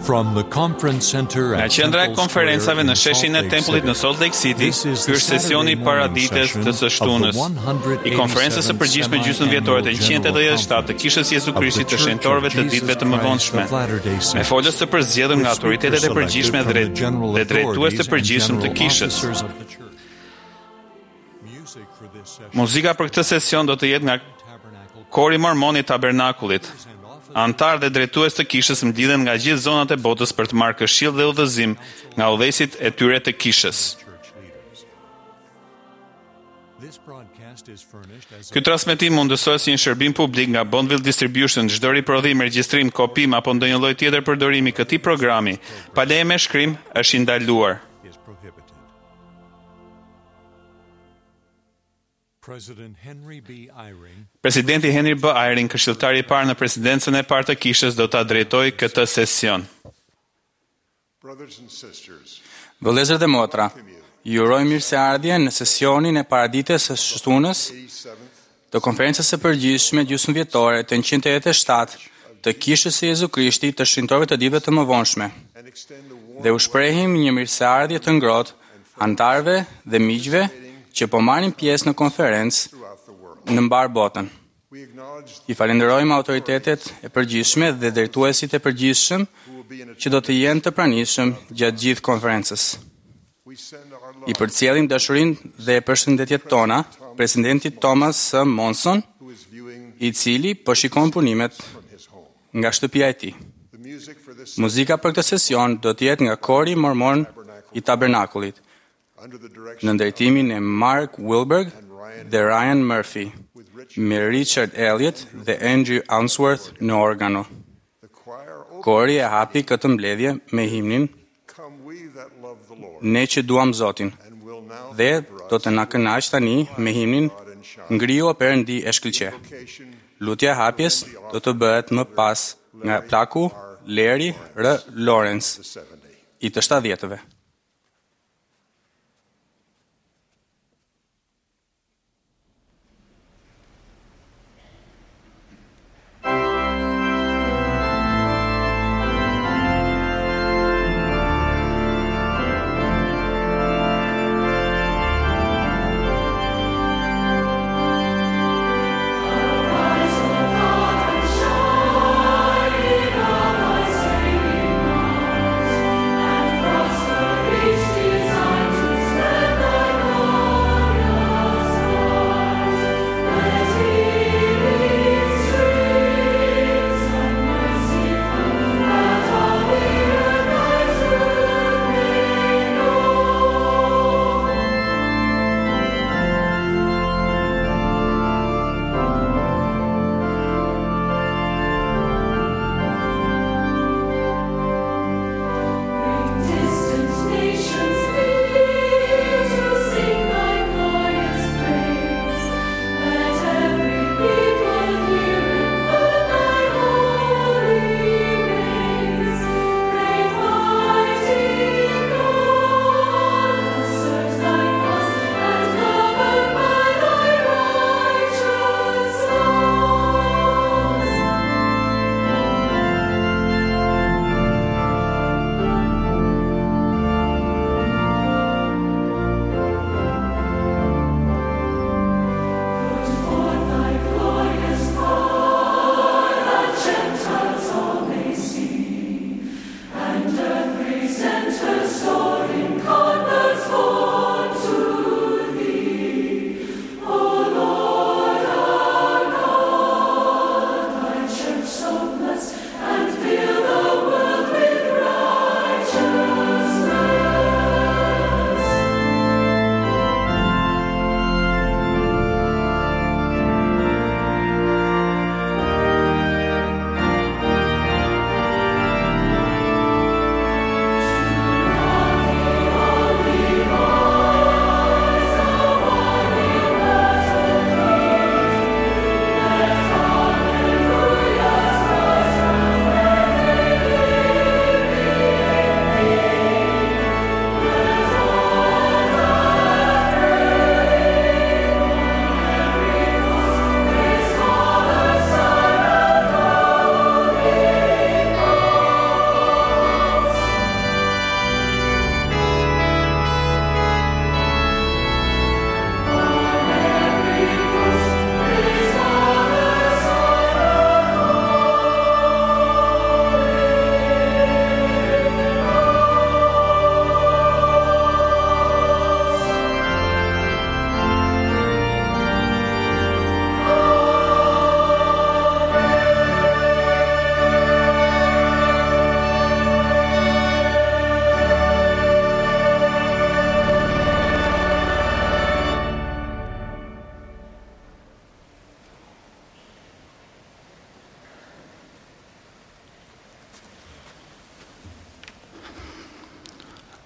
From the conference center Nga at qendra e Temple konferencave Square në in sheshin e Salt Lake tempullit në City, Salt Lake City, this is ky the është sesioni Saturday para morning ditës session të së shtunës of the i konferencës së përgjithshme gjysmëvjetore të 187 të Kishës Jezu Krishtit të shenjtorëve të ditëve të mëvonshme, me folës të përzgjedhur nga autoritetet e përgjithshme dhe drejtues të përgjithshëm të Kishës. Muzika për këtë sesion do të jetë nga Kori Mormon i Tabernakullit. Antar dhe drejtues të Kishës mblidhen nga gjithë zonat e botës për të marrë këshill dhe udhëzim nga udhëheqësit e tyre të Kishës. Ky transmetim mundësohet si një shërbim publik nga Bonneville Distribution. Çdo riprodhim, regjistrim, kopim apo ndonjë lloj tjetër përdorimi këtij programi pa leje me shkrim është i ndaluar. Presidenti Henry B. Eyring, këshilltari i parë në presidencën e parë të Kishës, do ta drejtojë këtë sesion. Vëllezër dhe motra, ju uroj mirëseardhje në sesionin e paradites së shtunës të konferencës së përgjithshme gjysmëvjetore të 187 të Kishës së Jezu Krishtit të shenjtorëve të ditëve të mëvonshme. Dhe u shprehim një mirëseardhje të ngrohtë antarëve dhe miqve që po marrin pjesë në konferencë në mbar botën. I falenderojmë autoritetet e përgjithshme dhe drejtuesit e përgjithshëm që do të jenë të pranishëm gjatë gjithë konferencës. I përcjellim dashurinë dhe përshëndetjet tona presidentit Thomas S. Monson, i cili po shikon punimet nga shtëpia e tij. Muzika për këtë sesion do të jetë nga Kori Mormon i Tabernakullit, në ndërtimin e Mark Wilberg dhe Ryan Murphy, me Richard Elliot dhe Andrew Answorth në organo. Kori e hapi këtë mbledhje me himnin Ne që duam Zotin, dhe do të na kënaq tani me himnin Ngriu o Perëndi e shkëlqe. Lutja e hapjes do të bëhet më pas nga plaku Larry R. Lawrence i të 70-ve. Prosper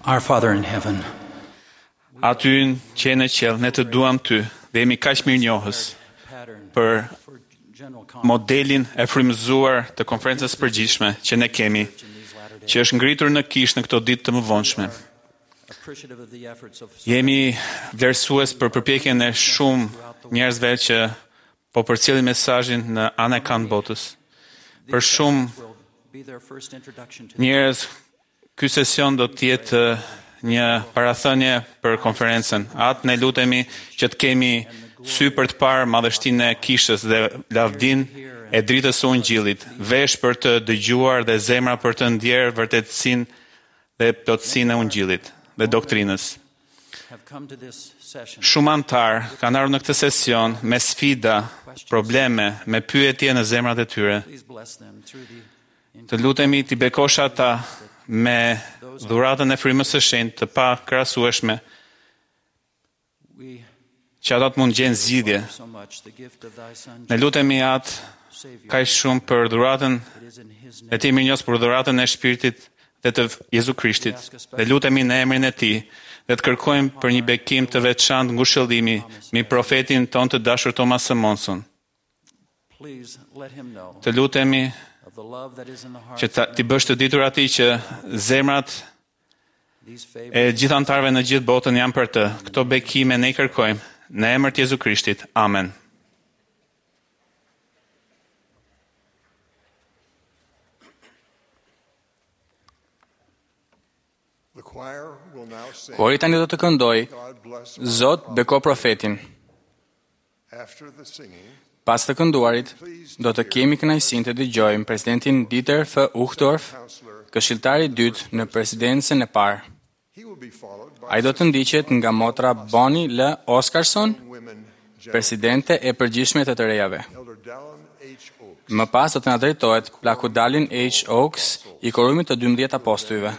Our Father in heaven, Aty që je në qiell, ne të duam ty dhe jemi kaq mirënjohës për modelin e frymëzuar të konferencës përgjithshme që ne kemi, që është ngritur në Kishë në këto ditë të mëvonshme. Jemi vlerësues për përpjekjen e shumë njerëzve që po përcjellin mesazhin në anë e kanë botës. Për shumë njerëz, ky sesion do të jetë një parathënie për konferencën. Atë ne lutemi që të kemi sy për të parë madhështinë e Kishës dhe lavdin e dritës së Ungjillit, vesh për të dëgjuar dhe zemra për të ndjerë vërtetësinë dhe plotësinë e Ungjillit dhe doktrinës. Shumë antar kanë ardhur në këtë sesion me sfida, probleme, me pyetje në zemrat e tyre. Të lutemi t'i bekosh ata me dhuratën e frymës së shenjtë të pa krahasueshme, që ata të mund gjejnë zgjidhje. Ne lutemi atë kaq shumë për dhuratën e tij mirënjohës, për dhuratën e Shpirtit dhe të Jezu Krishtit. Dhe lutemi në emrin e tij dhe të kërkojmë për një bekim të veçantë ngushëllimi mbi profetin ton të dashur Thomas Monson. Të lutemi që t'i bësh të ditur atij që zemrat e gjithë antarëve në gjithë botën janë për të. Këto bekime ne i kërkojmë në emër të Jezu Krishtit. Amen. Kori tani do të këndoj Zot beko profetin. Pas të kënduarit, do të kemi kënaqësinë të dëgjojmë presidentin Dieter F. Uchtdorf, këshilltari i dytë në presidencën e parë. Ai do të ndiqet nga motra Bonnie L. Oscarson, presidente e përgjithshme të të rejave. Më pas do të na drejtohet plaku Dallin H. Oaks, i korumit të 12 apostujve.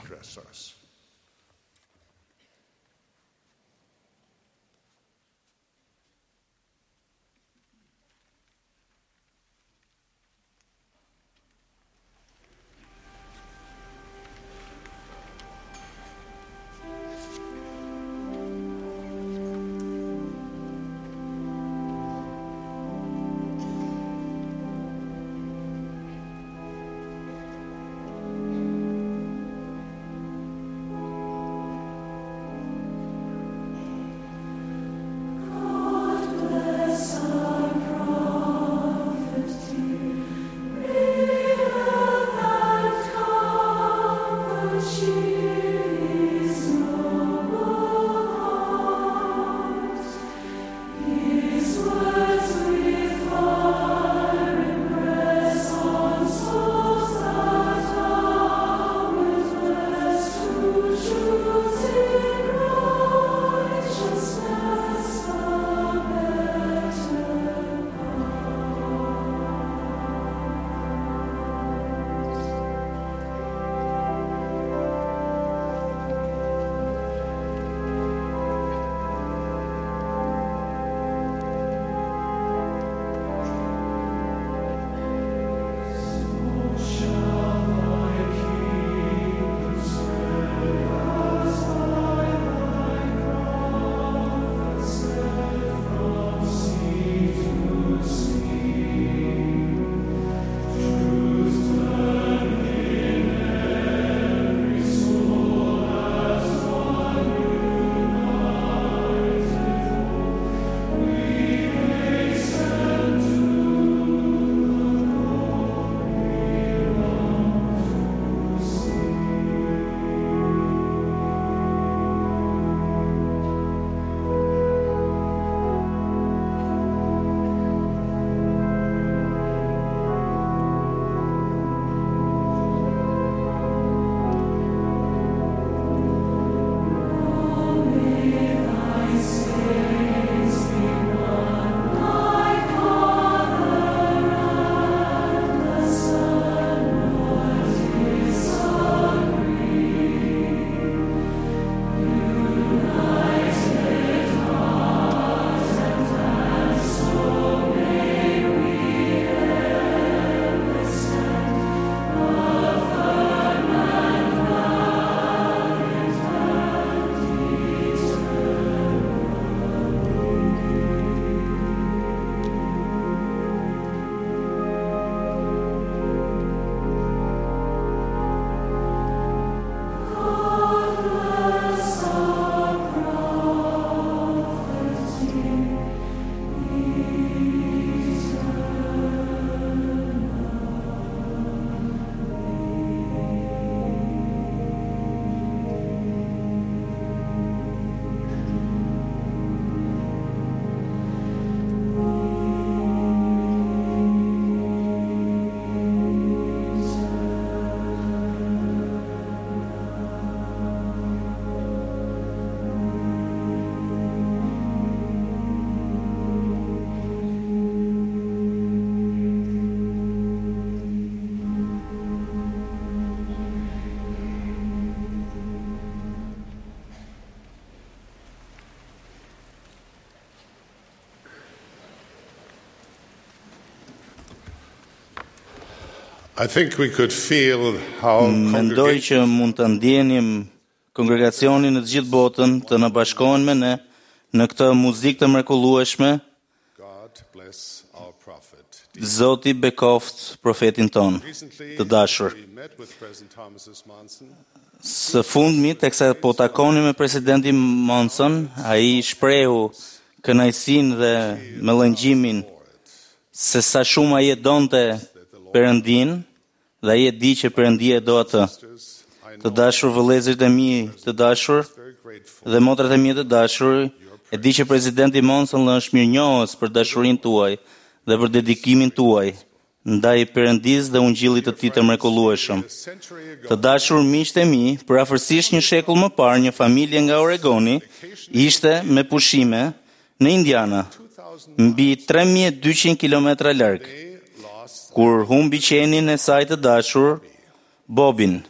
I think we could feel how Mendoj që mund të ndjenim kongregacionin në të gjithë botën të na bashkohen me ne në këtë muzikë të mrekullueshme. God bless our prophet. Zoti bekoft profetin ton të dashur. We met with President Thomas S. Monson. Së fundmi, teksa po takoni me presidentin Monson, ai shprehu kënaqësinë dhe mellëngjimin se sa shumë ai e donte Perëndin dhe ai e di që Perëndia e do atë. Të dashur vëllezërit e mi të dashur dhe motrat e mi të dashur, e di që presidenti Monson është mirënjohës për dashurinë tuaj dhe për dedikimin tuaj ndaj Perëndisë dhe ungjillit të tij të mrekullueshëm. Të dashur miqtë e mi, për afërsisht një shekull më parë, një familje nga Oregoni ishte me pushime në Indiana, mbi 3200 kilometra larg, kur humbi qenin e saj të dashur, Bobin.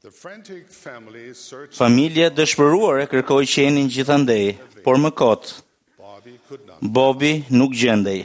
Familja dëshpëruar e kërkoi qenin gjithandej, por më kot, Bobi nuk gjendej.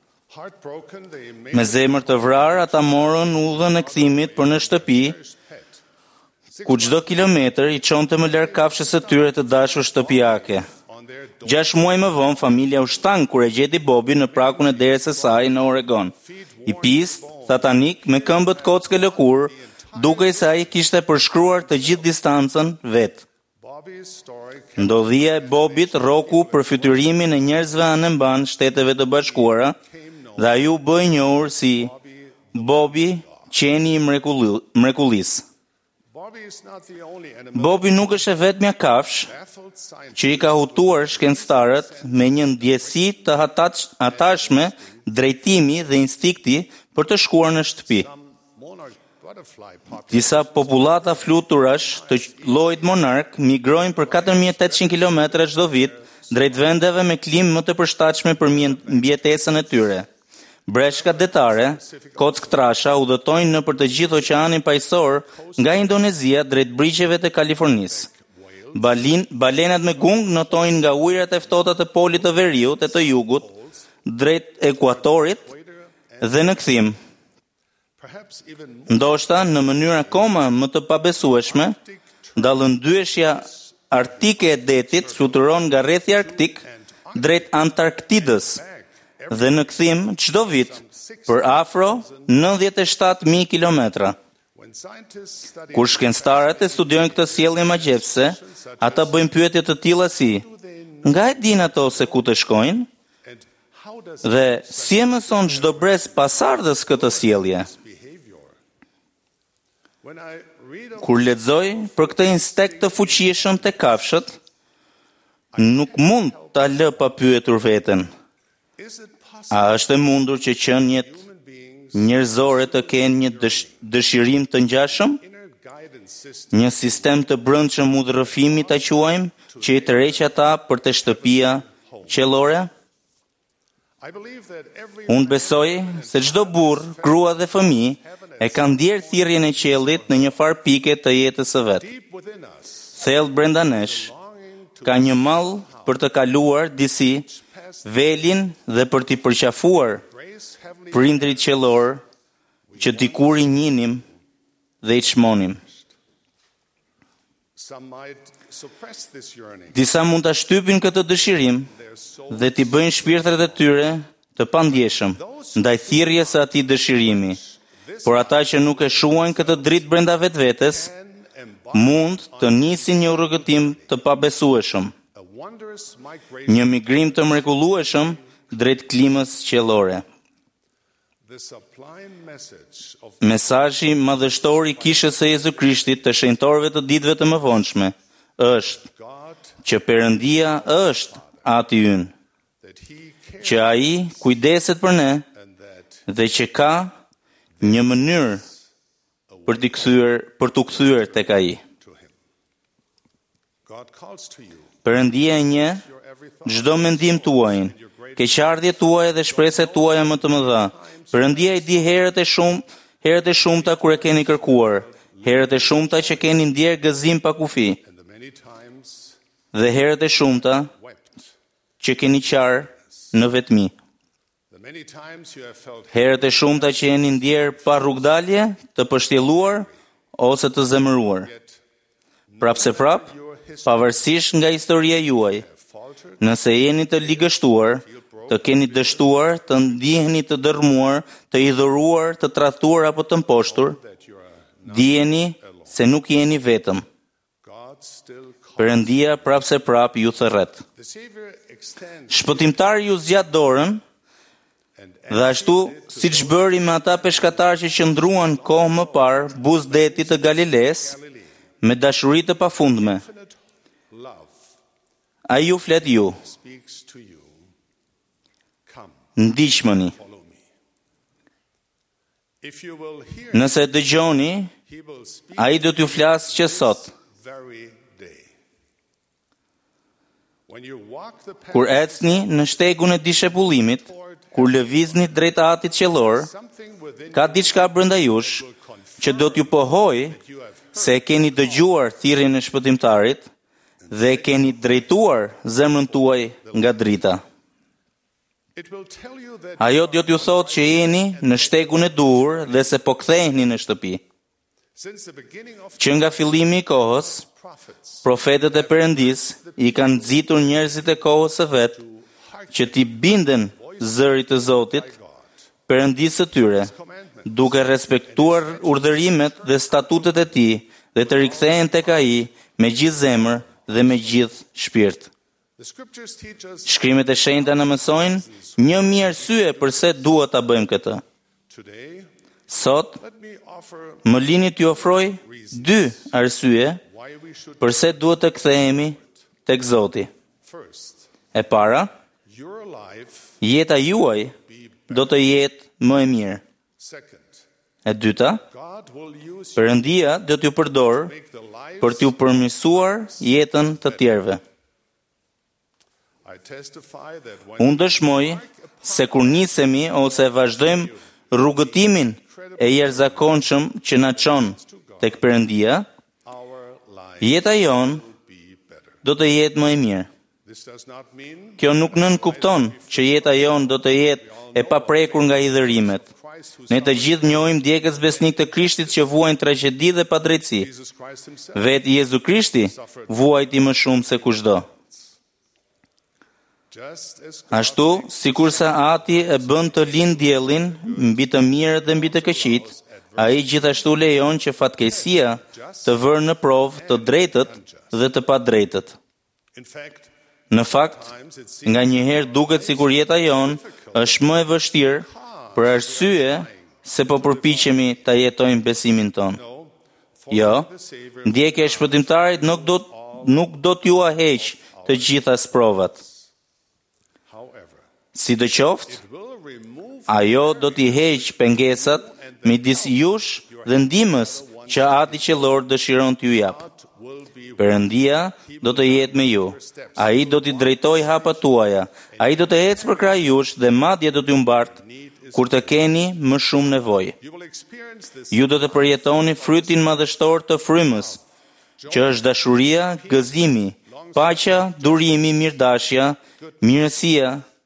Me zemër të vrarë, ata morën udhën e kthimit për në shtëpi, ku çdo kilometër i çonte më larg kafshës së tyre të dashur shtëpiake. 6 muaj më vonë, familja u shtang kur e gjeti Bobin në prakun e derës së saj në Oregon. I pist, satanik, me këmbët kocke lëkur, duke se ai kishte përshkruar të gjithë distancën vet. Ndodhia e Bobit rroku për fytyrimin e njerëzve anë Shteteve të Bashkuara, dhe ai u bë i njohur si Bobi, qeni i mrekullisë. Bobi nuk është e vetmja kafsh që i ka hutuar shkencëtarët me një ndjesi të atashme, drejtimi dhe instikti për të shkuar në shtëpi. Disa popullata fluturash të llojit monark migrojnë për 4800 kilometra çdo vit drejt vendeve me klimë më të përshtatshme për mbijetesën e tyre. Breshka detare, kock trasha udhëtojnë nëpër të gjithë oqeanin paqësor nga Indonezia drejt brigjeve të Kalifornisë. Balenat me gung notojnë nga ujërat e ftohta të polit të veriut e të jugut drejt ekuatorit dhe në kthim. Ndoshta në mënyrë akoma më të pabesueshme, dallëndyeshja artike e detit fluturon nga rrethi arktik drejt Antarktidës dhe në kthim çdo vit për afro 97.000 kilometra. Kur shkencëtarët e studiojnë këtë sjellje magjepse, ata bëjnë pyetje të tilla si: nga e din ato se ku të shkojnë? Dhe si e mëson çdo brez pasardhës këtë sjellje? Kur lexoj për këtë instekt të fuqishëm të kafshët, nuk mund ta lë pa pyetur veten. A është e mundur që qenjet njerëzore të kenë një dëshirim të ngjashëm? Një sistem të brendshëm udhërrëfimi ta quajmë, që i tërheq ata për të shtëpia qellore? Unë besoj se çdo burr, grua dhe fëmijë e kanë ndjerë thirrjen e qiellit në një farë pike të jetës së vet. Thellë brenda nesh ka një mall për të kaluar disi velin dhe për t'i përqafuar prindrit qellor që dikur i njinim dhe i çmonim. Disa mund ta shtypin këtë dëshirim dhe t'i bëjnë shpirtrat e tyre të pandjeshëm ndaj thirrjes së atij dëshirimi. Por ata që nuk e shuajnë këtë dritë brenda vetvetes mund të nisin një urrëtim të pabesueshëm, një migrim të mrekullueshëm drejt klimës qellore. Mesazhi madhështor i kishës së Jezu Krishtit të shenjtorëve të ditëve të mëvonshme është që Perëndia është Ati ynë, që ai kujdeset për ne dhe që ka një mënyrë për t'u kthyer tek ai. Perëndia e njeh çdo mendim tuaj, keqardhjet tuaja dhe shpresat tuaja më të mëdha. Perëndia i di herët e shumta kur e keni kërkuar, herët e shumta që keni ndjer gëzim pa kufi, dhe herët e shumta që keni qarë në vetmi. many times you have felt Herët e shumta që jeni ndjer pa rrugdalje, të pështjelluar ose të zemëruar. Prapse prap, pavarësisht nga historia juaj, nëse jeni të ligështuar, të keni dështuar, të ndiheni të dërmuar, të idhuruar, të tradhtuar apo të mposhtur, dijeni se nuk jeni vetëm. God still calls. Perëndia prapse prap ju thërret. The Savior extends Shpëtimtari ju zgjat dorën, dhe ashtu siç bëri me ata peshkatarë që qëndruan kohë më parë buzë detit të Galiles me dashuri të pafundme. love Ai ju flet ju, speaks to you. Come, ndiqmëni. follow me. If you will hear, Nëse dëgjoni, he will speak ai do t'ju flasë që sot. very day. When you walk the path, Kur ecni në shtegun e dishepullimit, kur lëvizni drejt atit qellor, something within ka diçka brenda jush që do t'ju pohoj se e keni dëgjuar thirrjen e shpëtimtarit dhe e keni drejtuar zemrën tuaj nga drita. it will tell you that Ajo do t'ju thotë që jeni në shtegun e duhur dhe se po ktheheni në shtëpi. since the beginning of Që nga fillimi i kohës, prophets, profetët e Perëndis i kanë nxitur njerëzit e kohës së vet që t'i binden zërit të Zotit, Perëndisë së tyre, duke respektuar urdhërimet dhe statutet e tij dhe të rikthehen tek ai me gjithë zemër dhe me gjithë shpirt. the scriptures teach us Shkrimet e shenjta na mësojnë një mirë arsye pse duhet ta bëjmë këtë. today. Sot Let me offer më lini t'ju ofroj dy arsye why we should pse duhet të kthehemi tek Zoti. first. E para, Your life, jeta juaj do të jetë më e mirë. second. E dyta, God will use you Perëndia do t'ju përdor to make the lives. për t'ju përmirësuar jetën të tjerëve. I testify that when Unë dëshmoj se kur nisemi ose vazhdojmë rrugëtimin e jashtëzakonshëm që na çon tek Perëndia, our life jeta jon be better. do të jetë më e mirë. This does not mean Kjo nuk nënkupton që jeta jon do të jetë e paprekur nga hidhërimet. Christ who Ne të gjithë njohim djegës besnik të Krishtit që vuajnë tragedi dhe padrejtësi. Jesus Christ himself Vetë Jezu Krishti vuajti më shumë se kushdo. just as Ashtu, sikur sa Ati e bën të lind diellin mbi të mirët dhe mbi të këqit, ai gjithashtu lejon që fatkeqësia të vërë në provë të drejtët dhe të padrejtët. in fact Në fakt, nga njëherë duket sikur jeta jon është më e vështirë për arsye se po përpiqemi ta jetojmë besimin ton. Jo, ndjekja e shpëtimtarit nuk do t'ju heq të gjitha provat. however Sidoqoftë, will remove ajo do t'i heq pengesat midis jush dhe ndihmës që Ati qellor dëshiron t'ju jap. will be Perëndia do të jetë me ju. Ai do t'i drejtojë hapat tuaja. Ai do të ecë për kraj jush dhe madje do t'ju mbart kur të keni më shumë nevojë. you will experience this Ju do të përjetoni frytin madhështor të frymës, që është dashuria, gëzimi, paqja, durimi, mirëdashja, mirësia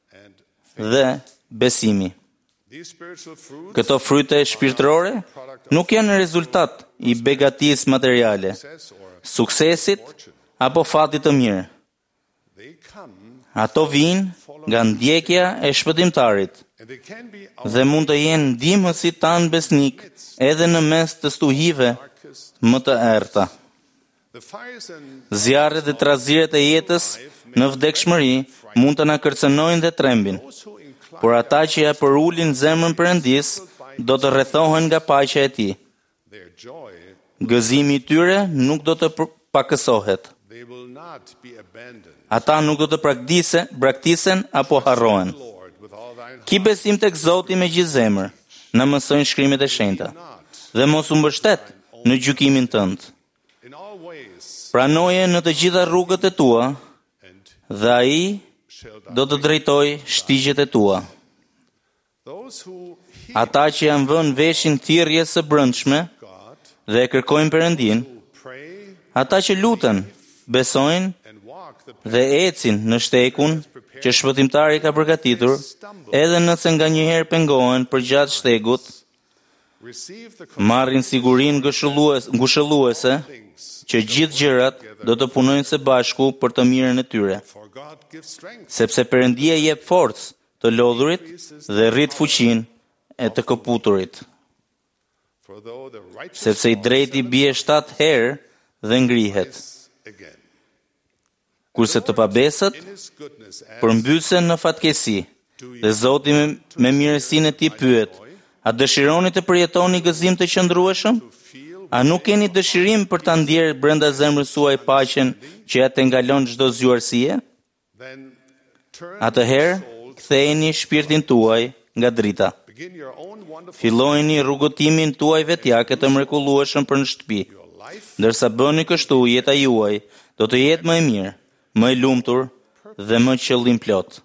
dhe besimi. these spiritual fruits Këto fryte shpirtërore nuk janë rezultat i begatisë materiale, suksesit apo fatit të mirë. they come Ato vijnë nga ndjekja e shpëtimtarit and they can be dhe mund të jenë ndihmësit tanë besnik edhe në mes të stuhive më të errta. the fires and Zjarret dhe traziret e jetës në vdekshmëri mund të na kërcënojnë dhe trembin, por ata që ja përulin zemrën Perëndis do të rrethohen nga paqja e Tij. their joy, Gëzimi i tyre nuk do të pakësohet. they will not be abandoned. Ata nuk do të braktisen apo harrohen. Lord, with all thine Ki besim tek Zoti me gjithë zemër, na mësojnë shkrimet e shenjta. Dhe mos u mbështet në gjykimin tënd. in all ways Pranoje në të gjitha rrugët e tua and dhe ai shall do të drejtoj shtigjet e tua. those who hear Ata që janë vënë veshin thirrjes së brendshme God, dhe e kërkojnë Perëndin, pray ata që luten, besojnë and walk dhe ecin në shtekun që shpëtimtari ka përgatitur, edhe nëse nga njëherë pengohen për gjatë shtegut, marrin sigurinë ngushëlluese që gjithë gjërat do të punojnë së bashku për të mirën e tyre. Sepse Perëndia jep forcë të lodhurit dhe rrit fuqinë e të këputurit. Sepse i drejti bie 7 herë dhe ngrihet. Kurse të pabesët përmbysen në fatkeqësi, dhe Zoti me mirësinë e tij pyet: a dëshironi të përjetoni gëzim të qëndrueshëm? A nuk keni dëshirim për ta ndjerë brenda zemrës suaj paqen që ja tengalon çdo zgjuarsie? Atëherë, ktheheni shpirtin tuaj nga drita. Fillojeni rrugëtimin tuaj vetjake të mrekullueshëm për në shtëpi. Ndërsa bëni kështu, jeta juaj do të jetë më e mirë, më e lumtur dhe më qëllim plot.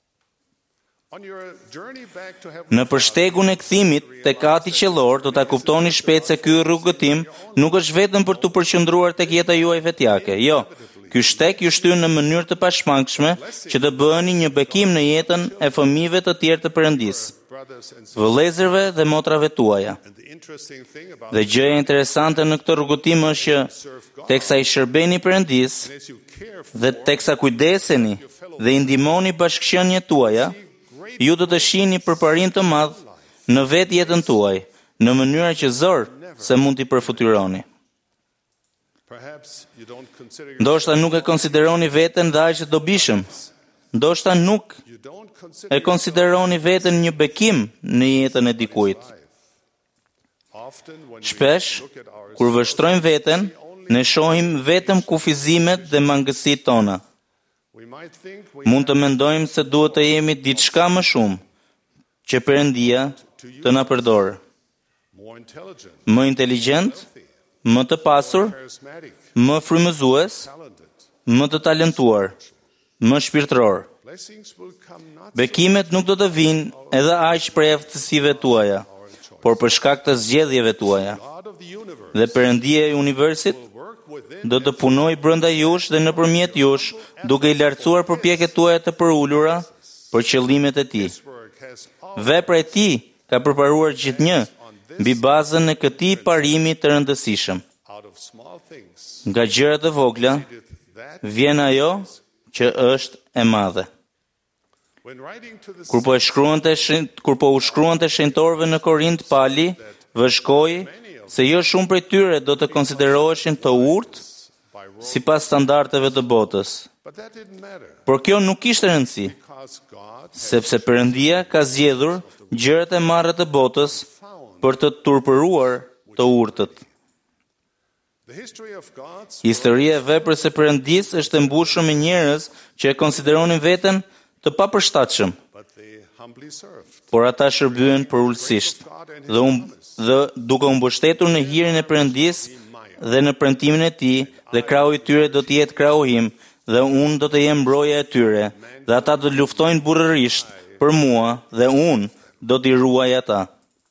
Në përshtegun e kthimit tek Ati qellor, do ta kuptoni shpejt se ky rrugëtim nuk është vetëm për të përqendruar tek jeta juaj vetjake. Jo, ky shtek ju shtyn në mënyrë të pashmangshme që të bëheni një bekim në jetën e fëmijëve të tjerë të Perëndisë, vëllezërve dhe motrave tuaja. Dhe gjëja interesante në këtë rrugëtim është që teksa i shërbeni Perëndisë dhe teksa kujdeseni dhe i ndihmoni bashkëqenjet tuaja, ju do të shihni përparim të madh në vetë jetën tuaj, në mënyra që zor se mund t'i përfutyroni. Ndoshta nuk e konsideroni veten dhe aq të dobishëm. Ndoshta nuk e konsideroni veten një bekim në jetën e dikujt. Shpesh, kur vështrojmë veten, ne shohim vetëm kufizimet dhe mangësitë tona. Mund të mendojmë se duhet të jemi diçka më shumë që Perëndia të na përdorë. Më inteligjent, më të pasur, më frymëzues, më të talentuar, më shpirtëror. Bekimet nuk do të vinë edhe aq prej aftësive tuaja, por për shkak të zgjedhjeve tuaja. Dhe Perëndia e universit do të punoj brenda jush dhe nëpërmjet jush, duke i lartësuar përpjekjet tuaja të përulura për qëllimet e tij. Vepra e tij ka përparuar gjithnjë mbi bazën e këtij parimi të rëndësishëm. Nga gjërat e vogla vjen ajo që është e madhe. Kur po u shkruante shenjtorëve në Korint, Pali vëzhgoi se jo shumë prej tyre do të konsideroheshin të urtë sipas standardeve të botës. Por kjo nuk kishte rëndësi, sepse Perëndia ka zgjedhur gjërat e marrë të botës për të turpëruar të urtët. Historia e veprës së Perëndisë është e mbushur me njerëz që e konsideronin veten të papërshtatshëm, por ata shërbyen përulësisht dhe duke u mbështetur në hirin e Perëndisë dhe në premtimin e tij, dhe krahu i tyre do të jetë krahu im, dhe unë do të jem mbroja e tyre, dhe ata do të luftojnë burrërisht për mua, dhe unë do t'i ruaj ata.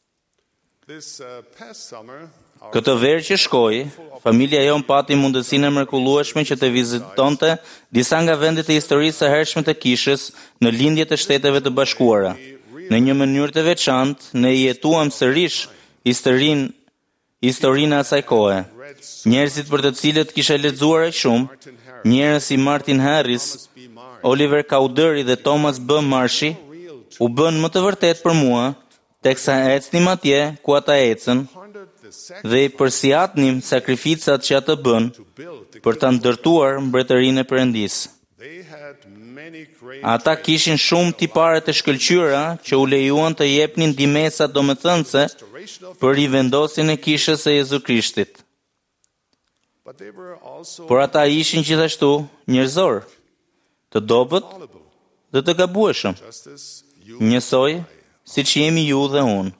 Këtë verë që shkoi, familja jon pati mundësinë e mrekullueshme që të vizitonte disa nga vendet e historisë së hershme të kishës në lindje të Shteteve të Bashkuara. Në një mënyrë të veçantë, ne jetuam sërish historinë e asaj kohe. Njerëzit për të cilët kisha lexuar aq shumë, njerëz si Martin Harris, Oliver Cowdery dhe Thomas B. Marshi, u bën më të vërtet për mua, teksa ecnim atje ku ata ecën, dhe i përsiatnim sakrificat që ata bën për ta ndërtuar mbretërinë e Perëndisë. Ata kishin shumë tipare të shkëlqyera që u lejuan të jepnin ndihmesa domethënëse për rivendosjen e kishës së Jezu Krishtit. Por ata ishin gjithashtu njerëzor, të dobët dhe të gabueshëm, njësoj siç jemi ju dhe unë.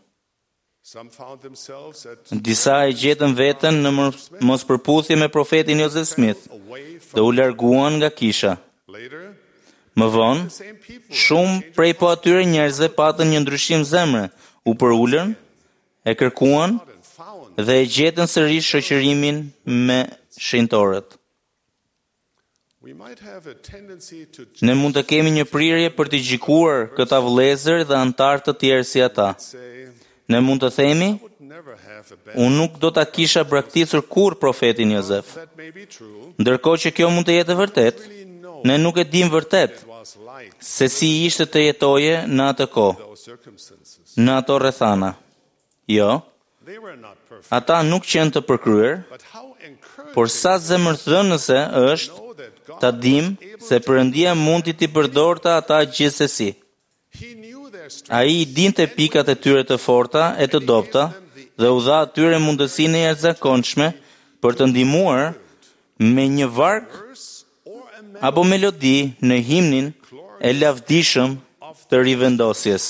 Disa e gjetën veten në mospërputhje me profetin Joseph Smith dhe u larguan nga kisha. Më vonë, shumë prej po atyre njerëzve patën një ndryshim zemre, u përulën, e kërkuan dhe e gjetën sërish shoqërimin me shenjtorët. We might have a tendency to Ne mund të kemi një prirje për të gjykuar këta vëllezër dhe antar të tjerë si ata. say, Ne mund të themi, would never have a unë nuk do ta kisha braktisur kur profetin Jozef. That may be true. Ndërkohë që kjo mund të jetë e vërtet, We know ne nuk e dim vërtet it was like se si ishte të jetoje në atë kohë, those circumstances. në ato rrethana. Jo, They were not perfect. ata nuk qenë të përkryer, But how encouraging por sa zemërthënëse është know that God ta dim se Perëndia mundi t'i përdorte ata gjithsesi. He knew their strength. Ai i dinte pikat e tyre të forta e të dobta dhe u dha atyre mundësinë e jashtëzakonshme për të ndihmuar me një varg Or a man apo melodi në himnin e lavdishëm të rivendosjes.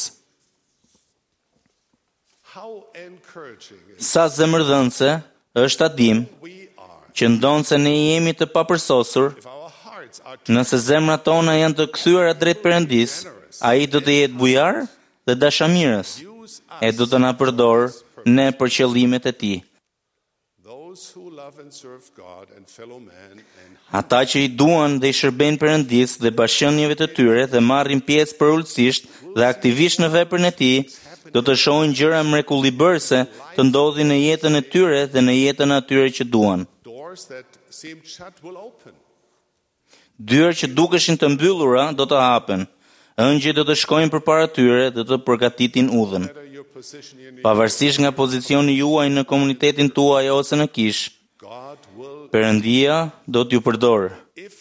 how encouraging is Sa zemërdhënëse është ta dim we are. që ndonë se ne jemi të papërsosur, If our hearts are nëse zemrat tona janë të kthyera drejt Perëndis, ai do të jetë bujar dhe dashamirës, use e do të na përdor ne për qëllimet e tij. those who love and serve God and fellow man and Ata që i duan dhe i shërbejnë Perëndis dhe bashkënjeve të tyre dhe marrin pjesë përulësisht dhe aktivisht në veprën e tij, do të shohin gjëra mrekullibërse të ndodhin në jetën e tyre dhe në jetën e atyre që duan. doors that seemed shut will open. Dyert që dukeshin të mbyllura do të hapen. Ëngjëjt do të shkojnë përpara tyre dhe të përgatitin udhën. Whether your position in Pavarësisht nga pozicioni juaj në komunitetin tuaj ose në kish, God will, Perëndia do t'ju përdor if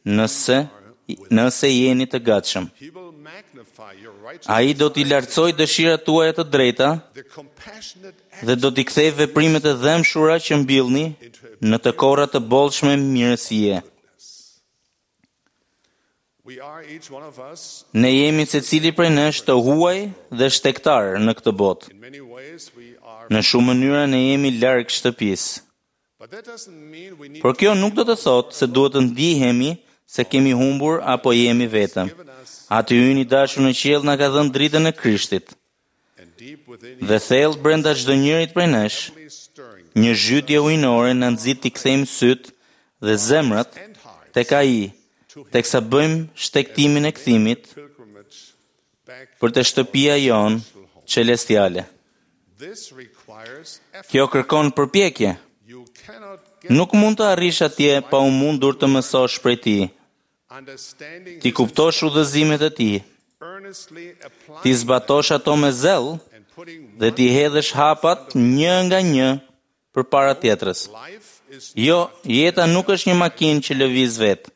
nëse jeni të gatshëm. He will magnify your righteousness, Ai do t'i lartësoj dëshirat tuaja të drejta the compassionate dhe do t'i kthej veprimet e dhëmshura që mbillni në të korra të bollshme mirësie. We are each one of us. Ne jemi secili prej nesh të huaj dhe shtektar në këtë botë. In many ways, we are. Në shumë mënyra ne jemi larg shtëpisë. But that doesn't mean we need Por kjo nuk do të thotë se duhet të ndihemi se kemi humbur apo jemi vetëm. Aty yni i dashur në qiell na ka dhënë dritën e Krishtit. and deep within Dhe thellë brenda çdo njërit prej nesh, you stirring një zhytje ujnore na nxit t'i kthejmë syt dhe zemrat and heart tek ai, teksa bëjmë shtektimin e kthimit pilgrimage back. për të shtëpia jon celestiale. This requires effort. Kjo kërkon përpjekje. You cannot get Nuk mund të arrish atje pa u mundur të mësosh prej tij, understanding ti kuptosh udhëzimet e tij, earnestly applying ti zbatosh ato me zell and putting dhe ti hedhësh hapat një nga një përpara tjetrës. life is Jo, jeta nuk është një makinë që lëviz vetë.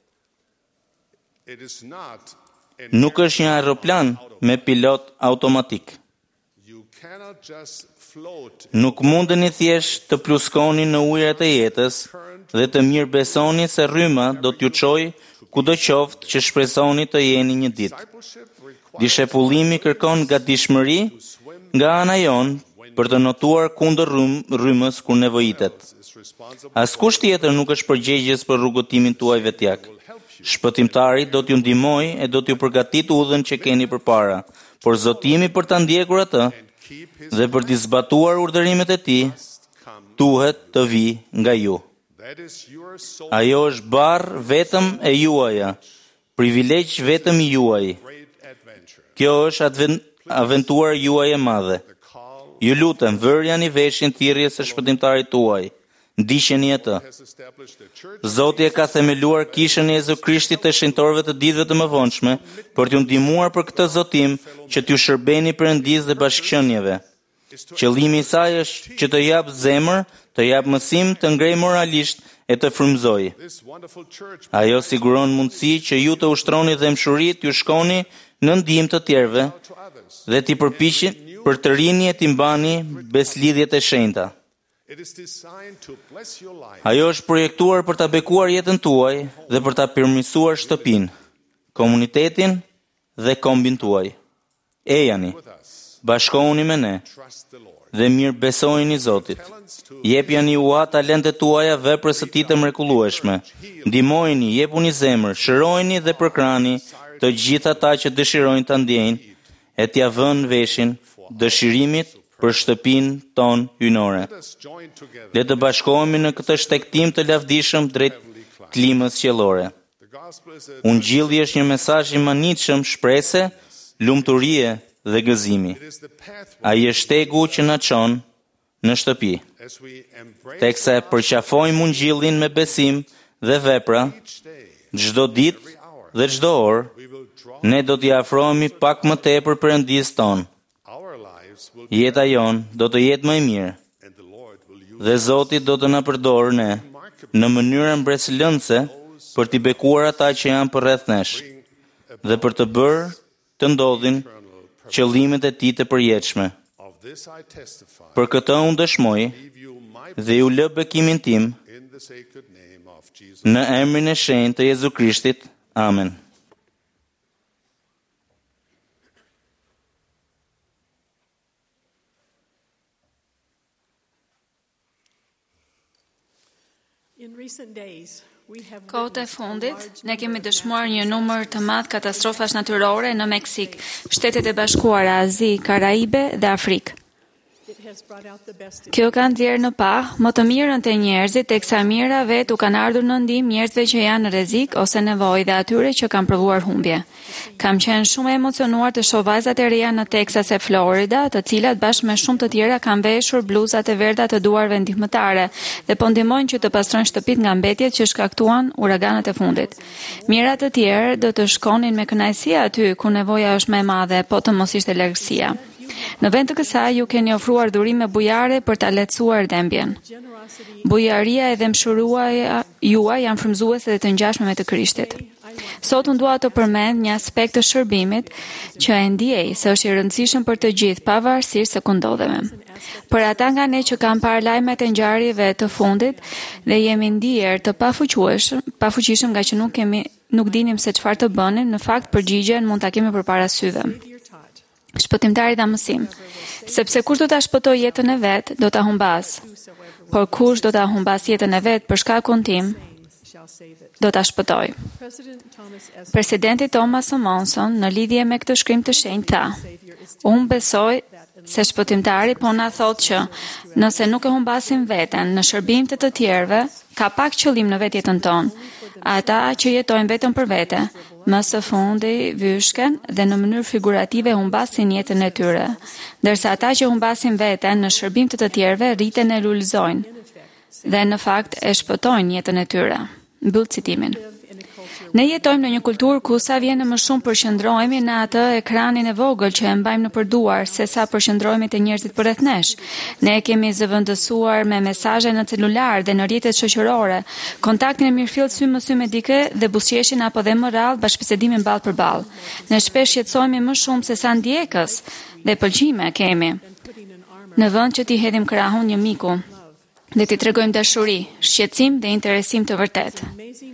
it is not an Nuk është një aeroplan me pilot automatik. you cannot just float Nuk mundeni thjesht të pluskoni në ujërat e jetës dhe të mirë besoni se rryma do t'ju çojë kudo qoftë që shpresoni të jeni një ditë. discipleship requires Dishepullimi kërkon gatishmëri nga ana jon për të notuar kundër rrymës kur nevojitet. is responsible Askush tjetër nuk është përgjegjës për rrugëtimin tuaj vetjak. Shpëtimtari do t'ju ndihmojë e do t'ju përgatit udhën që keni përpara, por zotimi për ta ndjekur atë keep his dhe për t'i zbatuar urdhërimet e tij come. duhet të vi nga ju. That is your soul Ajo është barr vetëm e juaja, privilegj vetëm i juaj. great adventure. Kjo është aventura juaj e madhe. The call Ju lutem, vërjani veshin thirrjes së shpëtimtarit tuaj. Ndiqeni atë. has established the church Zoti e ka themeluar kishën e Jezu Krishtit të shenjtorëve të ditëve të mëvonshme për t'ju ndihmuar për këtë zotim që t'ju shërbeni Perëndisë dhe bashkëqenieve. Qëllimi i saj është që të jap zemër, të jap mësim, të ngrej moralisht e të frymëzojë. this wonderful church Ajo siguron mundësi që ju të ushtroni dhemshuri, t'ju shkoni në ndihmë të tjerëve to others. dhe t'i përpiqeni për të rini e t'i mbani beslidhjet e shenjta. It is designed to bless your life. Ajo është projektuar për ta bekuar jetën tuaj dhe për ta përmirësuar shtëpinë, komunitetin dhe kombin tuaj. Ejani, With us, bashkohuni me ne trust the Lord. dhe mirë besojini Zotit. Jepjani ua talentet tuaja veprës së tij të mrekullueshme. Ndihmojini, jepuni zemër, shërojini dhe përkrani të gjithë ata që dëshirojnë ta ndjejnë e t'ia vënë veshin dëshirimit për shtëpinë tonë hyjnore. Let us join together. Le të bashkohemi në këtë shtektim të lavdishëm drejt klimës qiellore. The Ungjilli është një mesazh i manitshëm shprese, lumturie dhe gëzimi. Ai është tegu që na çon në shtëpi. Teksa e përqafojmë ungjillin me besim dhe vepra, çdo ditë dhe çdo orë, ne do t'i afrohemi pak më tepër Perëndisë tonë. Jeta jon do të jetë më e mirë. Dhe Zoti do të na përdorë ne në mënyrë mbretëlëndse për t'i bekuar ata që janë përreth nesh dhe për të bërë të ndodhin qëllimet e tij të përjetshme. Për këtë unë dëshmoj dhe ju lë bekimin tim në emrin e shenjtë të Jezu Krishtit. Amen. Kohët e fundit, ne kemi dëshmuar një numër të madh katastrofash natyrore në Meksik, Shtetet e Bashkuara, Azi, Karaibe dhe Afrikë. Kjo ka nxjerrë në pa më të mirën të njerëzit, teksa mira vet u kanë ardhur në ndihmë njerëzve që janë në rrezik ose nevojë dhe atyre që kanë provuar humbje. Kam qenë shumë e emocionuar të shoh vajzat e reja në Texas e Florida, të cilat bashkë me shumë të tjera kanë veshur bluzat e verdha të duarve ndihmëtare dhe po ndihmojnë që të pastrojnë shtëpitë nga mbetjet që shkaktuan uraganët e fundit. Mirat të tjerë do të shkonin me kënaqësi aty ku nevoja është më e madhe, po të mos ishte largësia. Në vend të kësaj ju keni ofruar dhurime bujare për ta lehtësuar dëmbjen. Bujaria e dëmshuruaja juaj janë frymëzuese dhe të ngjashme me të Krishtit. Sot unë dua të përmend një aspekt të shërbimit që e ndjej se është i rëndësishëm për të gjithë, pavarësisht se ku ndodhemi. Për ata nga ne që kanë parë lajmet e ngjarjeve të fundit dhe jemi ndier të pafuqishëm nga që nuk dinim se çfarë të bënim, në fakt përgjigjen mund ta kemi përpara syve. Shpëtimtari dha mësim, sepse kush do ta shpëtoj jetën e vet, do ta humbas. Por kush do ta humbas jetën e vet për shkakun tim, do ta shpëtoj. Presidenti Thomas Monson në lidhje me këtë shkrim të shenjtë tha: "Unë besoj se shpëtimtari po na thotë që nëse nuk e humbasim veten në shërbim të tjerëve, ka pak qëllim në vetjetën tonë. Ata që jetojnë vetëm për vete, më së fundi vyshken dhe në mënyrë figurative humbasin jetën e tyre, ndërsa ata që humbasin veten në shërbim të tjerëve rriten e lulëzojnë dhe në fakt e shpëtojnë jetën e tyre." Mbyll citimin. Ne jetojmë në një kulturë ku sa vjen më shumë përqendrohemi në atë ekranin e vogël që e mbajmë nëpër duar, se sa përqendrohemi te njerëzit përreth nesh. Ne kemi zëvendësuar me mesazhe në celular dhe në rrjetet shoqërore, kontaktin e mirëfillt sy më sy me dikë dhe buzëqeshjen apo dhe më radh bashkëbisedimin ballë për ballë. Ne shpesh shqetësohemi më shumë se sa ndjekës dhe pëlqime kemi. Në vend që t'i hedhim krahun një miku dhe t'i tregojmë dashuri, shqetësim dhe interesim të vërtetë.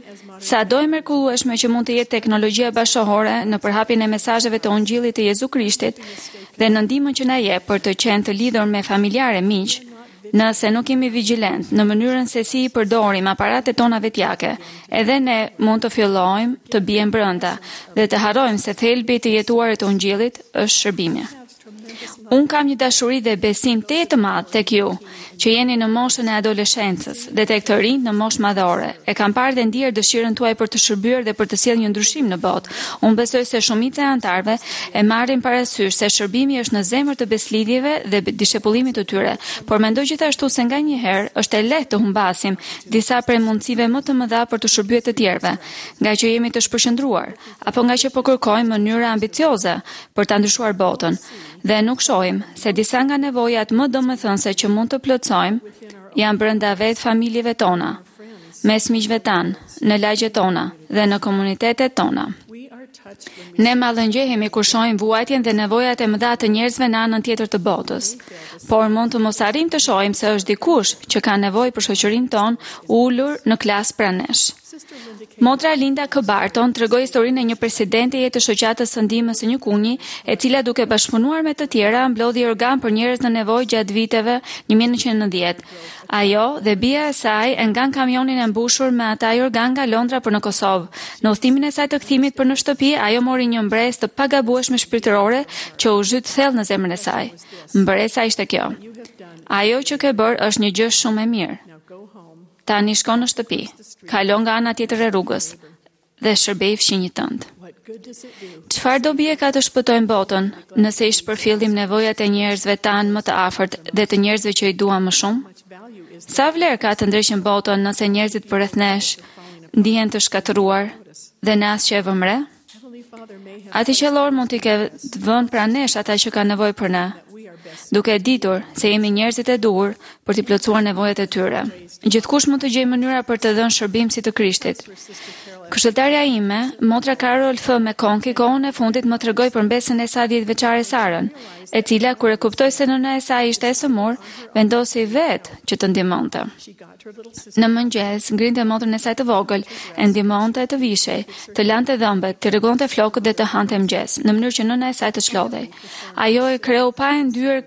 Sa do e mrekullueshme që mund të jetë teknologjia bashkëkohore në përhapjen e mesazheve të Ungjillit të Jezu Krishtit dhe në ndihmën që na jep për të qenë të lidhur me familjarë e miq, nëse nuk jemi vigjilent në mënyrën se si i përdorim aparatet tona vetjake, edhe ne mund të fillojmë të bijmë brenda dhe të harrojmë se thelbi të jetuarit të Ungjillit është shërbimi. Unë kam një dashuri dhe besim të madh tek ju, që jeni në moshën e adoleshencës dhe tek të rinj në moshë madhore. E kam parë dhe ndier dëshirën tuaj për të shërbyer dhe për të sjellë një ndryshim në botë. Unë besoj se shumica e anëtarëve e marrin parasysh se shërbimi është në zemër të beslidhjeve dhe dishepullimit të tyre, por mendoj gjithashtu se nganjëherë është e lehtë të humbasim disa prej mundësive më të mëdha për të shërbyer të tjerëve, nga që jemi të shpërqendruar, apo nga që po kërkojmë mënyra ambicioze për ta ndryshuar botën. Dhe nuk shohim se disa nga nevojat më domethënëse që mund të plotësojmë janë brenda vetë familjeve tona, mes miqve tanë, në lagjet tona dhe në komunitetet tona. Ne mallëngjehemi kur shohim vuajtjen dhe nevojat e mëdha të njerëzve në anën tjetër të botës, por mund të mos arrijmë të shohim se është dikush që ka nevojë për shoqërinë tonë ulur në klasë pranë nesh. Motra Linda K. Barton tregoi historinë e një presidente të shoqatës së ndihmës së një kunji, e cila duke bashkëpunuar me të tjera mblodhi organ për njerëz në nevojë gjatë viteve 1990. Ajo dhe bija e saj e ngan kamionin e mbushur me ataj organ nga Londra për në Kosovë. Në udhëtimin e saj të kthimit për në shtëpi, ajo mori një mbresë të pagabueshme shpirtërore që u zhyt thellë në zemrën e saj. Mbresa ishte kjo: "Ajo që ke bërë është një gjë shumë e mirë. Tani shko në shtëpi, kalo nga ana tjetër e rrugës dhe shërbej fëmijët tënd. Çfarë dobi e ka të shpëtojmë botën nëse i shpërfillim nevojat e njerëzve tanë më të afërt dhe të njerëzve që i duam më shumë? Sa vlerë ka të ndryshim botën nëse njerëzit përreth nesh ndihen të shkatëruar dhe ne asgjë e vëmre? Ati qellor mund t'i ketë vënë pranë nesh ata që kanë nevojë për ne, duke e ditur se jemi njerëzit e duhur për t'i plotësuar nevojat e tyre. Gjithkush mund të gjejë mënyra për të dhënë shërbim si të Krishtit. Këshilltarja ime, motra Karol F. McConkie, kohën e fundit më tregoi për mbesën e saj 10 vjeçare Sarën, e cila kur e kuptoi se nëna e saj ishte e sëmur, vendosi vetë që të ndihmonte. Në mëngjes, ngrinte motrën e saj të vogël, e ndihmonte të vishej, të lante dhëmbët, të rregonte flokët dhe të hante mëngjes, në mënyrë që nëna e saj të çlodhej. Ajo e kreu pa e ndyer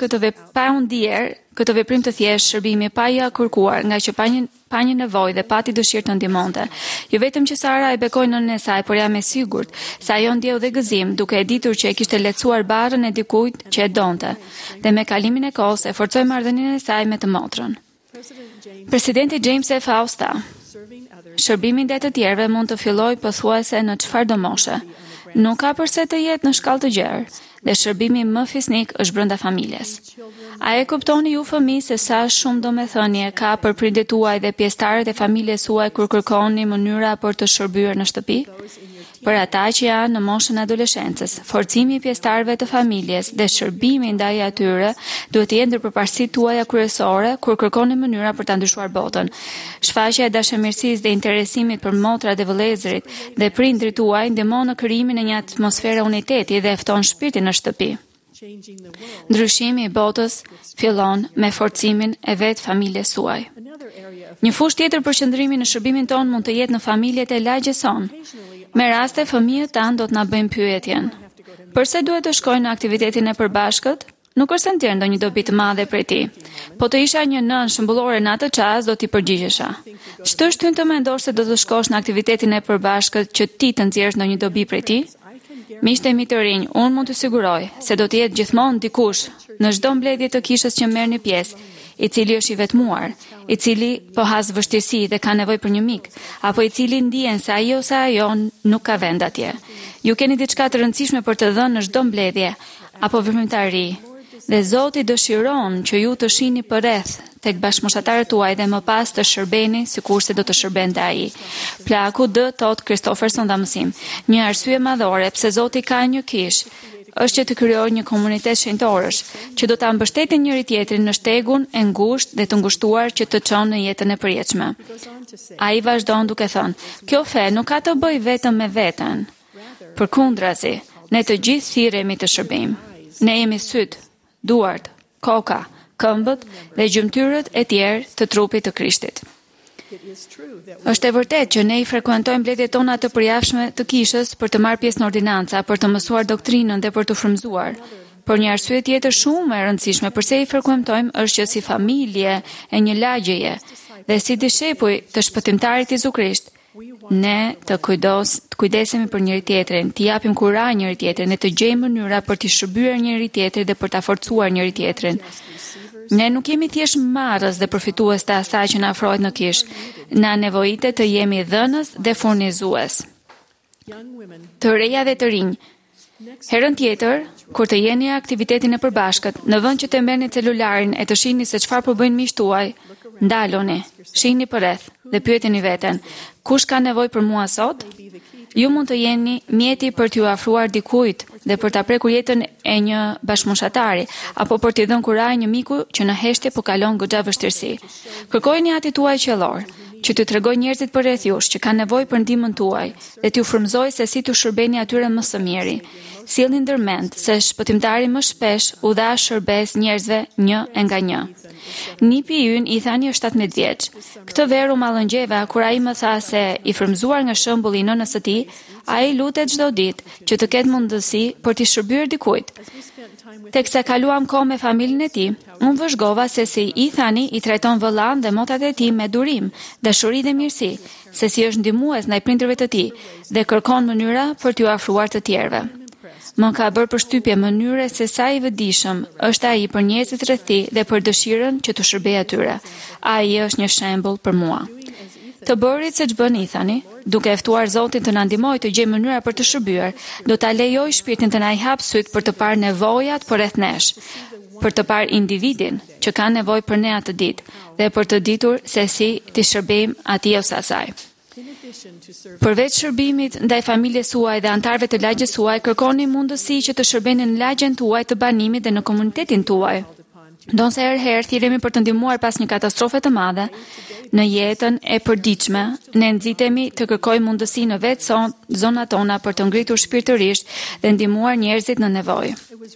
këtë veprim të thjeshtë, shërbimi pa ia kërkuar, nga që pa një nevojë dhe pati dëshirë të ndihmonte. Jo vetëm që Sara e bekoi nënën e saj, por jam e sigurt se ajo ndjeu dhe gëzim, duke e ditur që e kishte lehtësuar barrën e dikujt që e donte, dhe me kalimin e kohës e forcoi marrëdhënien e saj me të motrën. Presidenti James F. House tha: "Shërbimi ndaj të tjerëve mund të fillojë pothuajse në çfarëdo moshe. Nuk ka përse të jetë në shkallë të gjerë, dhe shërbimi më fisnik është brenda familjes." A e kuptoni ju fëmijë se sa shumë domethënie ka për prindërit tuaj dhe pjesëtarët e familjes suaj kur kërkoni mënyra për të shërbyer në shtëpi? Për ata që janë në moshën e adoleshencës, forcimi i pjesëtarëve të familjes dhe shërbimi ndaj atyre duhet të jetë ndër përparësitë tuaja kryesore kur kërkoni mënyra për ta ndryshuar botën. Shfaqja e dashamirësisë dhe interesimit për motrat e vëllezërit dhe prindrit tuaj ndihmon në krijimin e një atmosfere uniteti dhe fton shpirtin në shtëpi. Ndryshimi i botës fillon me forcimin e vetë familjes suaj. Një fushë tjetër për qëndrimin në shërbimin ton mund të jetë në familjet e lagjes son. Me raste fëmijët tanë do të na bëjnë pyetjen: pse duhet të shkojnë në aktivitetin e përbashkët? Nuk është se ndjen ndonjë dobi të madhe prej tij. Po të isha një nën shëmbullore në atë çast do t'i përgjigjesha: ç'të shtyn të mendosh se do të shkosh në aktivitetin e përbashkët që ti të nxjerrësh ndonjë dobi prej tij? Miqtë mi të rinj, unë mund të siguroj se do të jetë gjithmonë dikush në çdo mbledhje të kishës që merrni pjesë, i cili është i vetmuar, i cili po has vështirësi dhe ka nevojë për një mik, apo i cili ndjen se ai ose ajo nuk ka vend atje. Ju keni diçka të rëndësishme për të dhënë në çdo mbledhje apo veprimtari, dhe Zoti dëshiron që ju të shihni përreth tek bashkëmoshatarët tuaj dhe më pas të shërbeni sikurse do të shërbente ai. Plaku D. Todd Christopherson dha mësim: një arsye madhore pse Zoti ka një kish është që të krijojë një komunitet shenjtorësh, që do ta mbështetin njëri tjetrin në shtegun e ngushtë dhe të ngushtuar që të çon në jetën e përjetshme. Ai vazhdon duke thënë: kjo fe nuk ka të bëjë vetëm me veten. Përkundrazi, ne të gjithë thirrhemi të shërbejmë. Ne jemi syt, duart, koka, këmbët dhe gjymtyrët e tjerë të trupit të Krishtit. Është e vërtetë që ne i frekuentojmë mbledhjet tona të përjashme të kishës për të marrë pjesë në ordinanca, për të mësuar doktrinën dhe për të frymëzuar. Por një arsye tjetër shumë e rëndësishme pse i frekuentojmë është që si familje e një lagjeje dhe si dishepuj të shpëtimtarit Jezu Krisht, ne të kujdesemi për njëri tjetrin, të japim kuraj njëri tjetrin dhe të gjejmë mënyra për të shërbyer njëri tjetrin dhe për ta forcuar njëri tjetrin. Ne nuk jemi thjesht marrës dhe përfitues të asaj që na afrohet në kish. Na nevojitet të jemi dhënës dhe furnizues. Të reja dhe të rinj. Herën tjetër, kur të jeni në aktivitetin e përbashkët, në vend që të merrni celularin e të shihni se çfarë po bëjnë miqtë tuaj, ndaloni, shihni përreth dhe pyeteni veten: kush ka nevojë për mua sot? Ju mund të jeni mjeti për t'ju afruar dikujt dhe për ta prekur jetën e një bashkëmoshatari, apo për t'i dhënë kuraj një miku që në heshtje po kalon goxha vështirësi. Kërkojeni atit tuaj qellor, që t'ju tregoj njerëzit përreth jush që kanë nevojë për ndihmën tuaj dhe t'ju frymëzoj se si t'ju shërbeni atyre më së miri. Sillni ndërmend se shpëtimtari më shpesh u dha shërbes njerëzve një e nga një. Nipi ynë i thani është 17 vjeç. Këtë verë u mallëngjeva kur ai më tha se i frymëzuar nga shembulli i nënës së tij, ai lutet çdo ditë që të ketë mundësi për t'i shërbyer dikujt. Teksa kaluam kohë me familjen e tij, unë vëzhgova se si i thani i trajton vëllain dhe motat e tij me durim, dashuri dhe mirësi, se si është ndihmues ndaj prindërve të tij dhe kërkon mënyra për t'ju afruar të tjerëve. Më ka bërë përshtypje mënyre se sa i vëdijshëm është ai për njerëzit rreth tij dhe për dëshirën që të shërbejë atyre. Ai është një shembull për mua. Të bërit se ç'bën i thani, duke e ftuar Zotin të na ndihmojë të gjejmë mënyra për të shërbyer, do ta lejoj shpirtin të na i hap syt për të parë nevojat përreth nesh, për të parë individin që ka nevojë për ne atë ditë dhe për të ditur se si të shërbejmë atij ose asaj. Përveç shërbimit ndaj familjes suaj dhe antarëve të lagjes suaj, kërkoni mundësi që të shërbeni në lagjen tuaj të banimit dhe në komunitetin tuaj. Ndonse herëherë thirremi për të ndihmuar pas një katastrofe të madhe në jetën e përditshme, ne nxitemi të kërkojmë mundësi në vetë zonat tona për të ngritur shpirtërisht dhe ndihmuar njerëzit në nevojë.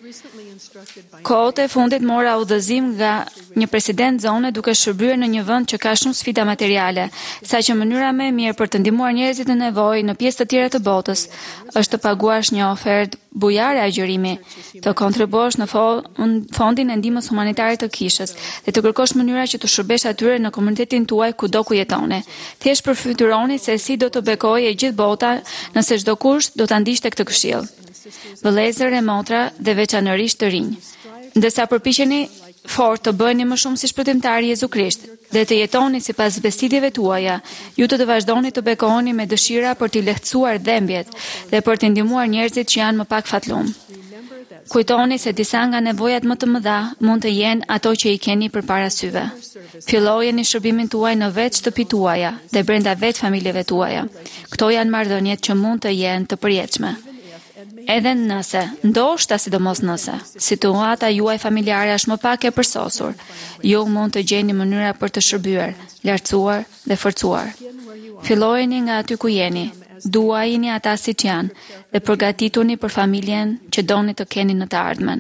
Kohët e fundit mora udhëzim nga një president zone duke shërbyer në një vend që ka shumë sfida materiale, saqë mënyra më e mirë për të ndihmuar njerëzit në nevojë në pjesë të tjera të botës është të paguash një ofertë bujare agjërimi, të kontribuosh në fondin e ndihmës humanitare të kishës dhe të kërkosh mënyra që të shërbesh atyre në komunitetin tuaj kudo ku jetoni. Thjesht përfytyroni se si do të bekojë e gjithë bota nëse çdo kush do ta ndiqte këtë këshill. Vëllezër e motra dhe veçanërisht të rinj, ndërsa përpiqeni fort të bëheni më shumë si shpëtimtari Jezu Krisht dhe të jetoni sipas besëdijeve tuaja, ju të vazhdoni të bekoheni me dëshira për t'i lehtësuar dhembjet dhe për të ndihmuar njerëzit që janë më pak fatlum. Kujtoni se disa nga nevojat më të mëdha mund të jenë ato që i keni përpara syve. Fillojeni shërbimin tuaj në vetë shtëpitë tuaja dhe brenda vetë familjeve tuaja. Këto janë marrëdhëniet që mund të jenë të përjetshme. Edhe nëse, ndoshta sidomos nëse, situata juaj familjare është më pak e përsosur, ju mund të gjeni mënyra për të shërbyer, lartësuar dhe forcuar. Fillojeni nga aty ku jeni, duajini ata siç janë dhe përgatituni për familjen që doni të keni në të ardhmen.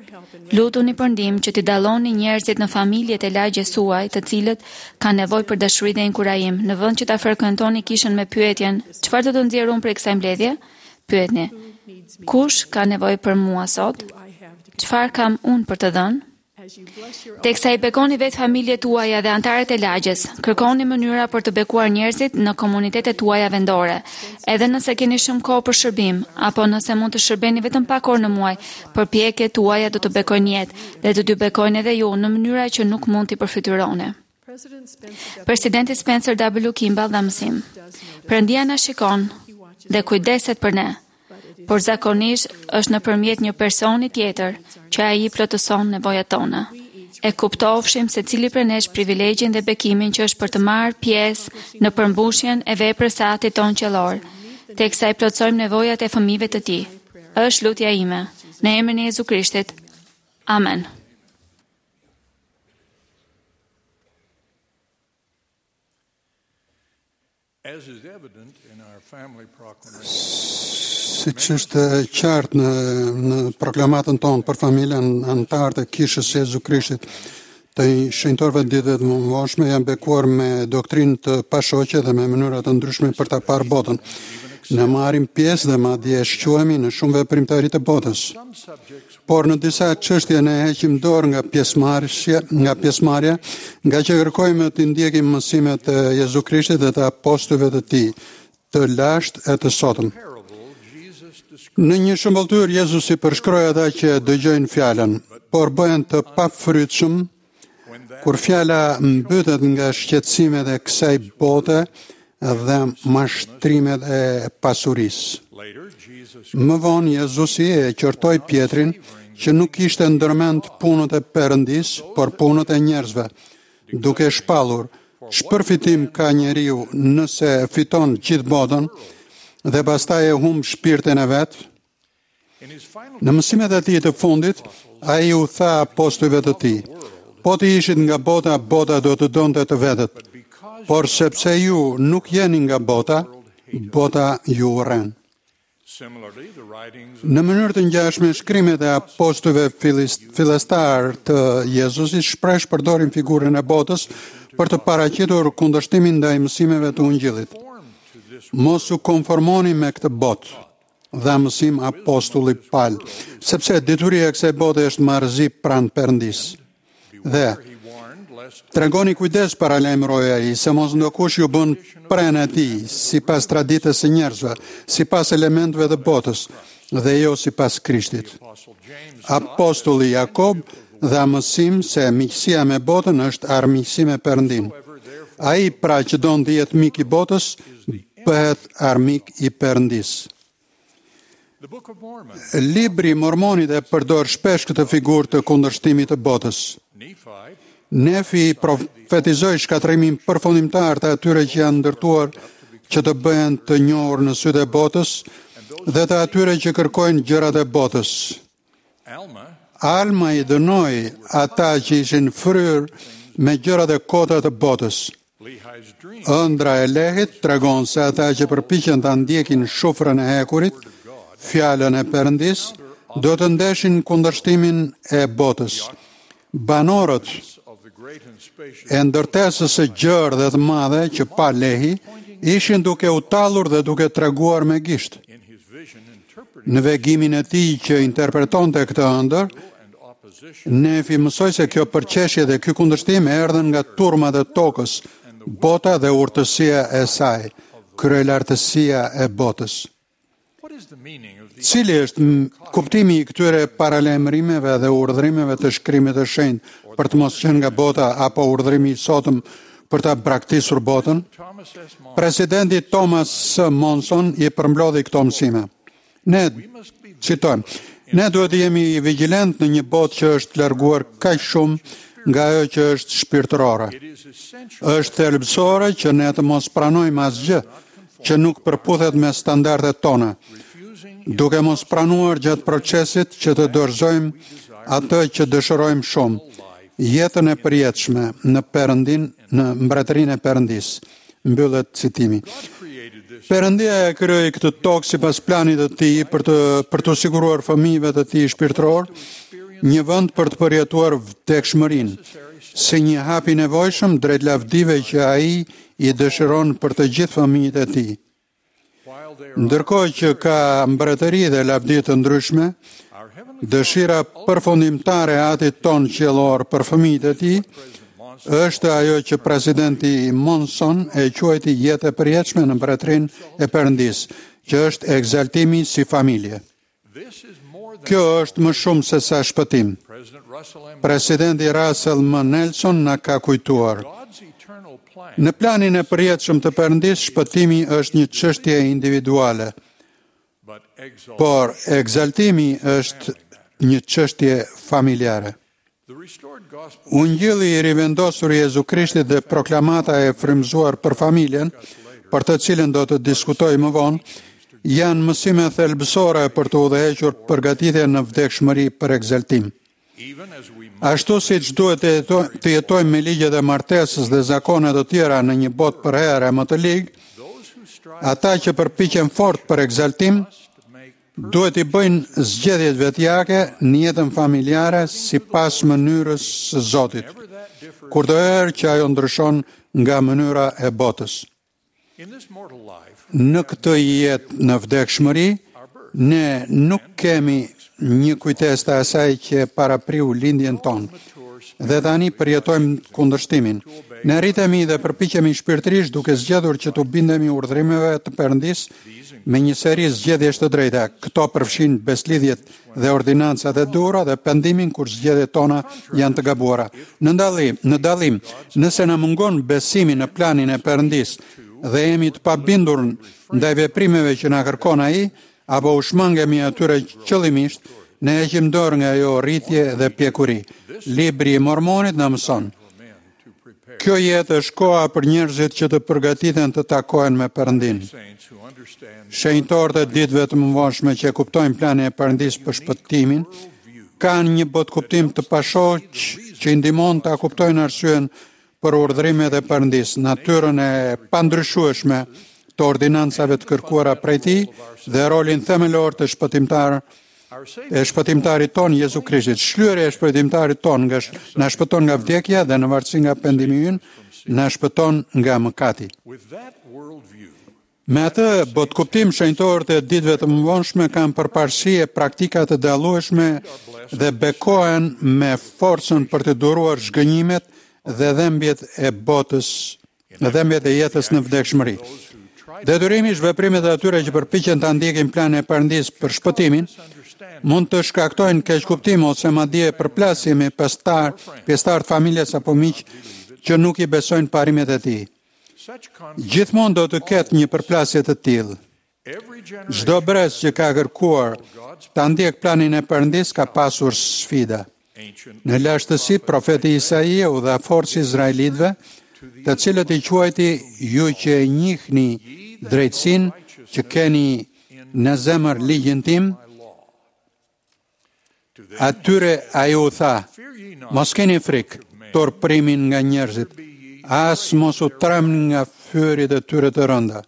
Lutuni për ndihmë që t'i dalloni njerëzit në familjet e lagjes suaj, të cilët kanë nevojë për dashuri dhe inkurajim, në vend që ta frekuentoni kishën me pyetjen: "Çfarë do të nxjerr unë për kësaj mbledhje?" Pyetni: "Kush ka nevojë për mua sot? Çfarë kam unë për të dhënë?" Teksa i bekoni vetë familjet tuaja dhe antarët e lagjes, kërkoni mënyra për të bekuar njerëzit në komunitetet tuaja vendore. Edhe nëse keni shumë kohë për shërbim, apo nëse mund të shërbeni vetëm pak orë në muaj, përpjekjet tuaja do të bekojnë jetë dhe do t'ju bekojnë edhe ju në mënyra që nuk mund t'i përfytyroni. Presidenti Spencer W. Kimball dha mësim: "Perëndia na shikon dhe kujdeset për ne, por zakonisht është nëpërmjet një personi tjetër që ai plotëson nevojat tona. E kuptofshim se cili prej nesh privilegjin dhe bekimin që është për të marrë pjesë në përmbushjen e veprës së Atit ton qellor, teksa i plotësojmë nevojat e fëmijëve të tij. Është lutja ime, në emrin e Jezu Krishtit. Amen." Siç është qartë në proklamatën tonë për familjen antar të kishës së Jezu Krishtit, të shenjtorëve të ditëve të mëdhenjshme janë bekuar me doktrinë të pashoqe dhe me mënyra të ndryshme për ta parë botën. Ne marrim pjesë dhe madje shquhemi në shumë veprimtari të botës. Por në disa çështje ne heqim dorë nga pjesëmarrja, nga që kërkojmë të ndjekim mësimet e Jezu Krishtit dhe të apostujve të tij, të lashtë e të sotëm. Në një shëmbulltyr Jezusi përshkroi ata që dëgjojnë fjalën, por bëhen të pafrytshëm kur fjala mbytet nga shqetësimet e kësaj bote dhe mashtrimet e pasurisë. Më vonë Jezusi e qortoi Pietrin që nuk kishte ndërmend punët e Perëndis, por punët e njerëzve, duke shpallur: "Ç'përfitim ka njeriu nëse fiton gjithë botën dhe pastaj e humb shpirtin e vet?" Në mësimet e tij të fundit, ai u tha apostujve të tij: "Po të ishit nga bota, bota do të donte të vetët, por sepse ju nuk jeni nga bota, bota ju urren." Në mënyrë të ngjashme, shkrimet e apostujve fillestar të Jezusit shpesh përdorin figurën e botës për të paraqitur kundërshtimin ndaj mësimeve të Ungjillit. "Mos u konformoni me këtë botë", dha mësim apostulli Paul, sepse detyria e kësaj bote është marrëzi pranë Perëndis. Dhe tregoni kujdes para lajmëroi ai, se mos ndokush ju bën prenë atij, sipas traditës së njerëzve, sipas elementëve të botës, dhe jo sipas Krishtit. Apostulli Jakob dha mësim se miqësia me botën është armiqësi me Perëndin. Ai pra që don të jetë mik i botës, bëhet armik i Perëndis. Libri i Mormonit e përdor shpesh këtë figurë të kundërshtimit të botës. Nefi profetizoi shkatrimin përfundimtar të atyre që janë ndërtuar që të bëhen të njohur në sytë e botës dhe të atyre që kërkojnë gjërat e botës. Alma i dënoi ata që ishin fryrë me gjërat e kota të botës. Ëndra e Lehit tregon se ata që përpiqen ta ndjekin shufrën e hekurit, fjalën e Perëndis, do të ndeshin kundërshtimin e botës. Banorët e ndërtesës së gjerë dhe të madhe që pa lehi, ishin duke u tallur dhe duke treguar me gisht. Në vegimin e tij që interpretonte këtë ëndër, Nefi mësoi se kjo përqeshje dhe ky kundërshtim erdhën nga turmat e tokës, bota dhe urtësia e saj, kryelartësia e botës. Cili është kuptimi i këtyre paralajmërimeve dhe urdhërimeve të shkrimit të shenjtë për të mos qenë nga bota apo urdhërimi i sotëm për ta braktisur botën? Presidenti Thomas S. Monson i përmblodhi këto mësime. Ne duhet të jemi vigjilent në një botë që është larguar kaq shumë nga ajo që është shpirtërore. Është thelbësore që ne të mos pranojmë asgjë që nuk përputhet me standardet tona, duke mos pranuar gjatë procesit që të dorëzojmë atë që dëshirojmë shumë, jetën e përjetshme në Perëndin, në mbretërinë e Perëndis. Mbyllet citimi. Perëndia e krijoi këtë tokë sipas planit të tij për të siguruar fëmijëve të tij shpirtëror një vend për të përjetuar vdekshmërinë, si një hap i nevojshëm drejt lavdive që ai i dëshiron për të gjithë fëmijët e tij. Ndërkohë që ka mbretëri dhe lavdi të ndryshme, dëshira përfundimtare e Atit ton qiellor për fëmijët e tij është ajo që presidenti Monson e quajti jetë e përjetshme në mbretërinë e Perëndis, që është egzaltimi si familje. Kjo është më shumë se sa shpëtim. Presidenti Russell M. Nelson na ka kujtuar. Në planin e përjetshëm të Perëndis, shpëtimi është një çështje individuale, por egzaltimi është një çështje familjare. Ungjilli i rivendosur i Jezu Krishtit dhe proklamata e frymëzuar për familjen, për të cilën do të diskutoj më vonë, janë mësime thelbësore për të udhëhequr përgatitjen në vdekshmëri për egzaltim. Ashtu siç duhet të jetojmë me ligjet e martesës dhe zakonet të tjera në një botë për herë më të ligë, ata që përpiqen fort për egzaltim duhet i bëjnë zgjedhjet vetjake në jetën familjare sipas mënyrës së Zotit, kurdoherë që ajo ndryshon nga mënyra e botës. Në këtë jetë në vdekshmëri, ne nuk kemi një kujtesë të asaj që parapriu lindjen tonë, dhe tani përjetojmë kundërshtimin. Ne rritemi dhe përpiqemi shpirtërisht duke zgjedhur që të bindemi urdhërimeve të Perëndis me një seri zgjedhjesh të drejta. Këto përfshin beslidhjet dhe ordinancat e duhura dhe pendimin kur zgjedhjet tona janë të gabuara. Në dallim, nëse na mungon besimi në planin e Perëndis dhe jemi të pabindur ndaj veprimeve që na kërkon ai, apo u shmangemi atyre qëllimisht, ne heqim dorë nga ajo rritje dhe pjekuri. Libri i Mormonit na mëson. Kjo jetë është koha për njerëzit që të përgatiten të takohen me Perëndin. Shenjtorët e ditëve të mëvonshme që kuptojnë planin e Perëndis për shpëtimin, kanë një botkuptim të pashoq që i ndihmon ta kuptojnë arsyen për urdhërimet e Perëndis, natyrën e pandryshueshme të ordinancave të kërkuara prej tij dhe rolin themelor të shpëtimtarit ton Jezu Krishtit. Shlyerja e shpëtimtarit ton na shpëton nga vdekja dhe në varësi nga pendimi ynë na shpëton nga mëkati. Me atë botkuptim, shenjtorët e ditëve të mëvonshme kanë përparësi e praktika të dallueshme dhe bekohen me forcën për të duruar zhgënjimet dhe dhembjet e jetës në vdekshmëri. Detyrimi i veprimeve të atyre që përpiqen ta ndjekin planin e Perëndis për shpëtimin mund të shkaktojnë keqkuptim ose madje përplasje me pjesëtar të familjes apo miq që nuk i besojnë parimet e tij. Gjithmonë do të ketë një përplasje të tillë. Çdo brez që ka kërkuar ta ndjek planin e Perëndis ka pasur sfida. Në lashtësi, profeti Isaia u dha forcë izraelitëve, të cilët i quajti ju që e njihni drejtësinë, që keni në zemër ligjin tim. Atyre ai u tha: mos keni frikë, turprimin nga njerëzit, as mos u tremni nga fyrit e tyre të rënda.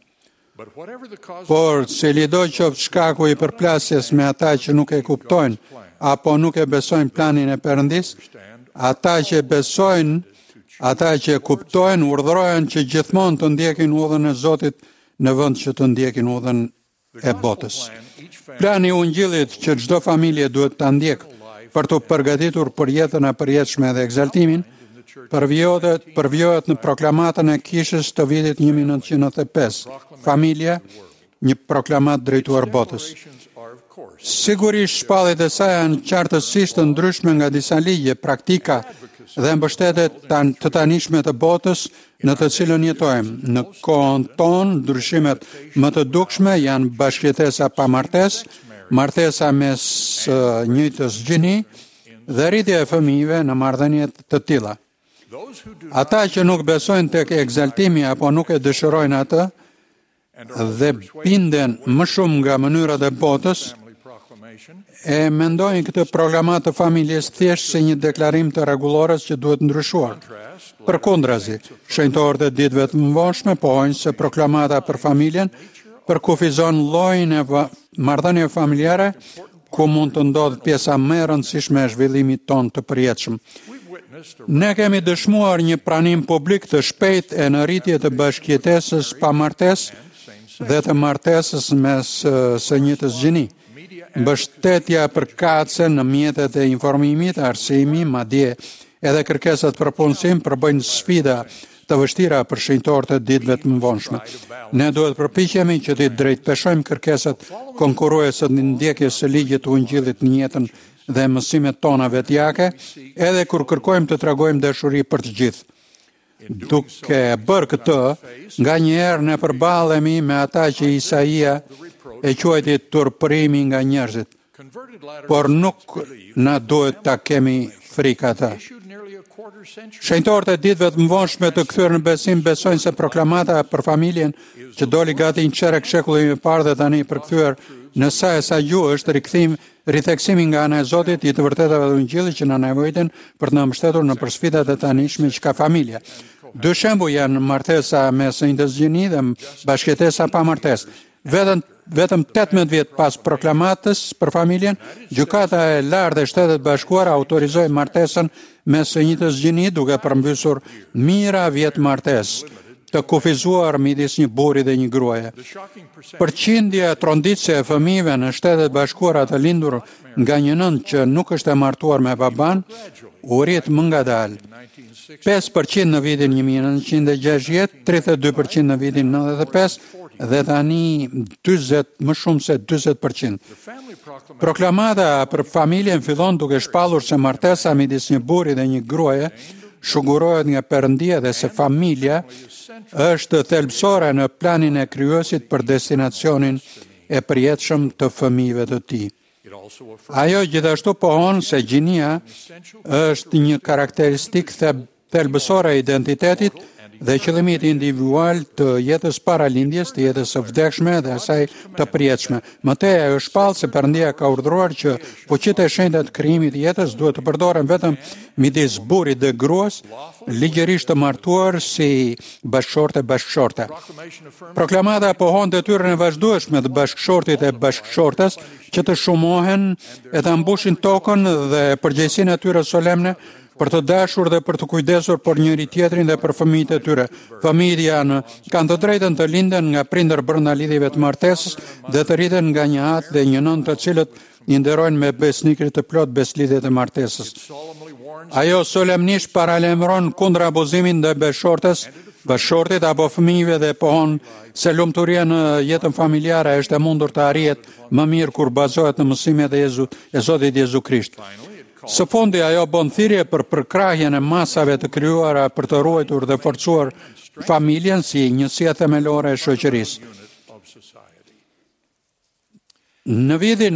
Por cilido qoftë shkaku i përplasjes me ata që nuk e kuptojnë apo nuk e besojnë planin e Perëndis, ata që besojnë, ata që kuptojnë, urdhrohen që gjithmonë të ndjekin udhën e Zotit në vend që të ndjekin udhën e botës. Plani i Ungjillit që çdo familje duhet ta ndjek për të përgatitur për jetën e përjetshme dhe egzaltimin, përvjohet në proklamatën e kishës të vitit 1995, familja, një proklamat drejtuar botës. Sigurisht shpallit e saj janë qartësisht të ndryshme nga disa ligje, praktika dhe mbështetet të tanishme të botës në të cilën jetojmë. Në kohën tonë, ndryshimet më të dukshme janë bashkëjetesa pa martesë, martesa mes njëjtës gjini dhe rritja e fëmijëve në marrëdhënie të tilla. Ata që nuk besojnë tek egzaltimi apo nuk e dëshirojnë atë dhe binden më shumë nga mënyrat e botës, e mendojnë këtë proklamat të familjes thjesht si një deklarim të rregullores që duhet ndryshuar. Përkundrazi, shenjtorët e ditëve të mëvoshme pohojnë se proklamata për familjen përkufizon llojin e marrëdhënieve familjare ku mund të ndodhë pjesa më e rëndësishme e zhvillimit ton të përjetshëm. Ne kemi dëshmuar një pranim publik të shpejt e në rritje të bashkëjetesës pa martesë dhe të martesës mes së njëjtës gjini. Mbështetja përkatëse në mjetet e informimit, arsimi, madje edhe kërkesat për punësim përbëjnë sfida të vështira për shenjtorët e ditëve të mëvonshme. Ne duhet përpiqemi që të drejtpeshojmë kërkesat konkurruese të ndjekjes së ligjit të Ungjillit në jetën dhe mësimet tona vetjake, edhe kur kërkojmë të tregojmë dashuri për të gjithë. Duke bërë këtë, nganjëherë ne përballemi me ata që Isaia e quajti turprimi nga njerëzit, por nuk na duhet ta kemi frikë ata. Shenjtorët e ditëve të mëvonshme të kthyer në besim besojnë se proklamata për familjen që doli gati një çerek shekulli më parë dhe tani përkthyer në sa e sa gjuhë është ritheksimi nga ana e Zotit i të vërtetave të Ungjillit që na nevojitin për të na mbështetur në sfidat e tanishme që ka familja. Dy shembuj janë martesa mes njëjtës gjini dhe bashkëjetesa pa martesë. Vetëm 18 vjet pas proklamatës për familjen, gjykata e lartë e Shtetet Bashkuara autorizoi martesën mes së njëjtës gjini duke përmbysur mijëra vjet martesë të kufizuar midis një burri dhe një gruaje. Përqindja tronditëse e fëmijëve në Shtetet Bashkuara të lindur nga një nënë që nuk është e martuar me baban, u rrit më ngadalë. 5% në vitin 1960, 32% në vitin 95 dhe tani 40, më shumë se 40%. Proklamata për familjen fillon duke shpallur se martesa midis një burri dhe një gruaje shugurohet nga Perëndia dhe se familja është thelbësore në planin e Krijuesit për destinacionin e përjetshëm të fëmijëve të tij. Ajo gjithashtu pohon se gjinia është një karakteristikë thelbësore e identitetit dhe qëllimit individual të jetës paralindjes, të jetës së vdekshme dhe asaj të përjetshme. Mëtej ajo shpall se Perëndia ka urdhëruar që fuqitë e shenjta të krijimit të jetës duhet të përdoren vetëm midis burrit dhe gruas, ligjërisht të martuar si bashkëshorte. Proklamata pohon detyrën e vazhdueshme të bashkëshortit e bashkëshortes që të shumohen e të mbushin tokën dhe përgjegjësinë e tyre solemne për të dashur dhe për të kujdesur për njëri tjetrin dhe për fëmijët e tyre. Fëmijët kanë të drejtën të linden nga prindër brenda lidhjeve të martesës dhe të rriten nga një atë dhe një nënë të cilët i nderojnë me besnikëri të plot beslidhje të martesës. Ajo solemnisht paralajmëron kundër abuzimit ndaj bashkëshortit apo fëmijëve dhe pohon se lumturia në jetën familjare është e mundur të arrihet më mirë kur bazohet në mësimet e Zotit Jezu Krisht. Së fundi ajo bën thirrje për përkrahjen e masave të krijuara për të ruajtur dhe forcuar familjen si njësia themelore e shoqërisë. Në vitin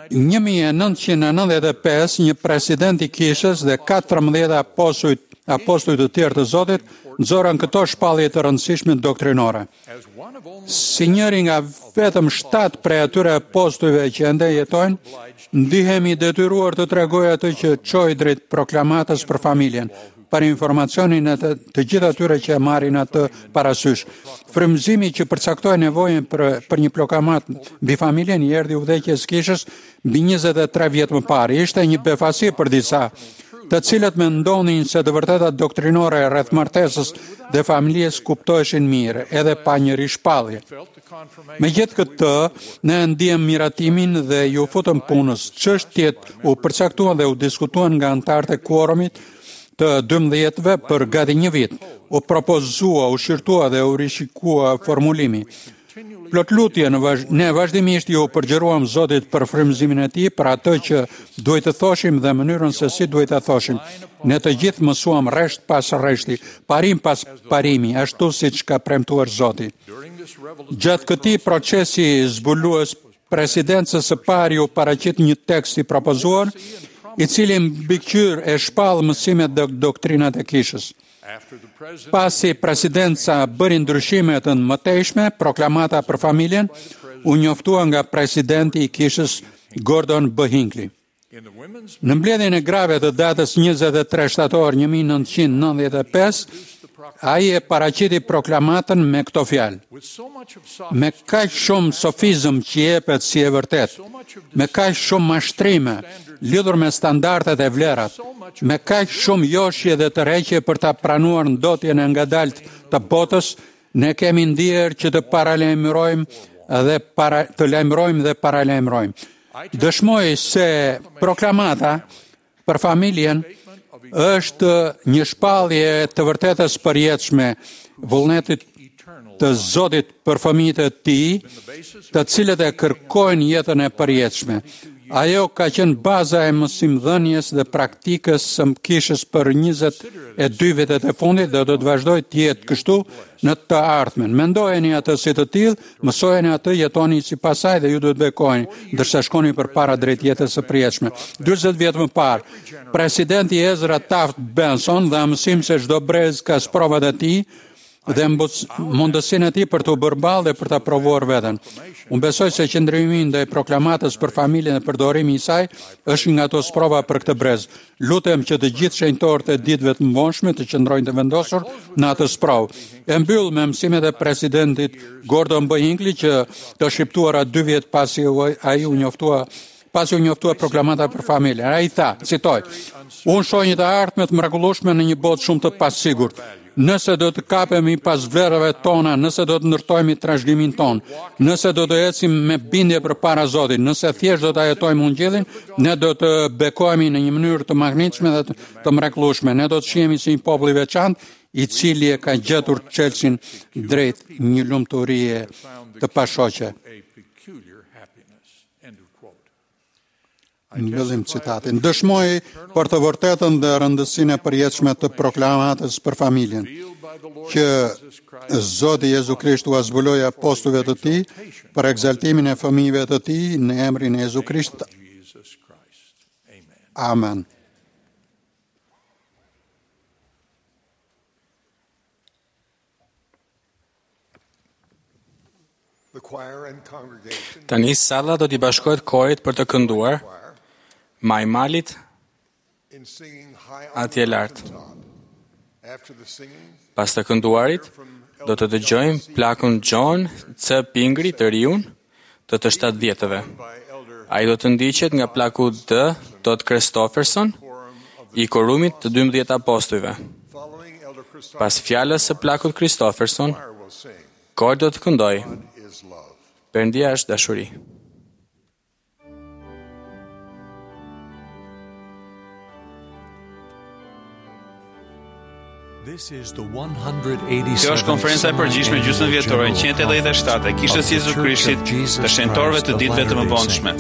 1995, një president i kishës dhe 14 apostujt të tjerë të Zotit nxorën këto shpallje të rëndësishme doktrinore. Si njëri nga vetëm 7 prej atyre apostujve që ende jetojnë, ndihemi detyruar të tregoj atë që çoi drejt proklamatës për familjen, për informacionin e të gjithë atyre që e marrin atë parasysh. Frymëzimi që përcaktoi nevojën për një proklamat mbi familjen i erdhi udhëheqjes kishës mbi 23 vjet më parë. Ishte një befasi për disa, të cilët mendonin se të vërtetat doktrinore rreth martesës dhe familjes kuptoheshin mirë, edhe pa një rishpallje. Megjithë këtë, ne ndihem miratimin dhe ju futëm punës. Çështjet u përcaktuan dhe u diskutuan nga anëtarët e quorumit të 12-ve për gati një vit. U propozua, u shqyrtua dhe u rishikua formulimi. Plot lutje, ne vazhdimisht ju përgjëruam Zotit për frymëzimin e tij, për atë që duhet të thoshim dhe mënyrën se si duhet të thoshim. Ne të gjithë mësuam rresht pas rreshti, parim pas parimi, ashtu siç ka premtuar Zoti. Gjatë këtij procesi zbulues, presidencës së parë ju paraqit një tekst i propozuar, i cili mbikëqyr e shpall mësimet dhe doktrinat e kishës. Pasi presidenca bëri ndryshimet të mëtejshme, proklamata për familjen u njoftua nga presidenti i kishës Gordon B. Hinckley. Në mbledhjen e grave të datës 23 shtator 1995, ai e paraqiti proklamatën me këto fjalë: me kaq shumë sofizëm që jepet si e vërtet, me kaq shumë mashtrime lidhur me standardet e vlerat, me kaq shumë joshje dhe tërheqje për ta pranuar ndotjen e ngadalt të botës, ne kemi ndier që të paralajmërojmë dhe paralajmërojmë. Dëshmoj se proklamata për familjen është një shpallje të vërtetës përjetshme, vullnetit të Zotit për fëmijët e tij, të cilët e kërkojnë jetën e përjetshme. Ajo ka qenë baza e mësimdhënies dhe praktikës së kishës për 22 vitet e fundit dhe do të vazhdojë të jetë kështu në të ardhmen. Mendojeni atë si të tillë, mësojeni atë, jetoni sipas saj dhe ju duhet bekojeni, ndërsa shkoni përpara drejt jetës së përjetshme. 40 vjet më parë, presidenti Ezra Taft Benson dha mësim se çdo brez ka sprovat e tij dhe mundësinë e tij për të bërë ballë dhe për ta provuar veten. Unë besoj se qëndrimi ndaj proklamatës për familjen dhe përdorimi i saj është nga ato sprova për këtë brez. Lutem që të gjithë shenjtorët e ditëve të mëvonshme të qëndrojnë të vendosur në atë sprovë. E mbyll me mësimet e presidentit Gordon B. Hinckley që të shqiptuara 2 vjet pasi ai u njoftua proklamata për familjen. Ai tha, citoj: "Unë shoh një të ardhme të mrekullueshme në një botë shumë të pasigurt. Nëse do të kapemi pas vlerave tona, nëse do të ndërtojmë trashëgiminë tonë, nëse do të ecim me bindje përpara Zotit, nëse thjesht do ta jetojmë ungjillin, ne do të bekohemi në një mënyrë të mahnitshme dhe të mrekullueshme. Ne do të shihemi si një popull i veçantë, i cili e ka gjetur çelësin drejt një lumturie të pashoqe." Mbyllim citatin. Dëshmoj për të vërtetën dhe rëndësinë e përjetshme të proklamatës për familjen, që Zoti Jezu Krisht u zbuloi apostujve të tij për egzaltimin e fëmijëve të tij në emrin e Jezu Krisht. Amen. Tani salla do t'i bashkohet korit për të kënduar Majmalit atje lart. Pas të kënduarit, do të dëgjojmë plakun John C. Pingri të riun të 70-ve. Ai do të ndiqet nga plaku D. Christopherson i korumit të 12 apostujve. Pas fjalës së plakut Christopherson, kor do të këndoj Perëndia është dashuri. Kjo është konferenca e përgjithshme gjysmëvjetore 187 e Kishës Jezu Krishtit të shenjtorëve të ditëve të mëvonshme.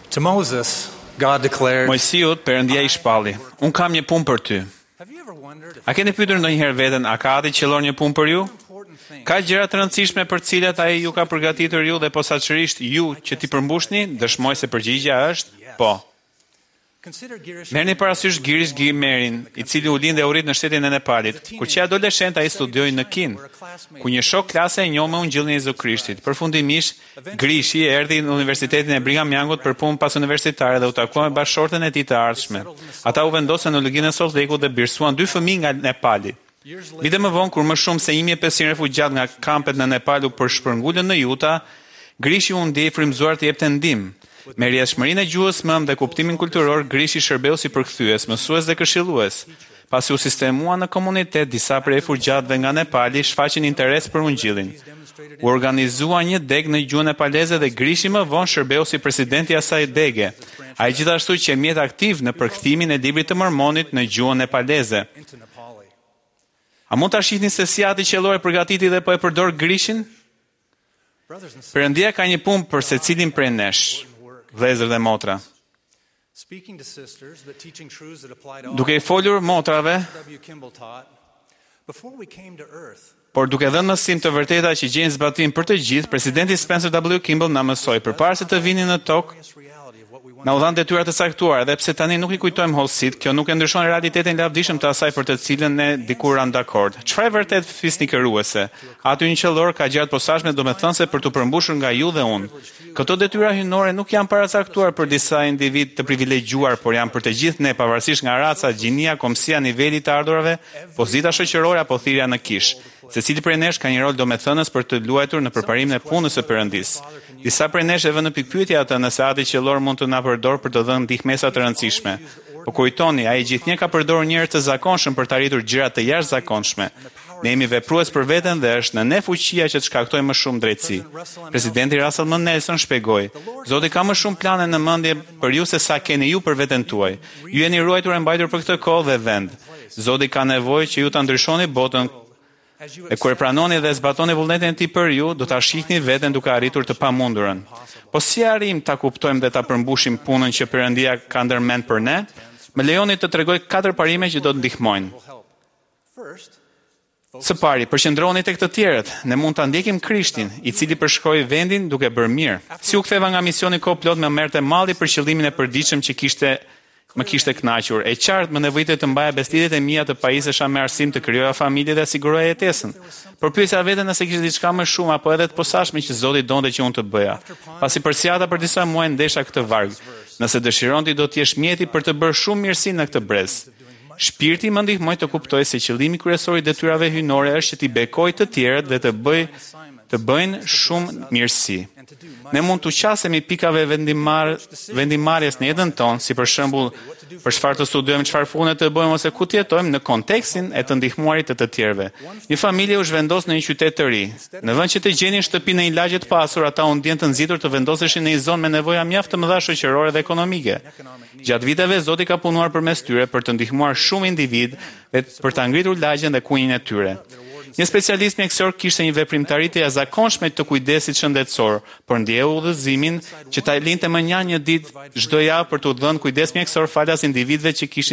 To Moses, God declared, Mojsiut, Perëndia i shpalli: "Unë kam një punë për ty." Have you ever wondered if A keni pyetur ndonjëherë veten, a ka ati qellor një punë për ju? Ka gjëra të rëndësishme për të cilat ai ju ka përgatitur ju dhe posaçërisht ju që ti përmbushni? Dëshmoj se përgjigjja është po. consider Girish Merrni parasysh Girish Gimerin, i cili u lindë e u rit në shtetin e Nepalit. Kur që adoleshent ai studioi në Kin, ku një shok klase e njohur me Ungjillin e Jezu Krishtit. Përfundimisht, Grishi erdhi në Universitetin e Brigham Youngut për punë pas universitare dhe u takua me bashkëshorten e tij të ardhshme. Ata u vendosën në luginë e Salt Lake-ut dhe birsuan 2 fëmijë nga Nepali. Vite më vonë, kur më shumë se 1500 refugjat nga kampet në Nepal u përshpërngulën në Utah, Grishi u ndjej frymëzuar të jepte ndihmë. Me rrjedhshmërinë e gjuhës mëm dhe kuptimin kulturor, Grishi shërbeu si përkthyes, mësues dhe këshillues. Pasi u sistemua në komunitet, disa prej refugjatëve nga Nepali shfaqin interes për Ungjillin. U organizua një deg në gjuhën nepaleze dhe Grishi më vonë shërbeu si presidenti i asaj dege. Ai gjithashtu që mjet aktiv në përkthimin e librit të Mormonit në gjuhën nepaleze. into Nepali. A mund ta shihni se si ati qellor e përgatiti dhe po e përdor Grishin? Brothers and sisters, Perëndia ka një punë për secilin prej nesh, vëllezër dhe motra. speaking to sisters, but teaching truths that apply to all, Duke i folur motrave, W. Kimball taught, before we came to earth, por duke dhënë mësim të vërteta që gjejnë zbatim për të gjithë, presidenti Spencer W. Kimball na mësoi përpara se të vinin në tokë, this reality of what we want na u dhanë detyra të saktuara, dhe pse tani nuk i kujtojmë hollësit, kjo nuk e ndryshon realitetin lavdishëm të asaj për të cilën ne dikur ran dakord. Çfarë vërtet fisnikëruese? Aty një qellor ka gjatë posaçme, domethënse për të përmbushur nga ju dhe unë. Këto detyra hyjnore nuk janë paracaktuar për disa individ të privilegjuar, por janë për të gjithë ne, pavarësisht nga raca, gjinia, komsia, niveli të ardhurave, pozita shoqërore apo thirrja në kish. Secili prej nesh ka një rol domethënës për të luajtur në përparimin e punës së Perëndisë. Disa prej nesh e vënë në pikpyetje atë nëse ati qellor mund të na përdor për të dhënë ndihmesa të rëndësishme. Po kujtoni, ai gjithnjë ka përdorur njerëz të zakonshëm për të arritur gjëra të jashtëzakonshme. Ne jemi veprues për veten dhe është në ne fuqia që të shkaktojmë më shumë drejtësi. Presidenti Russell M. Nelson shpjegoi: Zoti ka më shumë plane në mendje për ju se sa keni ju për veten tuaj. Ju jeni ruajtur e mbajtur për këtë kohë dhe vend. Zoti ka nevojë që ju ta ndryshoni botën. E kur e pranoni dhe zbatoni vullnetin e tij për ju, do ta shihni veten duke arritur të pamundurën. Po si arrim ta kuptojmë dhe ta përmbushim punën që Perëndia ka ndërmend për ne? Më lejoni të tregoj 4 parime që do të ndihmojnë. first, Së pari, përqendroni tek të tjerët. Ne mund ta ndjekim Krishtin, i cili përshkroi vendin duke bërë mirë. Si u ktheva nga misioni kohë plot me merrte malli për qëllimin e përditshëm që më kishte kënaqur. E qartë më nevojitë të mbaja bestidjet e mia të pajisesha me arsim, të krijoja familje dhe siguroja jetesën. Por pyesja veten nëse kishte diçka më shumë apo edhe të posaçme që Zoti donte që unë të bëja. Pasi përsiata për disa muaj ndesha këtë varg. Nëse dëshiron ti do të jesh mjeti për të bërë shumë mirësi në këtë brez. Shpirti më ndihmoi të kuptoj se qëllimi kryesor i detyrave hyjnore është që ti bekoj të tjerët dhe të bëjnë shumë mirësi. Ne mund të qasemi pikave vendimarrjes në jetën tonë, si për shembull, për çfarë të studiojmë, çfarë pune të bëjmë ose ku të jetojmë në kontekstin e të ndihmuarit të tjerëve. Një familje u zhvendos në një qytet të ri. Në vend që të gjenin shtëpi në një lagje të pasur, ata u ndjen të nxitur të vendoseshin në një zonë me nevoja mjaft të mëdha shoqërore dhe ekonomike. Gjatë viteve Zoti ka punuar përmes tyre për të ndihmuar shumë individ dhe për ta ngritur lagjen dhe kunjin e tyre. Një specialist mjekësor kishte një veprimtari të jashtëzakonshme të kujdesit shëndetësor, por ndjeu udhëzimin që ta linte më një ditë çdo javë për të dhënë kujdes mjekësor falas individëve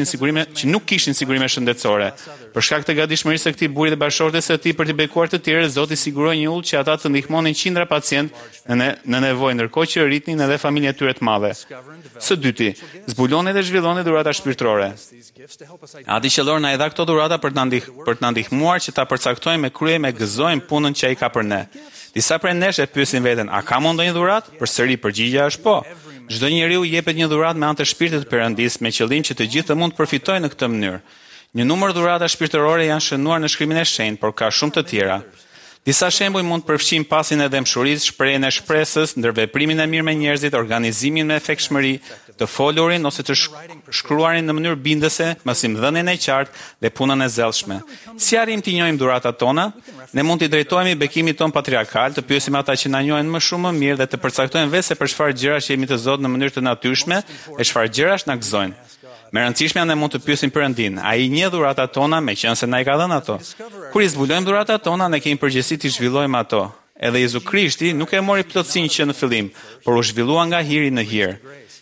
që nuk kishin sigurime shëndetësore. Për shkak të gatishmërisë së këtij burri dhe bashkëshortes së tij për të bekuar të tjerë, Zoti siguroi një udhë që ata të ndihmonin qindra pacientë në nevojë, ndërkohë që rritnin edhe familje të tyre të madhe. Së dyti, zbuloni dhe zhvilloni dhurata shpirtërore. Ati qellor na i dha këto dhurata për të na ndihmuar që ta përcaktojmë me krye me gëzojmë punën që ai ka për ne. Disa prej nesh e pyesin veten, a ka mund ndonjë dhuratë? Përsëri përgjigjja është po. Çdo njeriu jepet një dhuratë me anë të shpirtit të Perëndisë me qëllim që të gjithë të mund të përfitojnë në këtë mënyrë. Një numër dhurata shpirtërore janë shënuar në Shkrimin e Shenjtë, por ka shumë të tjera. Disa shembuj mund të përfshijnë pasin e dëmshurisë, shprehjen e shpresës, ndërveprimin e mirë me njerëzit, organizimin me efektshmëri, të folurin ose të shkruarin në mënyrë bindëse, mësimdhënien e qartë dhe punën e zellshme. Si arrim të njohim dhuratat tona? Ne mund t'i drejtohemi bekimit ton patriarkal, të pyesim ata që na njohin më shumë më mirë dhe të përcaktojmë vetë se për çfarë gjërash jemi të zot në mënyrë të natyrshme e çfarë gjërash na gëzojnë. Me rëndësishme ne mund të pyesim Perëndin, ai njeh dhuratat tona meqense na i ka dhënë ato. Kur i zbulojmë dhuratat tona, ne kemi përgjegjësi të zhvillojmë ato. Edhe Jezu Krishti nuk e mori plotësinë që në fillim, por u zhvillua nga hiri në hir.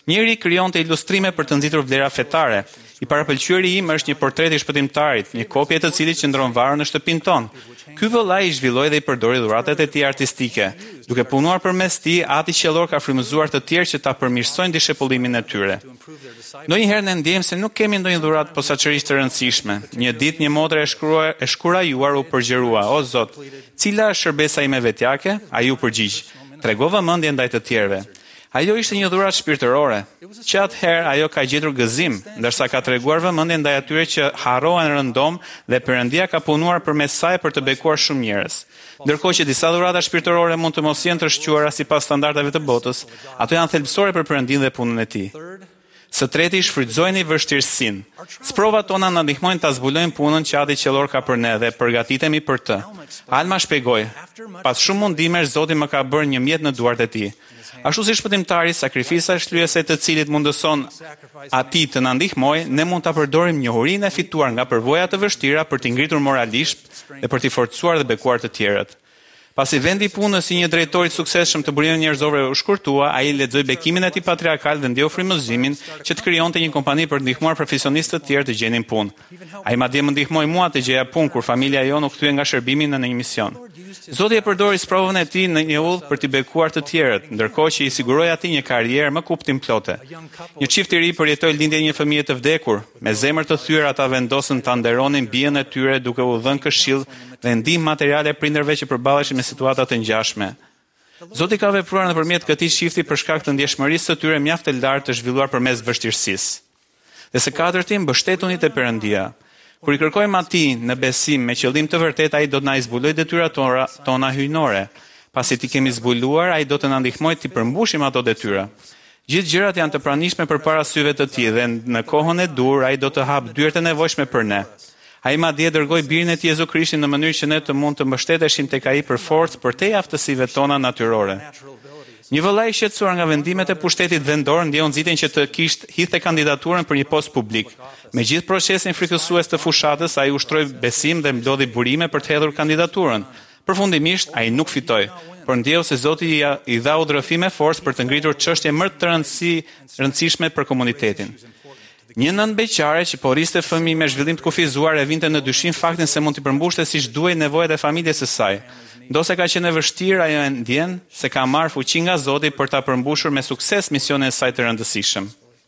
Njëri krijonte ilustrime për të nxitur vlera fetare. I parapëlqyeri im është një portret i shpëtimtarit, një kopje të cilit qëndron varur në shtëpinë tonë. Ky vëllai i zhvilloi dhe i përdori dhuratat e tij artistike. Duke punuar përmes tij, Ati Qiellor ka frymëzuar të tjerë që ta përmirësojnë dishepullimin e tyre. Ndonjëherë ne ndjejmë se nuk kemi ndonjë dhuratë posaçërisht të rëndësishme. Një ditë një motre e shkurajuar u përgjërua: "O Zot, cila është shërbesa ime vetjake?" Ai u përgjigj: "Tregova mendje ndaj të tjerëve." Ajo ishte një dhuratë shpirtërore, që atëherë ajo ka gjetur gëzim, ndërsa ka treguar vëmendje ndaj atyre që harrohen rëndom dhe Perëndia ka punuar përmes saj për të bekuar shumë njerëz. Ndërkohë që disa dhurata shpirtërore mund të mos jenë të shquara sipas standardeve të botës, ato janë thelbësore për Perëndinë dhe punën e tij. Së treti, shfrytëzojeni vështirësinë. Sprovat tona na ndihmojnë ta zbulojmë punën që Ati Qiellor ka për ne dhe përgatitemi për të. Alma shpjegoi: "Pas shumë mundimesh Zoti më ka bërë një mjet në duart e tij. Ashtu si shpëtimtari, sakrifisa shlyese të cilit mundëson Atij të na ndihmojë, ne mund ta përdorim njohurinë e fituar nga përvoja të vështira për t'i ngritur moralisht dhe për t'i forcuar dhe bekuar të tjerët." Pasi vendi i punës si një drejtori i suksesshëm të burimeve njerëzore u shkurtua, ai lexoi bekimin e tij patriarkal dhe ndjeu frymëzimin që të krijonte një kompani për të ndihmuar profesionistë të tjerë të gjenin punë. Ai madje më ndihmoi mua të gjeja punë kur familja jon u kthye nga shërbimi në një mision. Zoti e përdori sprovën e tij në një udhë për t'i bekuar të tjerët, ndërkohë që i siguroi atij një karrierë më kuptimplote. Një çift i ri përjetoi lindjen e një fëmije të vdekur. Me zemër të thyer ata vendosën ta nderonin bijën e tyre duke u dhënë këshill dhe ndihmë materiale prindërve që përballeshin me situata të ngjashme. Zoti ka vepruar nëpërmjet këtij çifti për shkak të ndjeshmërisë së tyre mjaft të lartë të zhvilluar përmes vështirësisë. Dhe së katërti, mbështetuni te Perëndia. Kur i kërkojmë Atij në besim me qëllim të vërtetë, ai do të na zbulojë detyrat tona hyjnore. Pasi ti kemi zbuluar, ai do të na ndihmojë të përmbushim ato detyra. Gjithë gjërat janë të pranishme përpara syve të tij dhe në kohën e dur ai do të hap dyert e nevojshme për ne. Ai madje dërgoi birin e tij Jezu Krishtin në mënyrë që ne të mund të mbështeteshim tek ai për forcë për te aftësive tona natyrore. Një vëllai i shqetësuar nga vendimet e pushtetit vendor ndjeu nxitjen që të kishte hidhte kandidaturën për një post publik. Me gjithë procesin frikësues të fushatës, ai ushtroi besim dhe mblodhi burime për të hedhur kandidaturën. Përfundimisht ai nuk fitoi, por ndjeu se Zoti i dha udhërëfim me forcë për të ngritur çështje më të rëndësishme për komunitetin. Një nën beqare që po rriste fëmijë me zhvillim të kufizuar e vinte në dyshim faktin se mund t'i përmbushte siç duhej nevojat e familjes së saj. Ndose ka qenë e vështirë, ajo e ndjen se ka marrë fuqi nga Zoti për ta përmbushur me sukses misionin e saj të rëndësishëm.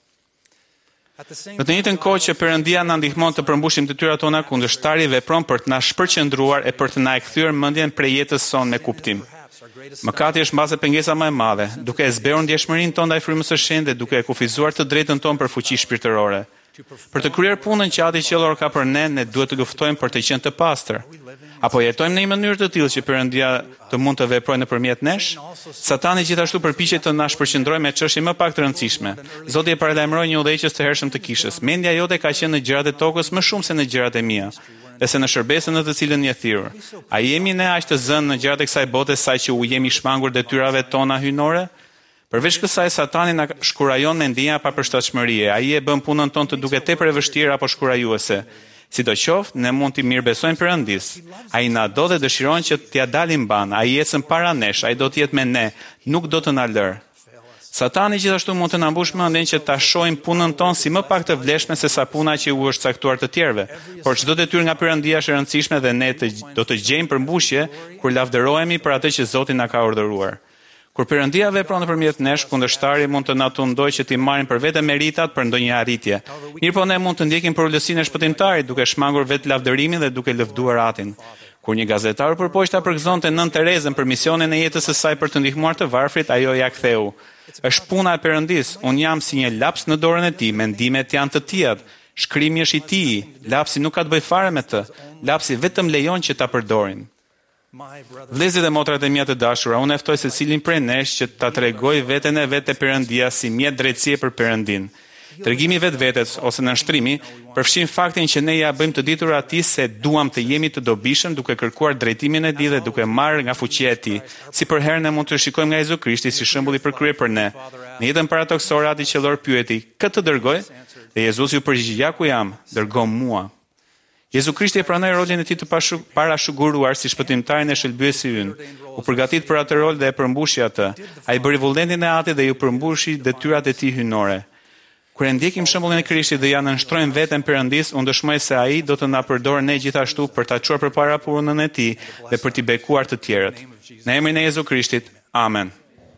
Në të njëjtën kohë që Perëndia na ndihmon të përmbushim detyrat tona, kundërshtari vepron për të na shpërqendruar e për të na kthyer mendjen prej jetës sonë me kuptim. Mëkati është mbase pengesa më e madhe, duke e zberur ndjeshmërinë tonë ndaj frymës së shenjtë dhe duke e kufizuar të drejtën tonë për fuqi shpirtërore. Për të kryer punën që Ati Qiellor ka për ne, ne duhet të luftojmë për të qenë të pastër. Apo jetojmë në një mënyrë të tillë që Perëndia të mund të veprojë nëpërmjet nesh? Satani gjithashtu përpiqet të na shpërqendrojë me çështje më pak të rëndësishme. Zoti e paralajmëroi një udhëheqës të hershëm të kishës: "Mendja jote ka qenë në gjërat e tokës më shumë se në gjërat e mia, dhe se në shërbesën në të cilën je thirrur. A jemi ne aq të zënë në gjërat e kësaj bote sa që u jemi shmangur detyrave tona hyjnore?" Përveç kësaj, Satani na shkurajon me ndjenja pa përshtatshmërie. Ai e bën punën tonë të duket tepër e vështirë apo shkurajuese. Sidoqoftë, ne mund të mirëbesojmë Perëndis. Ai na do dhe dëshiron që t'ia dalim ban. Ai ecën para nesh, ai do të jetë me ne, nuk do të na lërë. Satani gjithashtu mund të na mbush mendjen që ta shohim punën tonë si më pak të vlefshme se sa puna që u është caktuar të tjerëve. Por çdo detyrë nga Perëndia është e rëndësishme dhe ne do të gjejmë përmbushje kur lavdërohemi për atë që Zoti na ka urdhëruar. Kur Perëndia vepron nëpërmjet nesh, kundërshtari mund të na tundojë që t'i marrim për vete meritat për ndonjë arritje. Mirpo ne mund të ndjekim për ulësinë e shpëtimtarit duke shmangur vetë lavdërimin dhe duke lëvduar Atin. Kur një gazetar përpoq ta përgëzonte Nën Terezën për misionin e jetës së saj për të ndihmuar të varfrit, ajo ja ktheu: "Është puna e Perëndis, unë jam si një laps në dorën e tij, mendimet janë të tija. Shkrimi është i tij, lapsi nuk ka të bëjë fare me të. Lapsi vetëm lejon që ta përdorin." Vëllezërit dhe motrat e mia të dashura, unë ftoj secilin prej nesh që ta tregoj veten e vet te Perëndia si mjet drejtësie për Perëndin. Tregimi vetvetes ose nënshtrimi përfshin faktin që ne ja bëjmë të ditur atij se duam të jemi të dobishëm duke kërkuar drejtimin e tij dhe duke marrë nga fuqia e tij. Si për herë ne mund të shikojmë nga Jezu Krishti si shembull i përkryer për ne. Në jetën paradoksore Ati Qiellor pyeti: "Kë të dërgoj?" Dhe Jezusi u përgjigj: "Ja ku jam, dërgo mua." Jezu Krishti e pranoi rolin e tij të parashuguruar si shpëtimtarin e shëlbyesi ynë. U përgatit për atë rol dhe e përmbushi atë. Ai bëri vullnetin e Atit dhe ju përmbushi detyrat e tij hyjnore. Kur e ndjekim shembullin e Krishtit dhe ja nënshtrojmë veten Perëndis, unë dëshmoj se ai do të na përdorë ne gjithashtu për ta çuar përpara punën e tij dhe për t'i bekuar të tjerët. Në emrin e Jezu Krishtit. Amen.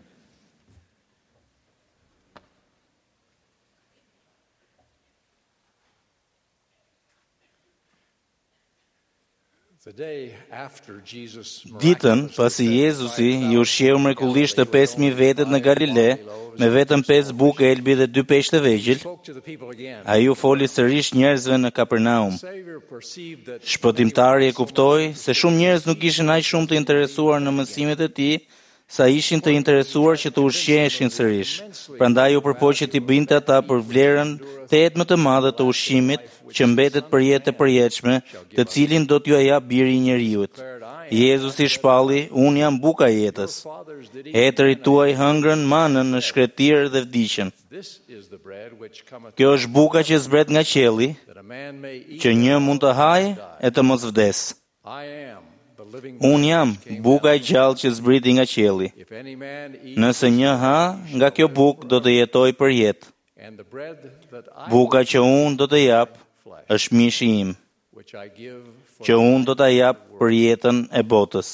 Ditën, pasi Jezusi i ushqeu mrekullisht të 5.000 vetët në Galile, me vetëm 5 bukë elbi dhe 2 peshë të vegjël, ai u foli sërish njerëzve në Kapernaum. Shpëtimtari e kuptoi se shumë njerëz nuk ishin aq shumë të interesuar në mësimet e tij, sa ishin të interesuar që të ushqeheshin sërish. Prandaj u përpoqi t'i binte ata për vlerën 8 më të madhe të ushqimit që mbetet për jetë e përjetshme, të cilin do t'ju jap Biri i Njeriut. Jezusi shpalli, unë jam buka e jetës. Etërit tuaj hëngrën manën në shkretir dhe vdiqën. Kjo është buka që zbret nga qielli, që një mund të hajë e të mos vdes. Unë jam buka e gjallë që zbriti nga qielli. Nëse një ha, nga kjo bukë do të jetoj për jetë. Buka që unë do të jap është mishi im, që unë do të jap për jetën e botës.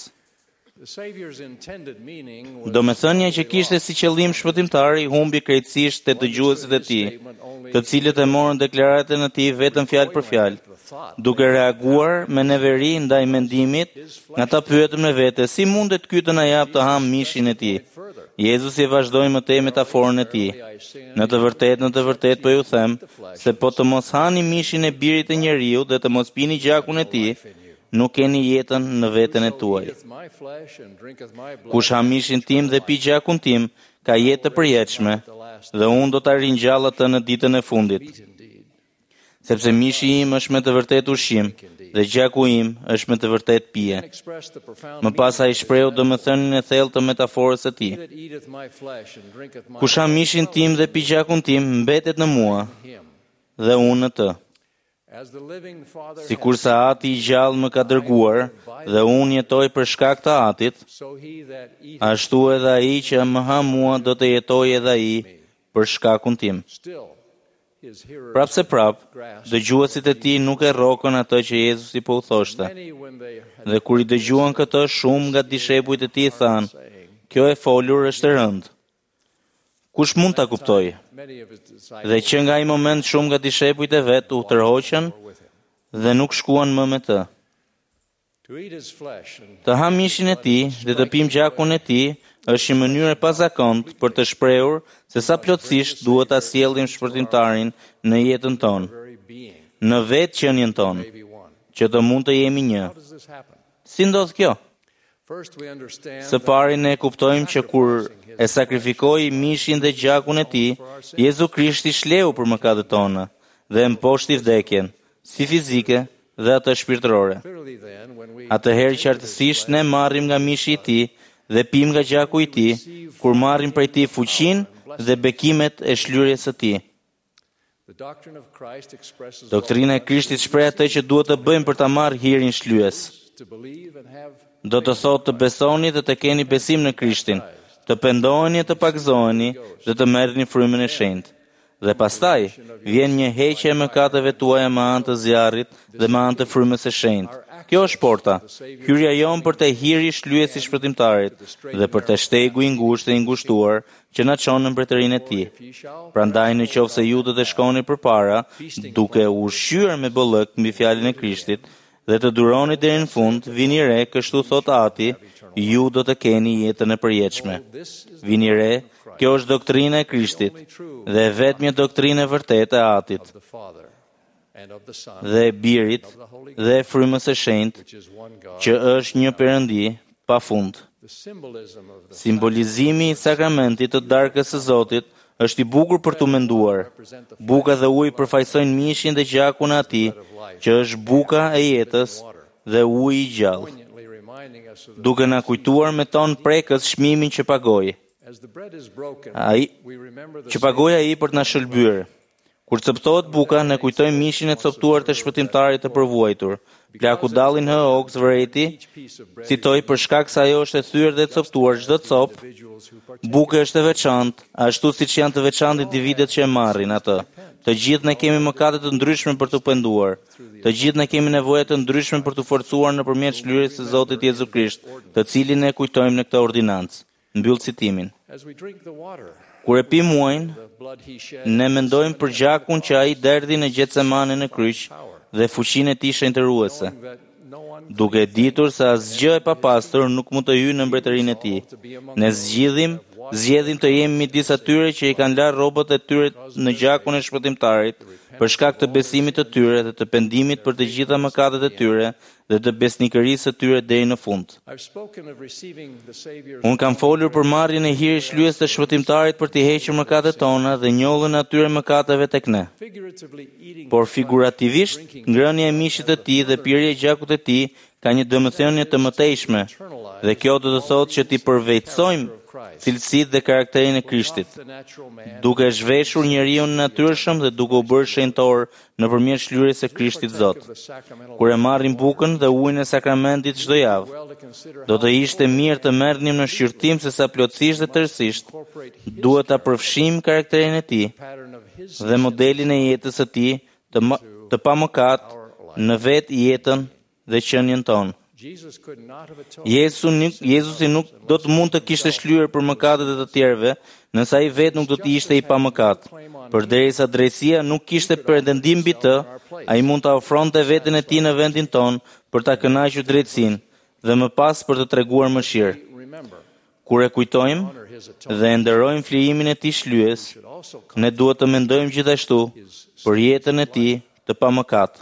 Domethënia që kishte si qëllim shpëtimtari humbi krejtësisht te dëgjuesit e tij, të cilët e morën deklaratën e tij vetëm fjalë për fjalë. Duke reaguar me neveri ndaj mendimit, ata pyetën me vete, si mundet ky të na jap të ham mishin e tij? Jezusi vazhdoi më tej metaforën e tij. Në të vërtetë po ju them, se po të mos hani mishin e Birit të Njeriu dhe të mos pini gjakun e tij, nuk keni jetën në veten e tuaj. Kush ha mishin tim dhe pi gjakun tim, ka jetë të përjetshme, dhe unë do ta ringjall atë në ditën e fundit. Sepse mishi im është me të vërtet ushqim, dhe gjaku im është me të vërtet pije. Më pas ai shprehu domethënien e thellë të metaforës së tij. Kush ha mishin tim dhe pi gjakun tim, mbetet në mua, dhe unë në të. Sikur sa Ati i gjallë më ka dërguar, dhe unë jetoj për shkak të Atit, ashtu edhe ai që më ha mua do të jetoj edhe ai për shkakun tim. Prapse dëgjuesit e tij nuk e rrokën atë që Jezusi po u thoshte. Dhe kur i dëgjuan këtë, shumë nga dishepujt e tij thanë, kjo e folur është e rëndë. Kush mund ta kuptojë? Dhe që nga ai moment shumë nga dishepujt e vet u tërhoqën dhe nuk shkuan më me të. Të ha mishin e tij dhe të pim gjakun e tij është një mënyrë e pazakontë për të shprehur se sa plotësisht duhet ta sjellim shpërtimtarin në jetën tonë, në vetë qenien tonë, që të mund të jemi një. Si ndodh kjo? Së pari ne kuptojmë që kur e sakrifikoi mishin dhe gjakun e tij, Jezu Krishti shleu për mëkatet tona dhe mposhti vdekjen, si fizike dhe atë shpirtërore. Atëherë qartësisht ne marrim nga mishi i tij dhe pim nga gjaku i tij, kur marrim prej tij fuqinë dhe bekimet e shlyerjes së tij. Doktrina e Krishtit shpreh atë që duhet të bëjmë për ta marrë hirin shlyes. Do të thotë të besoni dhe të keni besim në Krishtin, të pendoheni e të pakëzoheni dhe të merrni frymën e shenjtë. Dhe pastaj vjen një heqje e mëkateve tuaja me anë të zjarrit dhe me anë të frymës së shenjtë. Kjo është porta, hyrja jon për te hiri i shlyes i shpëtimtarit dhe për te shtegu i ngushtë e i ngushtuar që na çon në mbretërinë e tij. Prandaj nëse ju do të shkoni përpara, duke u ushqyer me bollëk mbi fjalën e Krishtit dhe të duroni deri në fund, vini re, kështu thot Ati, ju do të keni jetën e përjetshme. Vini re, kjo është doktrina e Krishtit dhe vetëm doktrinë e vërtetë e Atit dhe e Birit dhe e frymës së shenjtë, që është një Perëndi pafund. Simbolizimi i sakramentit të darkës së Zotit është i bukur për t'u menduar. Buka dhe uji përfaqësojnë mishin dhe gjakun e Atij, që është buka e jetës dhe uji i gjallë, duke na kujtuar me ton prekës çmimin që pagoi. Ai për të na shëlbyer. Kur coptohet buka, ne kujtojmë mishin e coptuar të shpëtimtarit të përvuajtur. Plaku Dallin H. Oaks Verity citoi për shkak se ajo është e thyer dhe e coptuar çdo cop, buka është e veçantë, ashtu siç janë të veçantë individët që e marrin atë. Të gjithë ne kemi mëkate të ndryshme për të penduar. Të gjithë ne kemi nevoja të ndryshme për të forcuar nëpërmjet shlyerjes së Zotit Jezu Krisht, të cilin ne kujtojmë në këtë ordinancë. Mbyll citimin. Kur e pim ujin, ne mendojmë për gjakun që ai derdhi në Getsemane në kryq dhe fuqinë e tij shenjtëruese, duke ditur se asgjë e papastër nuk mund të hyjë në mbretërinë e tij. Ne zgjedhim të jemi midis atyre që i kanë larë rrobat e tyre në gjakun e shpëtimtarit për shkak të besimit të tyre dhe të pendimit për të gjitha mëkatet e tyre dhe të besnikërisë së tyre deri në fund. Unë kam folur për marrjen e hir shlyes të shpëtimtarit për të hequr mëkatet tona dhe njolljen e atyre mëkateve tek ne. Por figurativisht, ngrënia e mishit të tij dhe pirja e gjakut të tij ka një domethënie të mëtejshme, dhe kjo do të thotë që ti përvejtsojmë cilësitë dhe karakterin e Krishtit, duke zhveshur njeriu në natyrshëm dhe duke u bërë shenjtor nëpërmjet shlyerjes së Krishtit Zot. Kur e marrim bukën dhe ujin e sakramentit çdo javë, do të ishte mirë të merrnim në shqyrtim sesa plotësisht dhe tërësisht, duhet ta përfshijmë karakterin e tij dhe modelin e jetës së tij të pamëkat në vetë jetën dhe qenien tonë. Jezusi nuk do të mund të kishte shlyer për mëkatet e të tjerëve, nëse ai vetë nuk do të ishte i pamëkat. Përderisa drejtësia nuk kishte pretendim mbi të, ai mund ta ofronte veten e tij në vendin ton për ta kënaqur drejtësinë dhe më pas për të treguar mëshirë. Kur e kujtojmë dhe e nderojmë flijimin e tij shlyes, ne duhet të mendojmë gjithashtu për jetën e tij të pamëkat.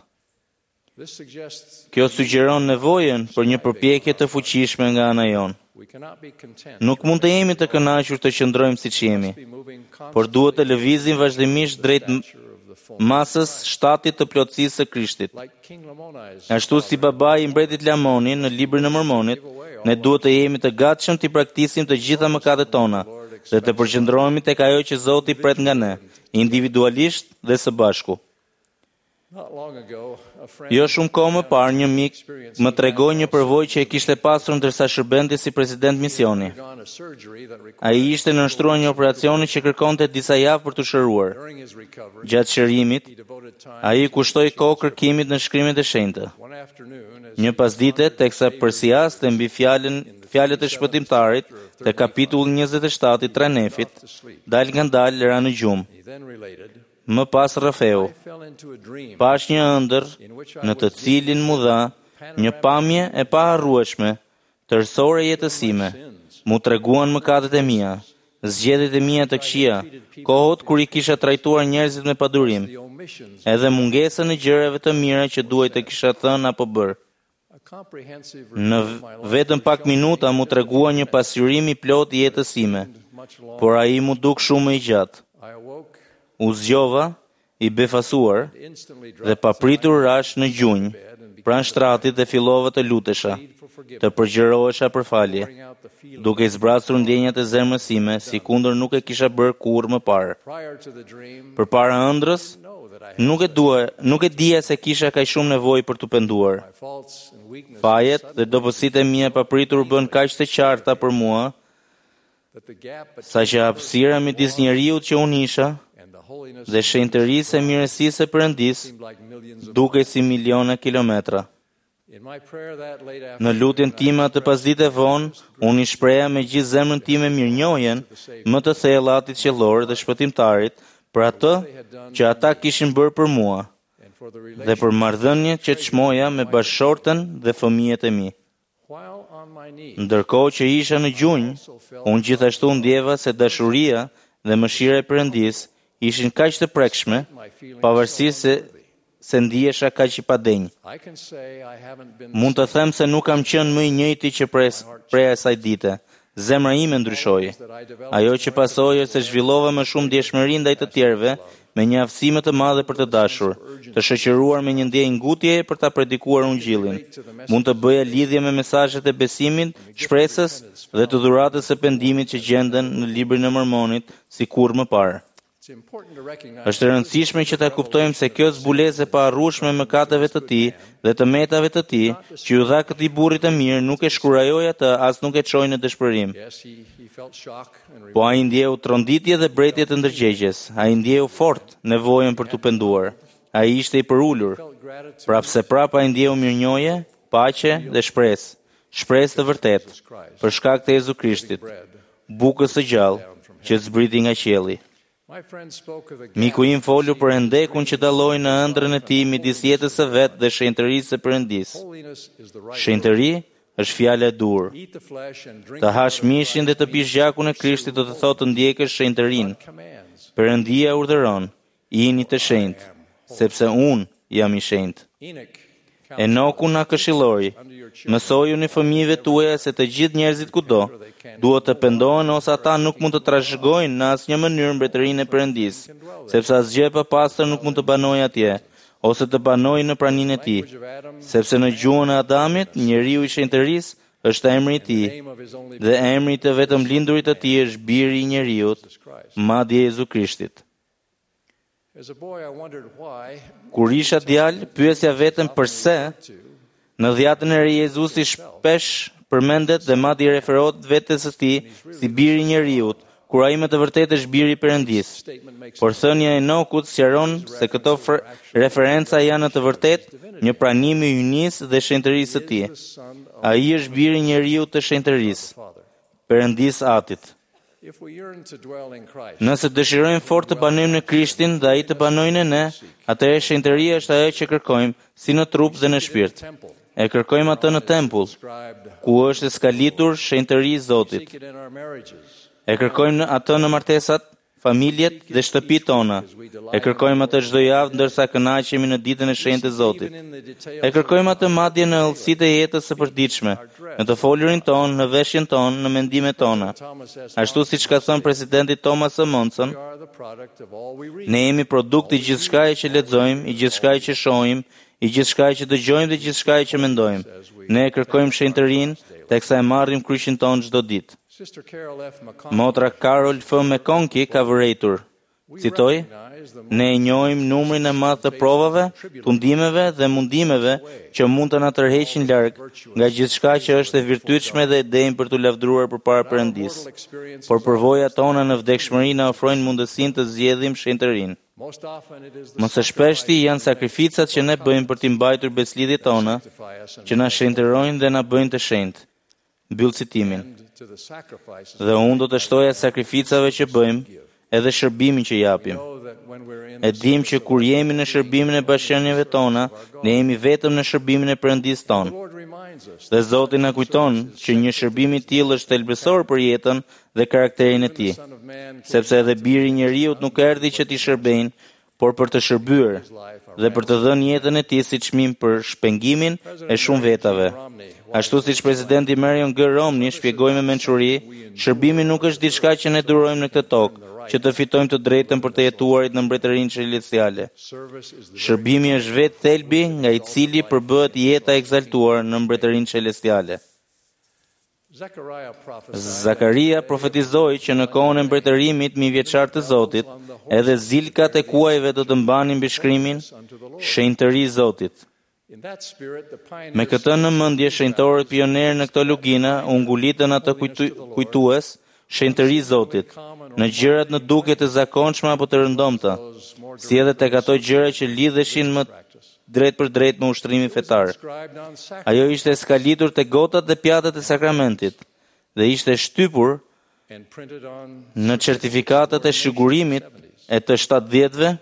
Kjo sugjeron nevojën për një përpjekje të fuqishme nga ana jonë. Nuk mund të jemi të kënaqur të qëndrojmë siç jemi, por duhet të lëvizim vazhdimisht drejt masës shtatit të plotësisë së Krishtit. Ashtu si babai i mbretit Lamoni në librin e Mormonit, ne duhet të jemi të gatshëm të praktisim të gjitha mëkatet tona dhe të përqendrohemi tek ajo që Zoti pret nga ne, individualisht dhe së bashku. Jo shumë kohë më parë, një mik më tregoi një përvojë që e kishte pasur ndërsa shërbente si president misioni. Ai ishte nënshtruar një operacioni që kërkonte disa javë për të shëruar. Gjatë shërimit, ai kushtoi kohë kërkimit në shkrimet e shenjtë. Një pasdite, teksa përsiaste mbi fjalët e shpëtimtarit te kapitulli 27 i Tranefit, dal nga dal ra në gjumë. Më pas rrëfeu, pash një ëndër në të cilin mu dha një pamje e paharrueshme, tërësore jetësime, mu treguan mëkatet e mia, zgjedhjet e mia të këqija, kohët kur I kisha trajtuar njerëzit me padurim, edhe mungesën e gjërave të mira që duhej të kisha thënë apo bërë. Në vetëm pak minuta mu tregua një pasqyrim I plot I jetës sime, por ai mu duk shumë I gjatë. U zgjova, I befasuar, dhe papritur rash në gjunjë, pranë shtratit dhe fillova të lutesha, të përgjërohesha për falje, duke I zbrasur ndjenjat e zemrës sime, sikundër nuk e kisha bërë kurrë më parë. Përpara ëndrrës, nuk e dija se kisha kaq shumë nevojë për të penduar. Fajet dhe dobësitë e mia papritur bën kaq të qarta për mua, saqë hapësira midis njeriut që unë isha dhe shenjtërisë e mirësisë e Perëndis dukej si miliona kilometra. Në lutjen time atë pasdite vonë, unë I shpreha me gjithë zemrën time mirënjohjen më të thellë Atit Qiellor dhe Shpëtimtarit për atë që ata kishin bërë për mua dhe për marrëdhëniet që çmoja me bashkëshorten dhe fëmijët e mi. Ndërkohë që isha në gjunjë, unë gjithashtu ndjeva se dashuria dhe mëshira e Perëndis ishin kaq të prekshme, pavarësisht se ndihesha kaq I padenj. Mund të them se nuk kam qenë më I njëjti që prej asaj dite. Zemra ime ndryshoi. Ajo që pasoi është se zhvillova më shumë ndjeshmëri ndaj të tjerëve, me një aftësi më të madhe për të dashur, të shoqëruar me një ndjenjë ngutjeje për ta predikuar ungjillin. Mund të bëja lidhje me mesazhet e besimit, shpresës dhe të dhuratës së pendimit që gjenden në librin e Mormonit si kurrë më parë. Është e rëndësishme që ta kuptojmë se kjo zbulesë e paarrueshme e mëkateve të tij dhe të metave të tij, që ju dha këtij burri të mirë, nuk e shkurajoi atë, as nuk e çoi në dëshpërim. Po ai ndjeu tronditje dhe bretje të ndërgjegjes. Ai ndjeu fort nevojën për të penduar. Ai ishte i përulur. Prapse prap ai ndjeu mirënjohje, paqe dhe shpresë. Shpresë të vërtetë për shkak të Jezu Krishtit, bukës së gjallë që zbriti nga qielli. Miku im folu për endekun që dalloi në ëndrrën e tij midis jetës së vet dhe shenjtërisë së Perëndis. Shenjtëri është fjala e dur. Të hash mishin dhe të pish gjakun e Krishtit do të thotë të ndjekësh shenjtërinë. Perëndia urdhëron, jini të shenjtë, sepse unë jam i shenjtë. Enoku na këshilloi, mësojuni fëmijëve tuaja se të gjithë njerëzit kudo duhet të pendohen ose ata nuk mund të trashëgojnë në asnjë mënyrë mbretërinë e Perëndis, sepse asgjë e papastër nuk mund të banojë atje, ose të banojë në praninë e tij, sepse në gjuhën e Adamit, njeriu i shenjtërisë është emri i tij, dhe emri i të vetëm lindurit të tij është biri i njeriut, madje Jezu Krishtit. Kur isha djalë, pyesja vetëm pse, në dhjatën e re Jezusi shpesh përmendet dhe madje referohet vetes së tij si biri i njeriut, kur ai më të vërtetë është biri i Perëndis. Por thënia e Enokut sqaron se këto referenca janë në të vërtetë një pranim i hyjnisë dhe shenjtërisë së tij. Ai është biri i njeriut të shenjtërisë, Perëndis Atit. Nëse dëshirojmë fort të banojmë në Krishtin dhe ai të banojë në ne, atëherë shenjtëria është ajo që kërkojmë, si në trup dhe në shpirt. E kërkojmë atë në tempull, ku është skalitur shenjtëria e Zotit. E kërkojmë atë në martesat, familjet dhe shtëpitë tona. E kërkojmë atë çdo javë ndërsa kënaqemi në ditën e shenjtë të Zotit. E kërkojmë atë madje në ëllësitë e jetës së përditshme, në të folurin tonë, në veshjen tonë, në mendimet tona. Ashtu siç ka thënë presidenti Thomas Monson, ne jemi produkt i gjithçkaje që lexojmë, i gjithçkaje që shohim, i gjithçkaje që dëgjojmë dhe gjithçkaje që mendojmë. Ne e kërkojmë shenjtërinë teksa e marrim kryqin tonë çdo ditë. Motra Carol F. McConkie ka vërejtur, citoj, ne e njohim numrin e madh të provave, tundimeve dhe mundimeve që mund të na tërheqin larg nga gjithçka që është e virtytshme dhe e denjë për të lavdruar përpara Perëndis. Por përvojat tona në vdekshmëri na ofrojnë mundësinë të zgjedhim shenjtërinë. Më së shpeshti janë sakrificat që ne bëjmë për t'i mbajtur beslidhjet tona, që na shenjtërojnë dhe na bëjnë të shenjtë. Mbyll citimin. Dhe unë do të shtoja sakrificave që bëjmë, edhe shërbimin që japim. E dim që kur jemi në shërbimin e bashkënjeve tona, ne jemi vetëm në shërbimin e Perëndis tonë. Dhe Zoti na kujton që një shërbim i tillë është thelbësor për jetën dhe karakterin e tij, sepse edhe biri i njeriut nuk erdhi që t'i shërbejnë, por për të shërbyer dhe për të dhënë jetën e tij si çmim për shpengimin e shumë vetave. Ashtu siç presidenti Marion G. Romney shpjegoi me mençuri, shërbimi nuk është diçka që ne durojmë në këtë tokë, që të fitojmë të drejtën për të jetuarit në mbretërinë celestiale. Shërbimi është vetë thelbi nga i cili përbëhet jeta e egzaltuar në mbretërinë celestiale. Zakaria profetizoi që në kohën e mbretërimit mijëvjeçar të Zotit, edhe zilkat e kuajve do të mbanin mbi shkrimin Shenjtëri i Zotit. Me këtë në mendje, shenjtorët pionerë në këto lugina u ngulitën atë kujtues Shenjtëri i Zotit, në gjërat në duke të zakonshme apo të rëndomta, si edhe tek ato gjëra që lidheshin më drejt për drejt me ushtrimin fetar. Ajo ishte skalitur te gotat dhe pjatat e sakramentit dhe ishte shtypur në certifikatat e shigurimit e të 70-ve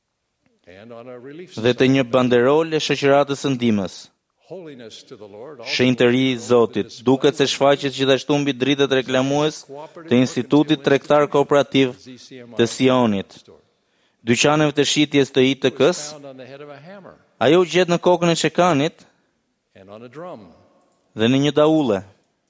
dhe të një banderol e shoqëratës së ndihmës. Shenjtëri i Zotit duket se shfaqet gjithashtu mbi dritat reklamues të Institutit Tregtar Kooperativ të Sionit, dyqaneve të shitjes të ITK-s. Ajo u gjet në kokën e çekanit dhe në një daulle.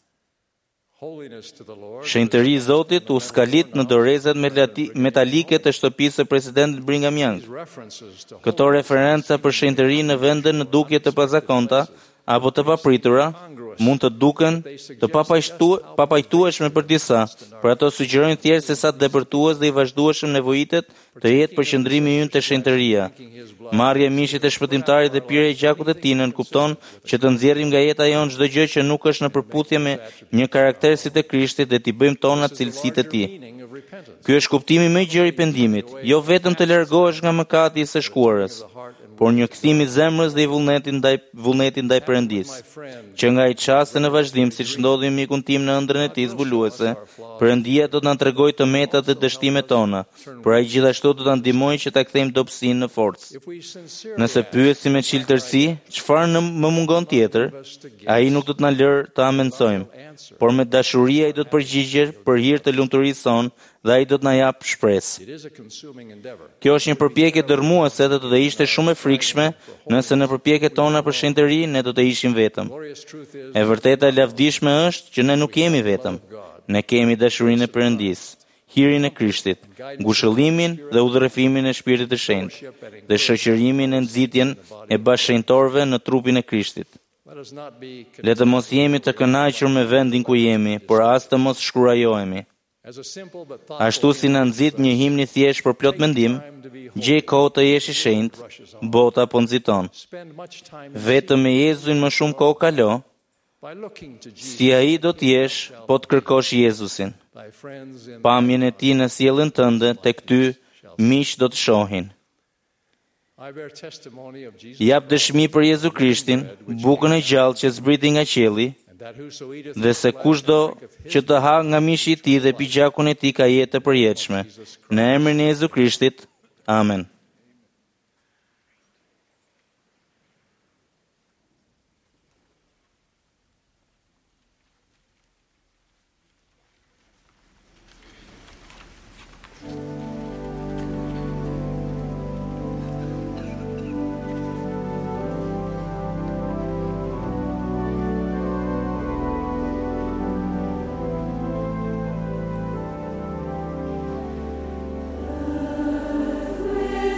Shenjtëri i Zotit u skalit në dorezat metalike të shtëpisë së presidentit Brigham Young. Këto referenca për shenjtëri në vende në dukje të pazakonta apo të papritura mund të duken të papajtueshme për disa, por ato sugjerojnë thjesht se sa depërtues dhe i vazhdueshëm nevojitet të jetë përqendrimi ynë te shenjtëria. Marrja e mishit të shpëtimtarit dhe pirja e gjakut të tij nënkupton që të nxjerrim nga jeta jon çdo gjë që nuk është në përputhje me një karakter si te Krishti dhe t'i bëjmë tona cilësitë e tij. Ky është kuptimi më i gjerë i pendimit, jo vetëm të largohesh nga mëkati i së shkuarës, por një kthim i zemrës dhe i vullnetit ndaj Perëndis, që nga i çaste në vazhdim, siç ndodhi me mikun tim në ëndrrën e tij zbuluese, Perëndia do të na tregojë të metat dhe dështimet tona, por ai gjithashtu do ta ndihmojë që ta kthejmë dobësinë në forcë. Nëse pyesim me çiltërsi, çfarë më mungon tjetër, ai nuk do të na lërë të amencojmë, por me dashuri ai do të përgjigjet për hir të lumturisë sonë dhe ai do të na jap shpresë. Kjo është një përpjekje dërmuese dhe do të ishte shumë e frikshme nëse në përpjekjet tona për shenjtëri ne do të ishim vetëm. E vërteta e lavdishme është që ne nuk jemi vetëm. Ne kemi dashurinë e Perëndis, hirin e Krishtit, ngushëllimin dhe udhërefimin e Shpirtit të Shenjtë dhe shoqërimin e nxitjen e bashkëshenjtorëve në trupin e Krishtit. Le të mos jemi të kënaqur me vendin ku jemi, por as të mos shkurajohemi. Ashtu si na nxit një himn i thjesht për plot mendim, gjej kohë të jesh i shenjtë, bota po nxiton. Vetëm me Jezusin më shumë kohë kalo, si ai do të jesh po të kërkosh Jezusin. Pamjen e tij në sjelljen tënde tek ty miq do të shohin. Jap dëshmi për Jezu Krishtin, bukën e gjallë që zbriti nga qielli, dhe se kushdo që të ha nga mishi i tij dhe pi gjakun e tij ka jetë të përjetshme. Në emrin e Jezu Krishtit. Amen. With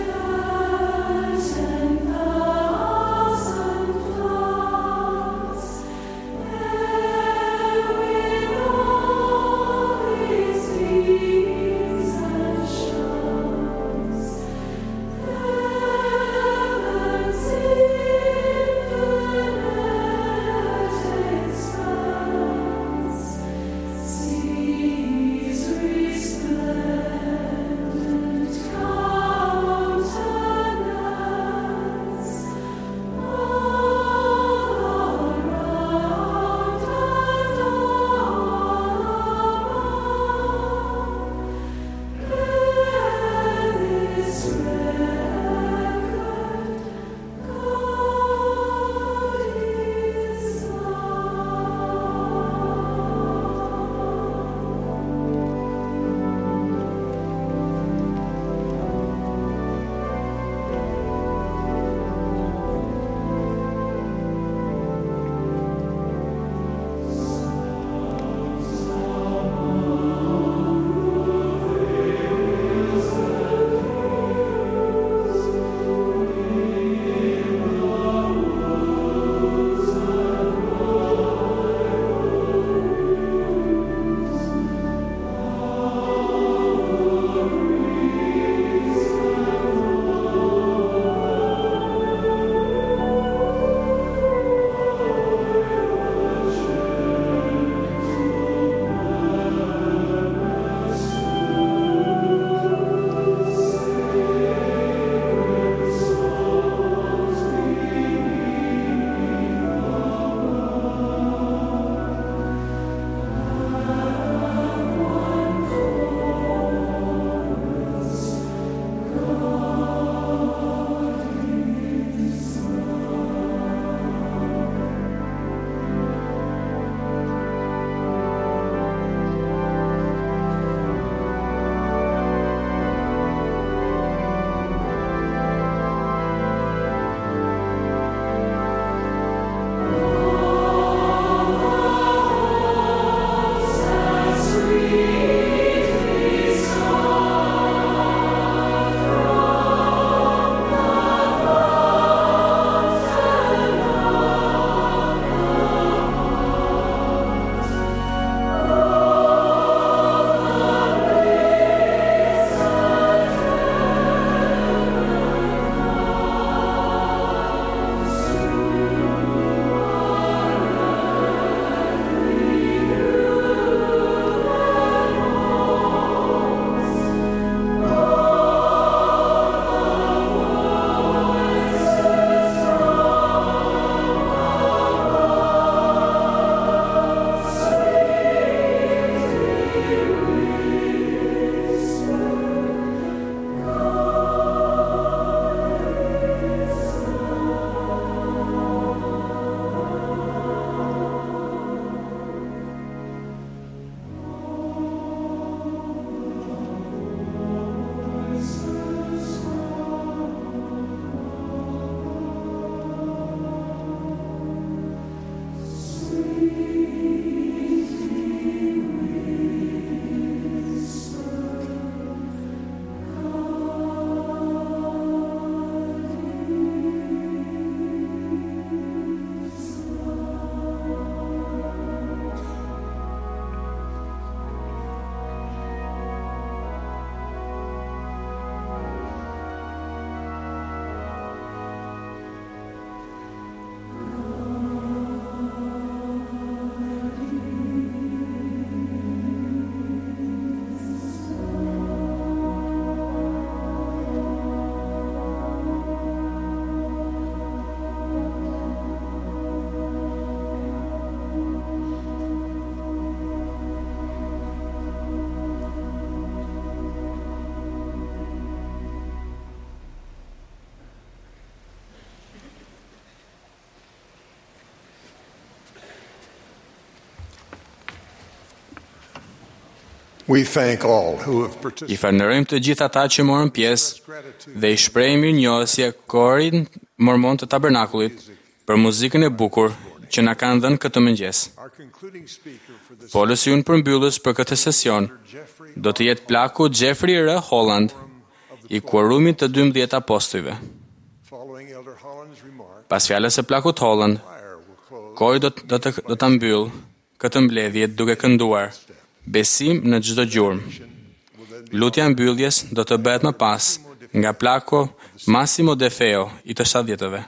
We thank all who have I participated. falënderojmë të gjithë ata që morën pjesë dhe i shprehim mirënjohësje korin mormon të Tabernakullit për muzikën e bukur që na kanë dhënë këtë mëngjes. Our concluding speaker for this Folësi unë përmbyllës për këtë sesion do të jetë plaku Jeffrey R. Holland, i kuorumit të 12 apostujve. following Elder Holland's remark, Pas fjalës së plakut Holland, choir will close kori do ta mbyll këtë mbledhje duke kënduar Besim në çdo gjurmë. Lutja e mbylljes do të bëhet më pas nga plako Massimo De Feo i të 70-ve.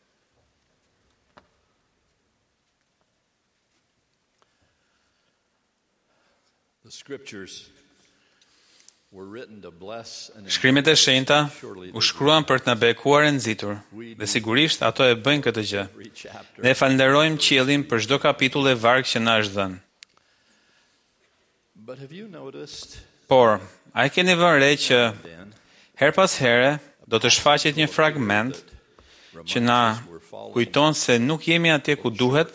The scriptures were written to bless and Shkrimet e shenjta u shkruan për të na bekuar e nxitur, dhe sigurisht ato e bëjnë këtë gjë. every chapter. Ne falenderojmë Qiellin për çdo kapitull e varg që na është dhënë. But have you noticed Por, a e keni vënë re që then her pas here do të shfaqet një fragment që na kujton se nuk jemi atje ku duhet?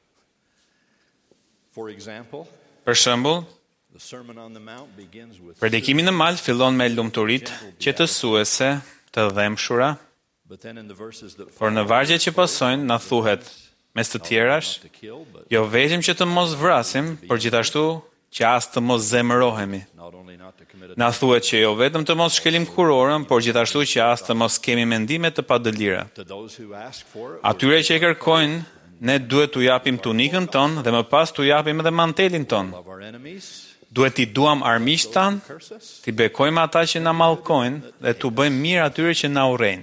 for example, Për shembull, the Sermon on the Mount begins with predikimi në mal fillon me lumturitë qetësuese të dhëmshura, but then in the verses that por në vargjet që pasojnë na thuhet, mes të tjerash, to kill, but jo vetëm që të mos vrasim, por gjithashtu që as të mos zemërohemi. not only not to commit Na thuhet që jo vetëm të mos shkelim kurorën, por gjithashtu që as të mos kemi mendime të padëlira. to those who ask for it. Atyre që e kërkojnë, ne duhet t'u japim tunikën tonë dhe më pas t'u japim edhe mantelin tonë. Love our enemies, Duhet t'i duam armiqt tan, curse us. t'i bekojmë ata që na mallkojnë dhe t'u bëjmë mirë atyre që na urrejnë.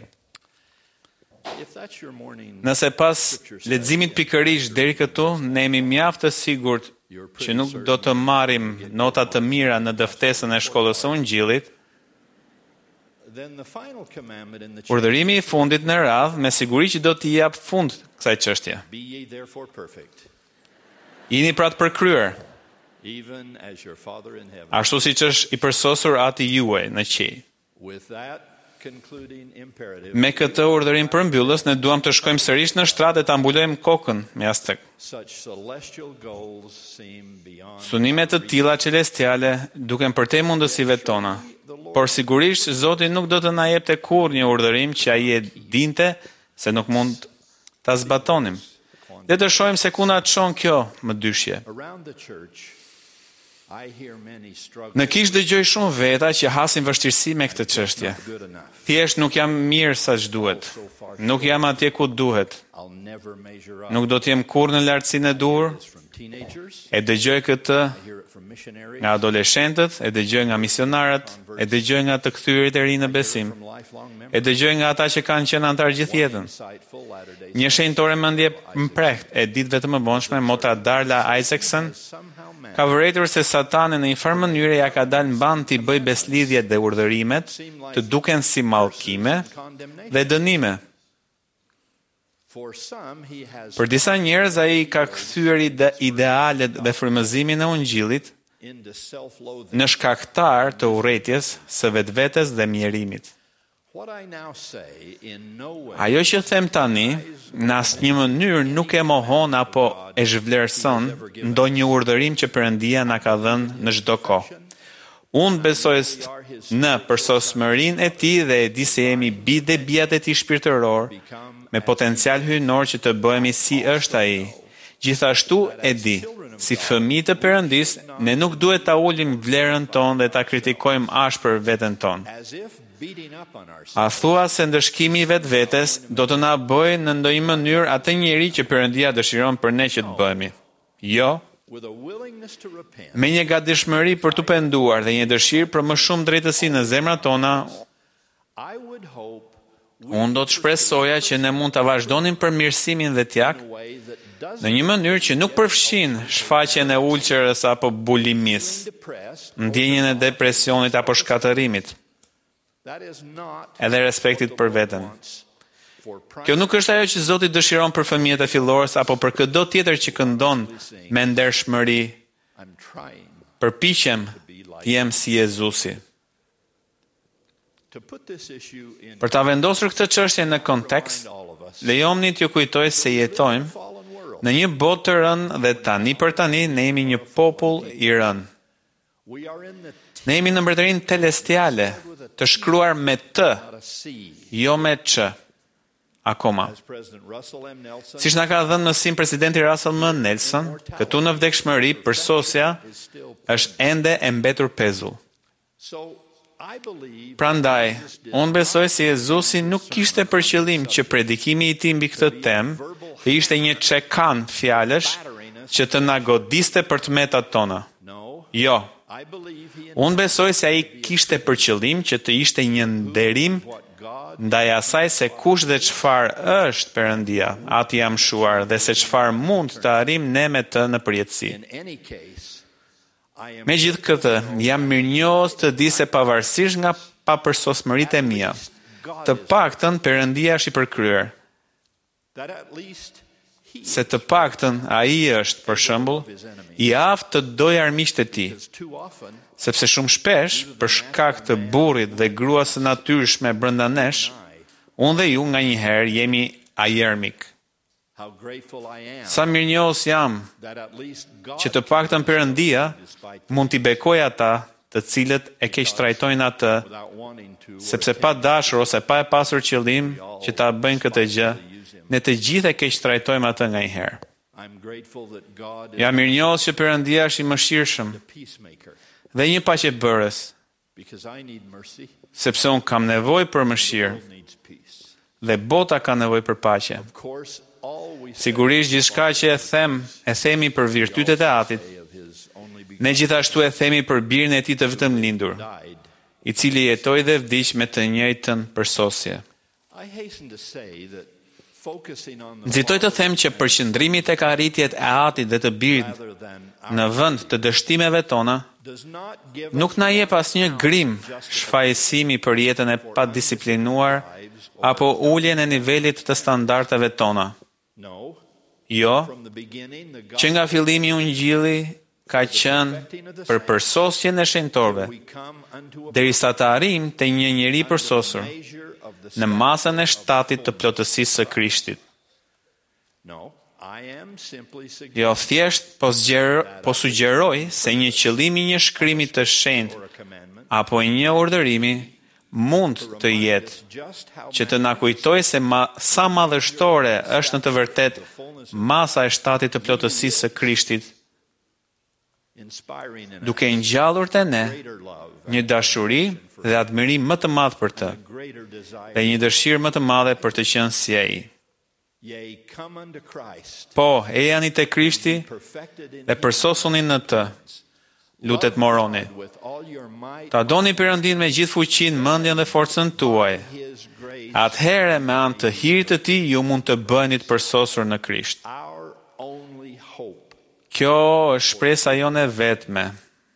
If that's your morning, Nëse pas leximit pikërisht deri këtu, ne jemi mjaft të sigurt që nuk do të marrim nota të mira në dëftesën e shkollës së Ungjillit, then the final commandment in the urdhërimi i fundit në radhë me siguri që do t'i jap fund kësaj çështje. be ye therefore perfect, Jini pra të përkryer, even as your Father in heaven. ashtu siç është i përsosur Ati juaj në qiell. With that concluding imperative, Me këtë urdhërim përmbyllës, ne duam të shkojmë sërish në shtrat dhe ta mbulojmë kokën me Aztek. such celestial goals seem beyond Sunime të tilla celestiale duken përtej mundësive tona. Por sigurisht Zoti nuk do të na jepte kurrë një urdhërim që ai e dinte se nuk mund ta zbatonim. Le të shohim se ku na çon kjo më dyshje. around the church. I hear many struggle Në kish dëgjoj shumë veta që hasin vështirësi me këtë çështje. good enough. Thjesht nuk jam mirë sa ç'duhet. Nuk jam atje ku duhet. I'll never measure up. Nuk do të jem kurrë në lartësinë e duhur. It's from teenagers, E dëgjoj këtë I hear it from missionaries, nga adoleshentët, e dëgjoj nga misionarët, e dëgjoj nga të kthyerit e ri në besim, from lifelong e members, dëgjoj nga ata që kanë qenë antar gjithë jetën. insightful Latter-day Një shenjtore mendje mprehtë e ditëve të mëvonshme, motra Darla Isaacson, somehow man ka vërejtur se Satani në një farë mënyrë ja ka dalë mban t'i bëj beslidhjet dhe urdhërimet të duken si mallkime condemnation. dhe dënime. For some he has Për disa njerëz ai ka kthyer idealet dhe frymëzimin e Ungjillit into self-loathing. në shkaktar të urrëties së vetvetes dhe mjerimit. What I now say in no way Ajo që them tani, në asnjë mënyrë nuk e mohon apo e zhvlerëson ndonjë urdhërim që Perëndia na ka dhënë në çdo kohë. Unë besoj në përsosmërinë e tij dhe e di se jemi bi dhe bijat e tij shpirtëror, me potencial hyjnor që të bëhemi si është ai. Gjithashtu e di, si fëmijë të Perëndis, ne nuk duhet ta ulim vlerën tonë dhe ta kritikojmë ashpër veten tonë. as if beating up on ourselves A thua se ndëshkimi i vetvetes do të na bëjë në ndonjë mënyrë atë njeri që Perëndia dëshiron për ne që të bëhemi? Jo, with a willingness to repent. me një gatishmëri për të penduar dhe një dëshirë për më shumë drejtësi në zemrat tona, I would hope unë do të shpresoja që ne mund të vazhdonim përmirësimin dhe tjak in a way that doesn't në një mënyrë që nuk përfshin shfaqjen e ulqerës apo bulimisë, depress. ndjenjen e depresionit apo shkatërimit, That is not edhe respektit për veten. for Kjo nuk është ajo që Zoti dëshiron për fëmijët e fillorës apo për çdo tjetër që këndon me ndershmëri. I'm trying Përpiqem të jem si Jezusi. to put this issue in Për ta vendosur këtë çështje në kontekst, all of us. lejomni t'ju kujtoj se jetojmë Fallen world. në një botë të rënë dhe tani për tani ne jemi një popull i rënë. Ne jemi në mbretërinë celestiale, të shkruar me T, jo me Ç. Akoma. Siç na ka dhënë mësim presidenti Russell M. Nelson, këtu në vdekshmëri përsosja është ende e mbetur pezull. Prandaj, unë besoj se Jezusi nuk kishte për qëllim që predikimi i tij mbi këtë temë të ishte një çekan fjalësh që të na godiste për tmetat tona. Jo. Unë besoj se ai kishte për qëllim që të ishte një nderim ndaj asaj se kush dhe çfarë është Perëndia, aty jam shuar dhe se çfarë mund të arrim ne me të në përjetësi. Me gjithë këtë, jam mirënjohës të di se pavarësisht nga papërsosmëritë e mia, të paktën Perëndia është i përkryer. Se të paktën ai është, për shembull, i aftë të dojë armiqtë e tij. Sepse shumë shpesh, për shkak të burrit dhe gruas së natyrshme brenda nesh, unë dhe ju nganjëherë jemi ajermik. Sa mirënjohës jam që të paktën Perëndia mund t'i bekojë ata të cilët e keq trajtojnë atë, sepse pa dashur ose pa e pasur qëllim që ta bëjnë këtë gjë, ne të gjithë e keq trajtojmë atë nganjëherë. Jam mirënjohës që Perëndia është i mëshirshëm dhe një paqebërës, sepse unë kam nevojë për mëshirë dhe bota ka nevojë për paqe. Sigurisht gjithçka që e themi për virtytet e Atit, ne gjithashtu e themi për birin e tij të vetëm lindur, i cili jetoi dhe vdiq me të njëjtën përsosje. Nxitoj të them që përqendrimi tek arritjet e Atit dhe të birit në vend të dështimeve tona nuk na jep asnjë grim shfaqësimi për jetën e padisiplinuar apo uljen e nivelit të standardeve tona. Jo, që nga fillimi Ungjilli ka qenë për përsosjen e shenjtorëve, derisa të arrijmë te një njeri përsosur në masën e shtatit të plotësisë së Krishtit. Jo, thjesht po sugjeroj se një qëllim i një shkrimi të shenjtë apo një urdhërimi mund të jetë që të na kujtojë se sa madhështore është në të vërtetë masa e shtatit të plotësisë së Krishtit, duke ngjallur te ne një dashuri dhe admirim më të madh për të, dhe një dëshirë më të madhe për të qenë si ai. Po, ejani te Krishti dhe përsosuni në të, lutet moroni. Ta doni Perëndin me gjithë fuqinë, mendjen dhe forcën tuaj. Atëherë me anë të hirit të tij ju mund të bëheni të përsosur në Krisht. Kjo është shpresa jone vetme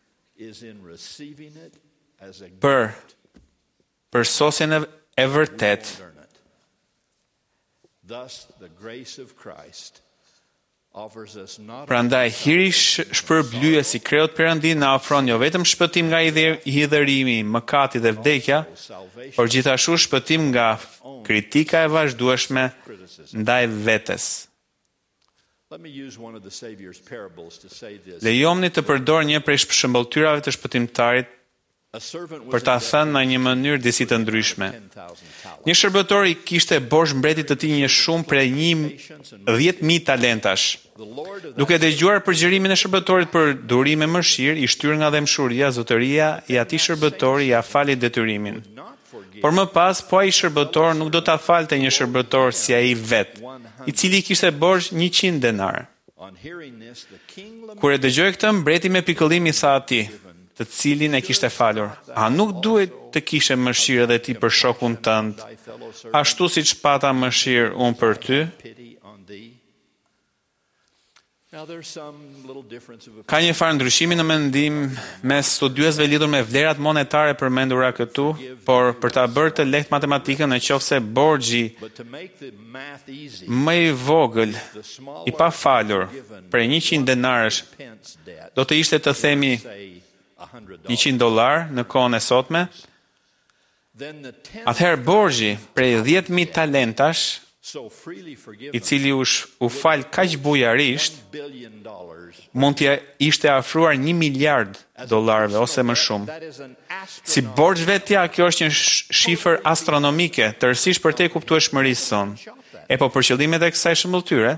për përsosjen e vërtet. Prandaj hiri shpërblyes i krejt Perëndin na ofron jo vetëm shpëtim nga hidhërimi, mëkati dhe vdekja, por gjithashtu shpëtim nga kritika e vazhdueshme ndaj vetes. Lejomni të përdor një prej shëmbëltyrave të shpëtimtarit për ta thënë në një mënyrë disi të ndryshme. Një shërbëtor i kishte borxh mbretit të tij një shumë prej 10.000 talentash. Duke dëgjuar përgjërimin e shërbëtorit për durim e mëshirë, i shtyr nga dëmshuria, zotëria i atij shërbëtori ia fali detyrimin. Por më pas, po ai shërbëtor nuk do ta falte një shërbëtor si ai vet, i cili kishte borxh 100 denar. Kur e dëgjoi këtë, mbreti me pikëllim i tha atij, të cilin e kishte falur: "A nuk duhet të kishe mëshirë edhe ti për shokun tënd, ashtu siç pata mëshirë unë për ty?" Ka një farë ndryshimi në mendim mes studiuesve lidhur me vlerat monetare përmendura këtu, por për ta bërë të lehtë matematikën, nëse borxhi më i vogël i pafalur për 100 denarësh do të ishte, të themi, $100 në kohën e sotme, atëherë borxhi prej 10.000 talentash i cili u fal kaq bujarisht, $1 billion. mund t'ja ishte afruar $1 miliard ose më shumë. That is an Si borxh vetja, kjo është një shifër astronomike, tërësisht për te kuptueshmërisë son. E po për qëllimet e kësaj shëmbulltyre,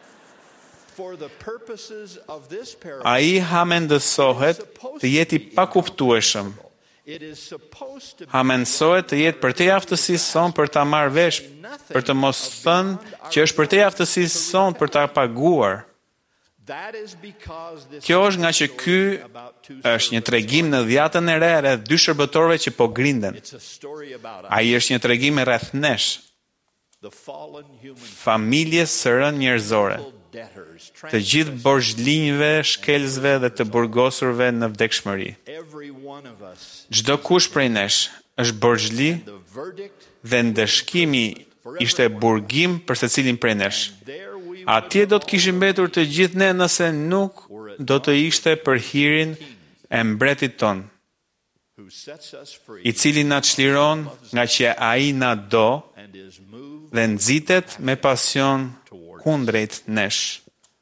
for the purposes of this parable. ai hamendësohet të jeti pa kuptueshëm. It is supposed to be Hamendësohet të jetë për te aftësisë son për ta marrë vesh, për të mos thënë që është për te aftësisë son për ta paguar. that is because this Kjo është nga që ky është një tregim në dhjatën e re rreth dy shërbëtorëve që po grinden. it's a story about Ai është një tregim rreth nesh, the fallen human familjes së rënë njerëzore, debtors. të gjithë borxhlinjve, shkelësve dhe të burgosurve në vdekshmëri. Every one of us. Çdo kush prej nesh është borxhli The verdict, dhe ndëshkimi ishte burgim për secilin prej nesh. there we Atje do të kishim mbetur të gjithë ne nëse nuk do të ishte për hirin e mbretit ton, who sets us free i cili na çliron nga që ai na do and is moved. dhe nxitet me pasion kundrejt nesh.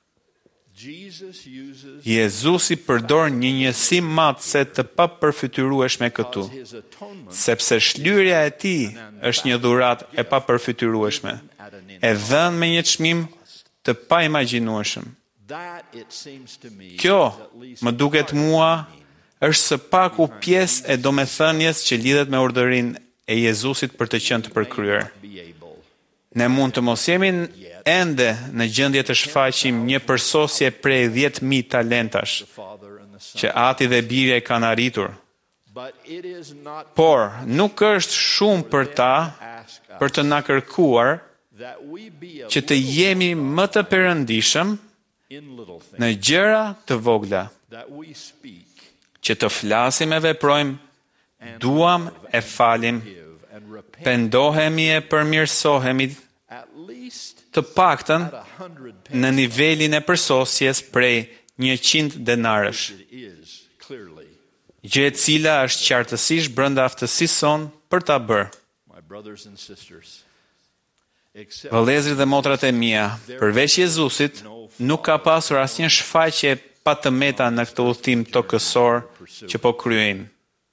Jesus uses Jezusi përdor një njësi matëse të papërfytyrueshme këtu, his atonement sepse shlyerja e tij është një dhuratë e papërfytyrueshme, e dhënë me një çmim të paimagjinueshëm. that it seems to me Kjo, is at least më duket mua, është së paku pjesë e domethënies që lidhet me urdhërinë e Jezusit për të qenë të përkryer. be able. Ne mund të mos jemi ende në gjendje të shfaqim një përsosje prej 10.000 talentash Father and the Son. që ati dhe birja e kanë arritur, But it is not por nuk është shumë për ta ask us për të na kërkuar that we be a që të jemi më të perëndishëm in little things, në gjëra të vogla, that we speak që të flasim e veprojmë, duam e falim, and repent pendohemi e përmirësohemi at least të paktën 100 në nivelin e përsosjes prej 100 denarësh, it is clearly. gjë e cila është qartësisht brenda aftësisë son për ta bërë. My brothers and sisters, except Vëllezërit dhe motrat e mia, përveç Jezusit, nuk ka pasur asnjë shfaqje pa të meta në këtë udhtim tokësor që po kryejmë.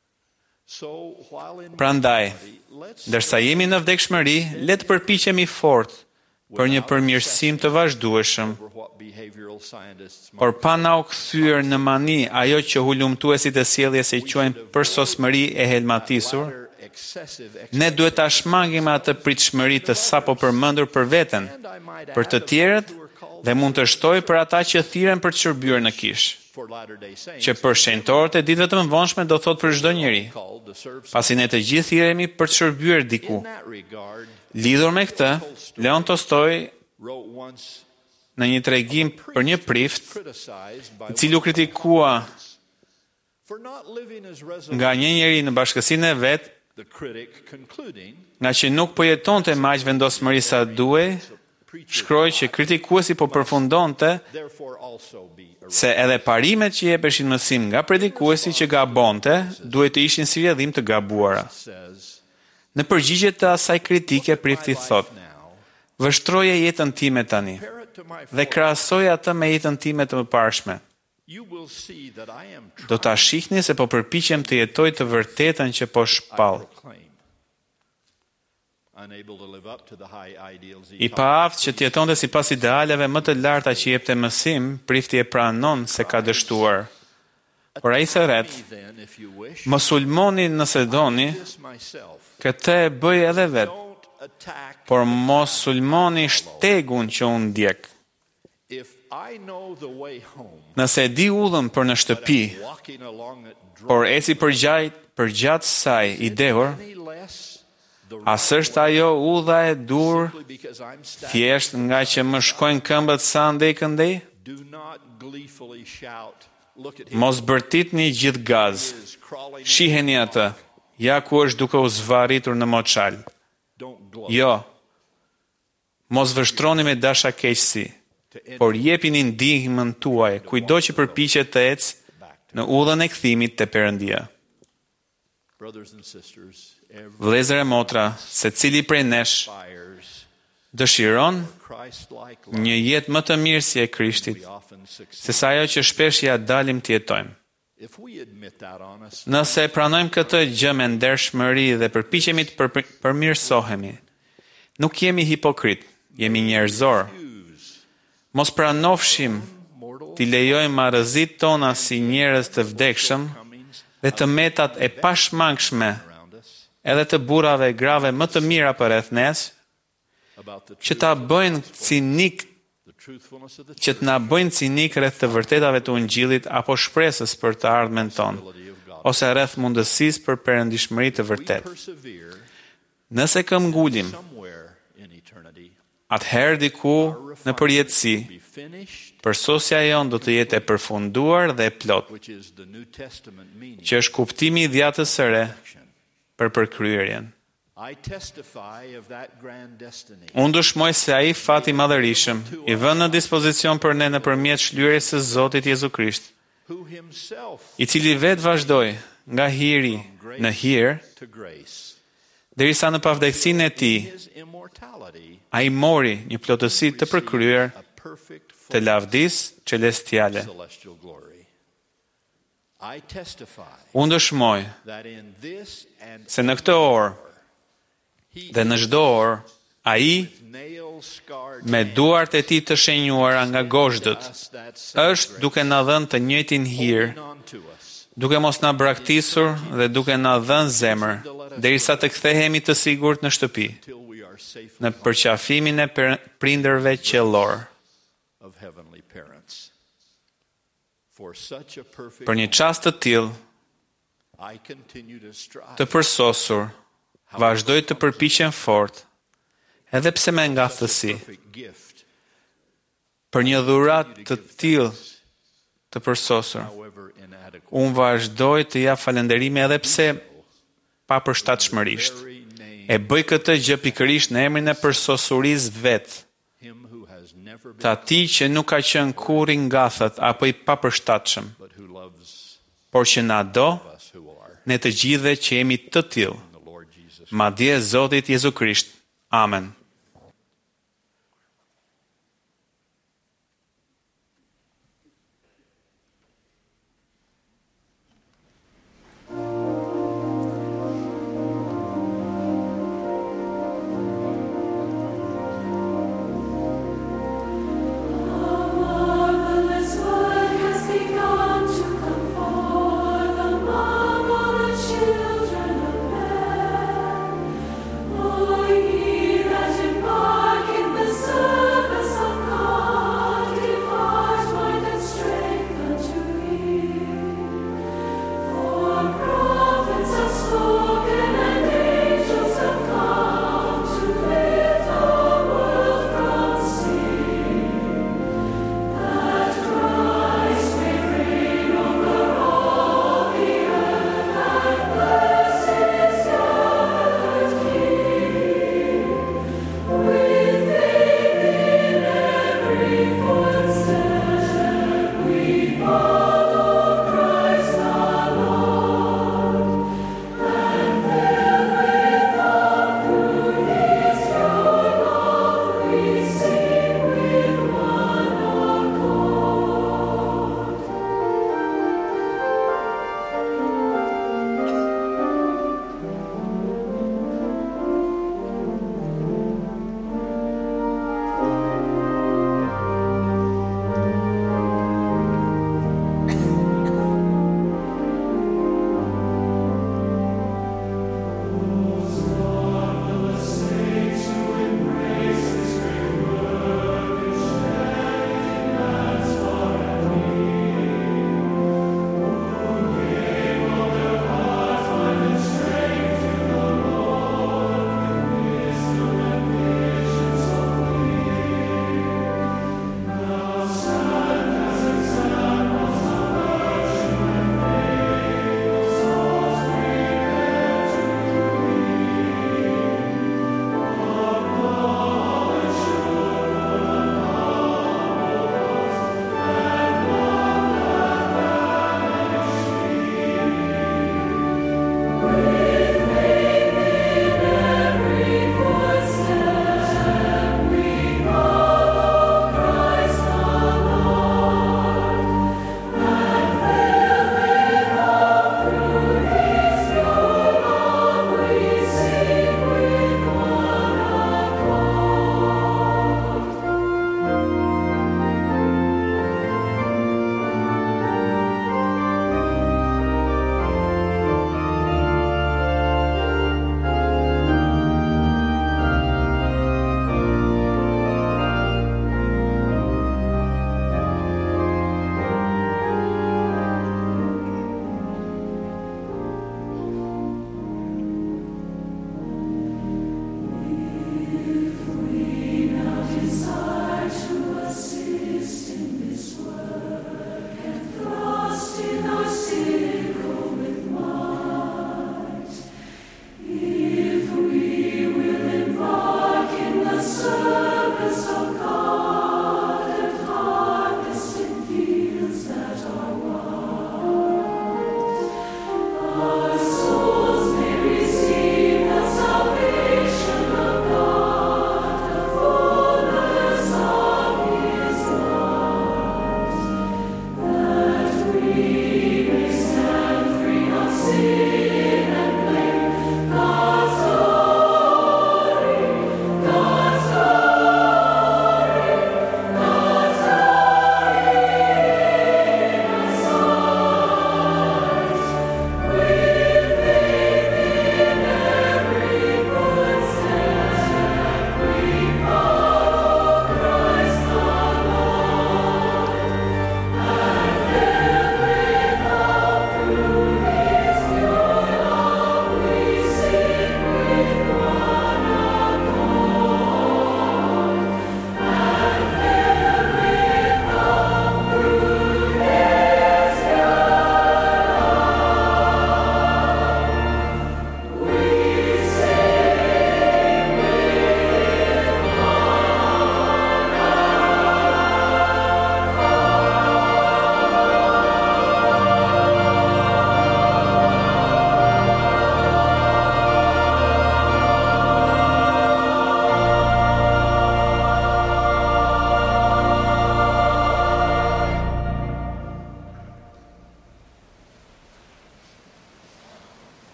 so while in Prandaj, let's ndërsa jemi në vdekshmëri, le të përpiqemi fort për një përmirësim të vazhdueshëm, for what behavioral scientists por pa na u kthyer në mani ajo që hulumtuesit e sjelljes e quajnë përsosmëri e helmatisur. might excessive Ne duhet ta shmangim atë pritshmëri të sapo përmendur për veten, and I might për të add of tjerët those who are called dhe mund të shtoj për ata që thirren për të shërbyer në kish, for Latter-day Saints që për shenjtorët e ditëve të mëvonshme do thot për çdo njeri, called to serve. pasi ne të gjithë thirremi për të shërbyer diku. In that regard, Lidhur me këtë, Leon Tolstoi wrote once në një tregim për një prift, criticized by i cili u kritikua for not living as resolute. nga një njeri në bashkësinë e vet, The critic concluding nga që nuk po jetonte me aq vendosmëri sa duhej, shkroi që kritikuesi po përfundonte therefore also be a se edhe parimet që jepeshin mësim nga predikuesi që gabonte, duhet të ishin si rrjedhim të gabuara. says Në përgjigje të asaj kritike, prifti thot: now "Vështroje jetën time tani compare it to my dhe krahasoj atë me jetën time të mëparshme. you will see that I am Do ta shihni se po përpiqem të jetoj të vërtetën që po shpall." proclaim. Unable to live up to the high ideals he I paaft që të jetonte sipas idealeve më të larta që jepte mësim, prifti e pranon se ka dështuar. Por ai thëret: then if you wish "Mos sulmoni nëse doni, this myself. këtë e bëj edhe vet, Don't attack por mos sulmoni shtegun që unë ndjek. if I know the way home. Nëse e di udhën për në shtëpi, Walking along it por eci përgjatë saj i dehur, any less the as është ajo udha e dur, simply because I'm stagnant. thjesht nga që më shkojnë këmbët sa ndej këndej? Do not gleefully shout. Look at him. Mos bërtitni gjithë gaz. He is crawling. Shiheni atë, ja ku është duke u zvaritur në moçal. Don't gloat. Jo, mos vështroni me dasha keqësi, por jepini ndihmën tuaj, kujdo që përpiqet të ecë në udhën e kthimit te Perëndia. Brothers and sisters, every Vëllezër e motra, secili prej nesh fires dëshiron Christ-like një jetë më të mirë si e Krishtit, we often succeed. se sa ajo që shpesh ja dalim të jetojmë. If we admit that honest, Nëse e pranojmë këtë gjë me ndershmëri dhe përpiqemi të përmirësohemi, nuk jemi hipokrit, jemi njerëzor. Mos pranofshim t'i lejojmë marrëzit tona si njerëz të vdekshëm dhe të metat e pashmangshme edhe të burrave e grave më të mira përreth nes, about the që ta bëjnë cinik, truthfulness of the që të na bëjnë cinik rreth të vërtetave të Ungjillit apo shpresës për të ardhmen tonë, ose rreth mundësisë për perëndishmëri të vërtetë. persevere Nëse këmbgulim, somewhere in eternity, atëherë diku në përjetësi, be finished, përsosja jonë do të jetë e përfunduar dhe e plot, which is the New Testament meaning. që është kuptimi i dhjatës së re për përkryerjen. I testify of that grand destiny. Unë dëshmoj se ai fati madhërishëm i vënë në dispozicion për ne nëpërmjet shlyerjes së Zotit Jezu Krisht, Who himself i cili vetë vazhdoi nga hiri në hir, to grace, derisa në pavdekësinë e tij his immortality, ai mori një plotësi të përkryer a perfect të lavdisë celestiale. celestial glory. I testify Unë dëshmoj that in this and se në këtë orë dhe në çdo orë ai nail-scarred me duart e tij të shenjuara nga gozhdët us that është duke na dhënë të njëjtin hir, holding on to us, duke mos na braktisur dhe duke na dhënë zemër, derisa të kthehemi të sigurt në shtëpi, till we are safe në përqafimin e prindërve qiellor. of heavenly parents. For such a perfect Për një çast të tillë, I continue to strive. të përsosur, vazhdoj të përpiqem fort, edhe pse me ngathësi, Perfect gift, për një dhuratë të tillë të përsosur. however inadequate. Unë vazhdoj të jap falënderime edhe pse pa përshtatshmërisht. Very name, E bëj këtë gjë pikërisht në emrin e përsosurisë vet, him who has never të been, atij që nuk ka qenë kurrë i ngathët apo i papërshtatshëm, but who loves por që na do us who are ne të gjithë që jemi të tillë. in the Lord Jesus. Madje Zotit Jezu Krisht. Amen. Marvelous work has begun to come forth among all the children of men. O ye that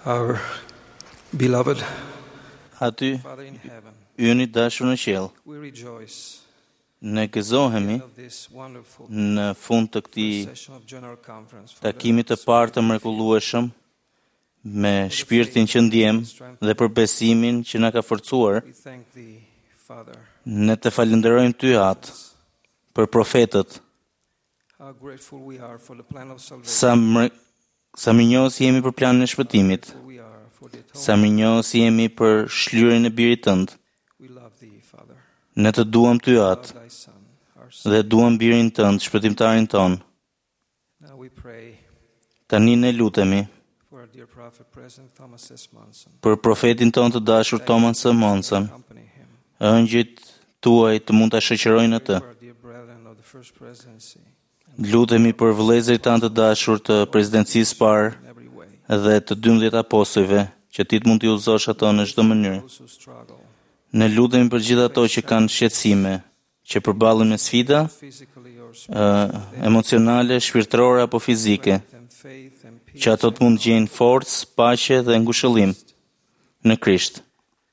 Our beloved Aty, Father in heaven, yni dashur në qiell, we rejoice ne gëzohemi of this wonderful në fund të këtij session of General Conference. takimi të parë të mrekullueshëm me shpirtin që ndjem dhe për besimin që na ka forcuar. We thank thee, Father. Ne të falenderojmë ty atë për profetët. How grateful we are for the plan of salvation. Sa mirënjohës jemi për planin e shpëtimit. We are for the atonement. Sa mirënjohës jemi për shlyerjen e birit tënd. We love thee, Father. Ne të duam ty atë Thy Son, our Son. dhe duam birin tënd, shpëtimtarin ton. Now we pray Tani ne lutemi for our dear prophet, President Thomas S. Monson. për profetin ton të dashur Thomas S. Monson. Accompany him. Ëngjëjt tuaj të mund ta shoqërojnë atë. For our dear brethren of the First Presidency. Lutemi për vëllezërit tanë të dashur të presidencisë parë In every way. dhe të 12 apostujve, që ti të mund t'i udhëzosh ato në çdo mënyrë. Those who struggle Ne lutemi për gjithë ato që kanë shqetësime, që përballen me sfida physically or emocionale, shpirtërore apo fizike, and faith and peace. që ato të mund gjejnë forcë, paqe dhe ngushëllim në Krisht.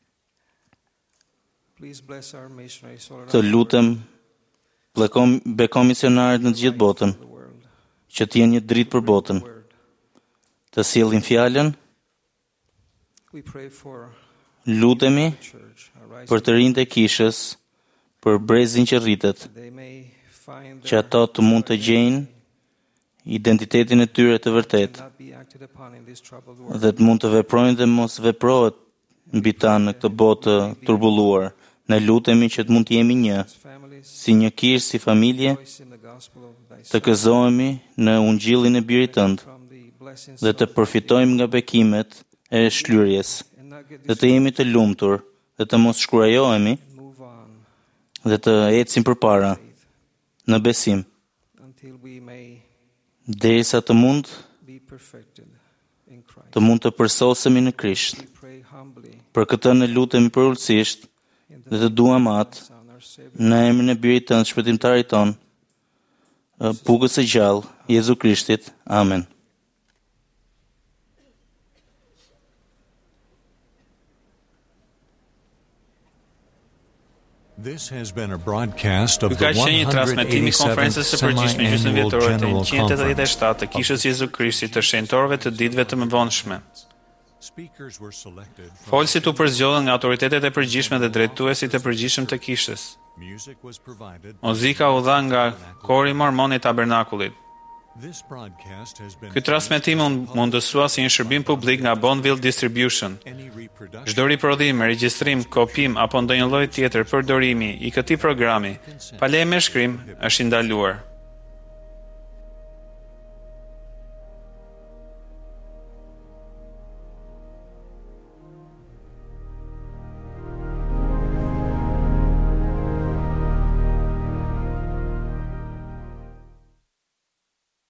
Please bless our missionaries all Të around lutem beko misionarët në të gjithë botën, the world. që të jenë një dritë për botën, Word. të sjellin fjalën. We pray for Lutemi the church, our për të rinjtë e kishës, për brezin që rritet, they may find që ato të mund të gjejnë identitetin e tyre të vërtet not be acted upon in this troubled world. dhe të mund të veprojnë dhe mos veprohet mbi ta në këtë botë turbulluar. Ne lutemi që të mund të jemi një, As families, si një kishë, si familje, rejoice in the gospel of thy të Son, gëzohemi në ungjillin e birit tënd from the blessings dhe të of përfitojmë nga bekimet e shlyerjes and not get dhe të jemi të lumtur dhe të mos shkurajohemi move on dhe të ecim përpara në besim until we may derisa të mund be perfected in Christ. të përsosemi në Krisht. We pray humbly Për këtë ne lutemi përulësisht in the dhe të duam atë Son, our Savior. në emrin e birit tënd, shpëtimtarit ton, Bukës së gjallë, Jezu Krishtit. Amen. This has been a broadcast of Ky the ka qenë një transmetim i 187th konferencës së përgjithshme gjysmë semi-annual vjetore të General 187 të Kishës Jezu Krishtit të shenjtorëve të ditëve të mëvonshme. Speakers were selected from Folësit u përzgjodhen nga autoritetet e përgjithshme dhe drejtuesit e përgjithshëm të Kishës. music was provided. Muzika u dha nga Kori Mormon i Tabernakulit. This broadcast has been Ky transmetim mundësua si një shërbim publik nga Bonneville Distribution. any reproduction Çdo riprodhim, regjistrim, kopim apo ndonjë lloj tjetër përdorimi i këtij programi, pa leje me shkrim, është i ndaluar.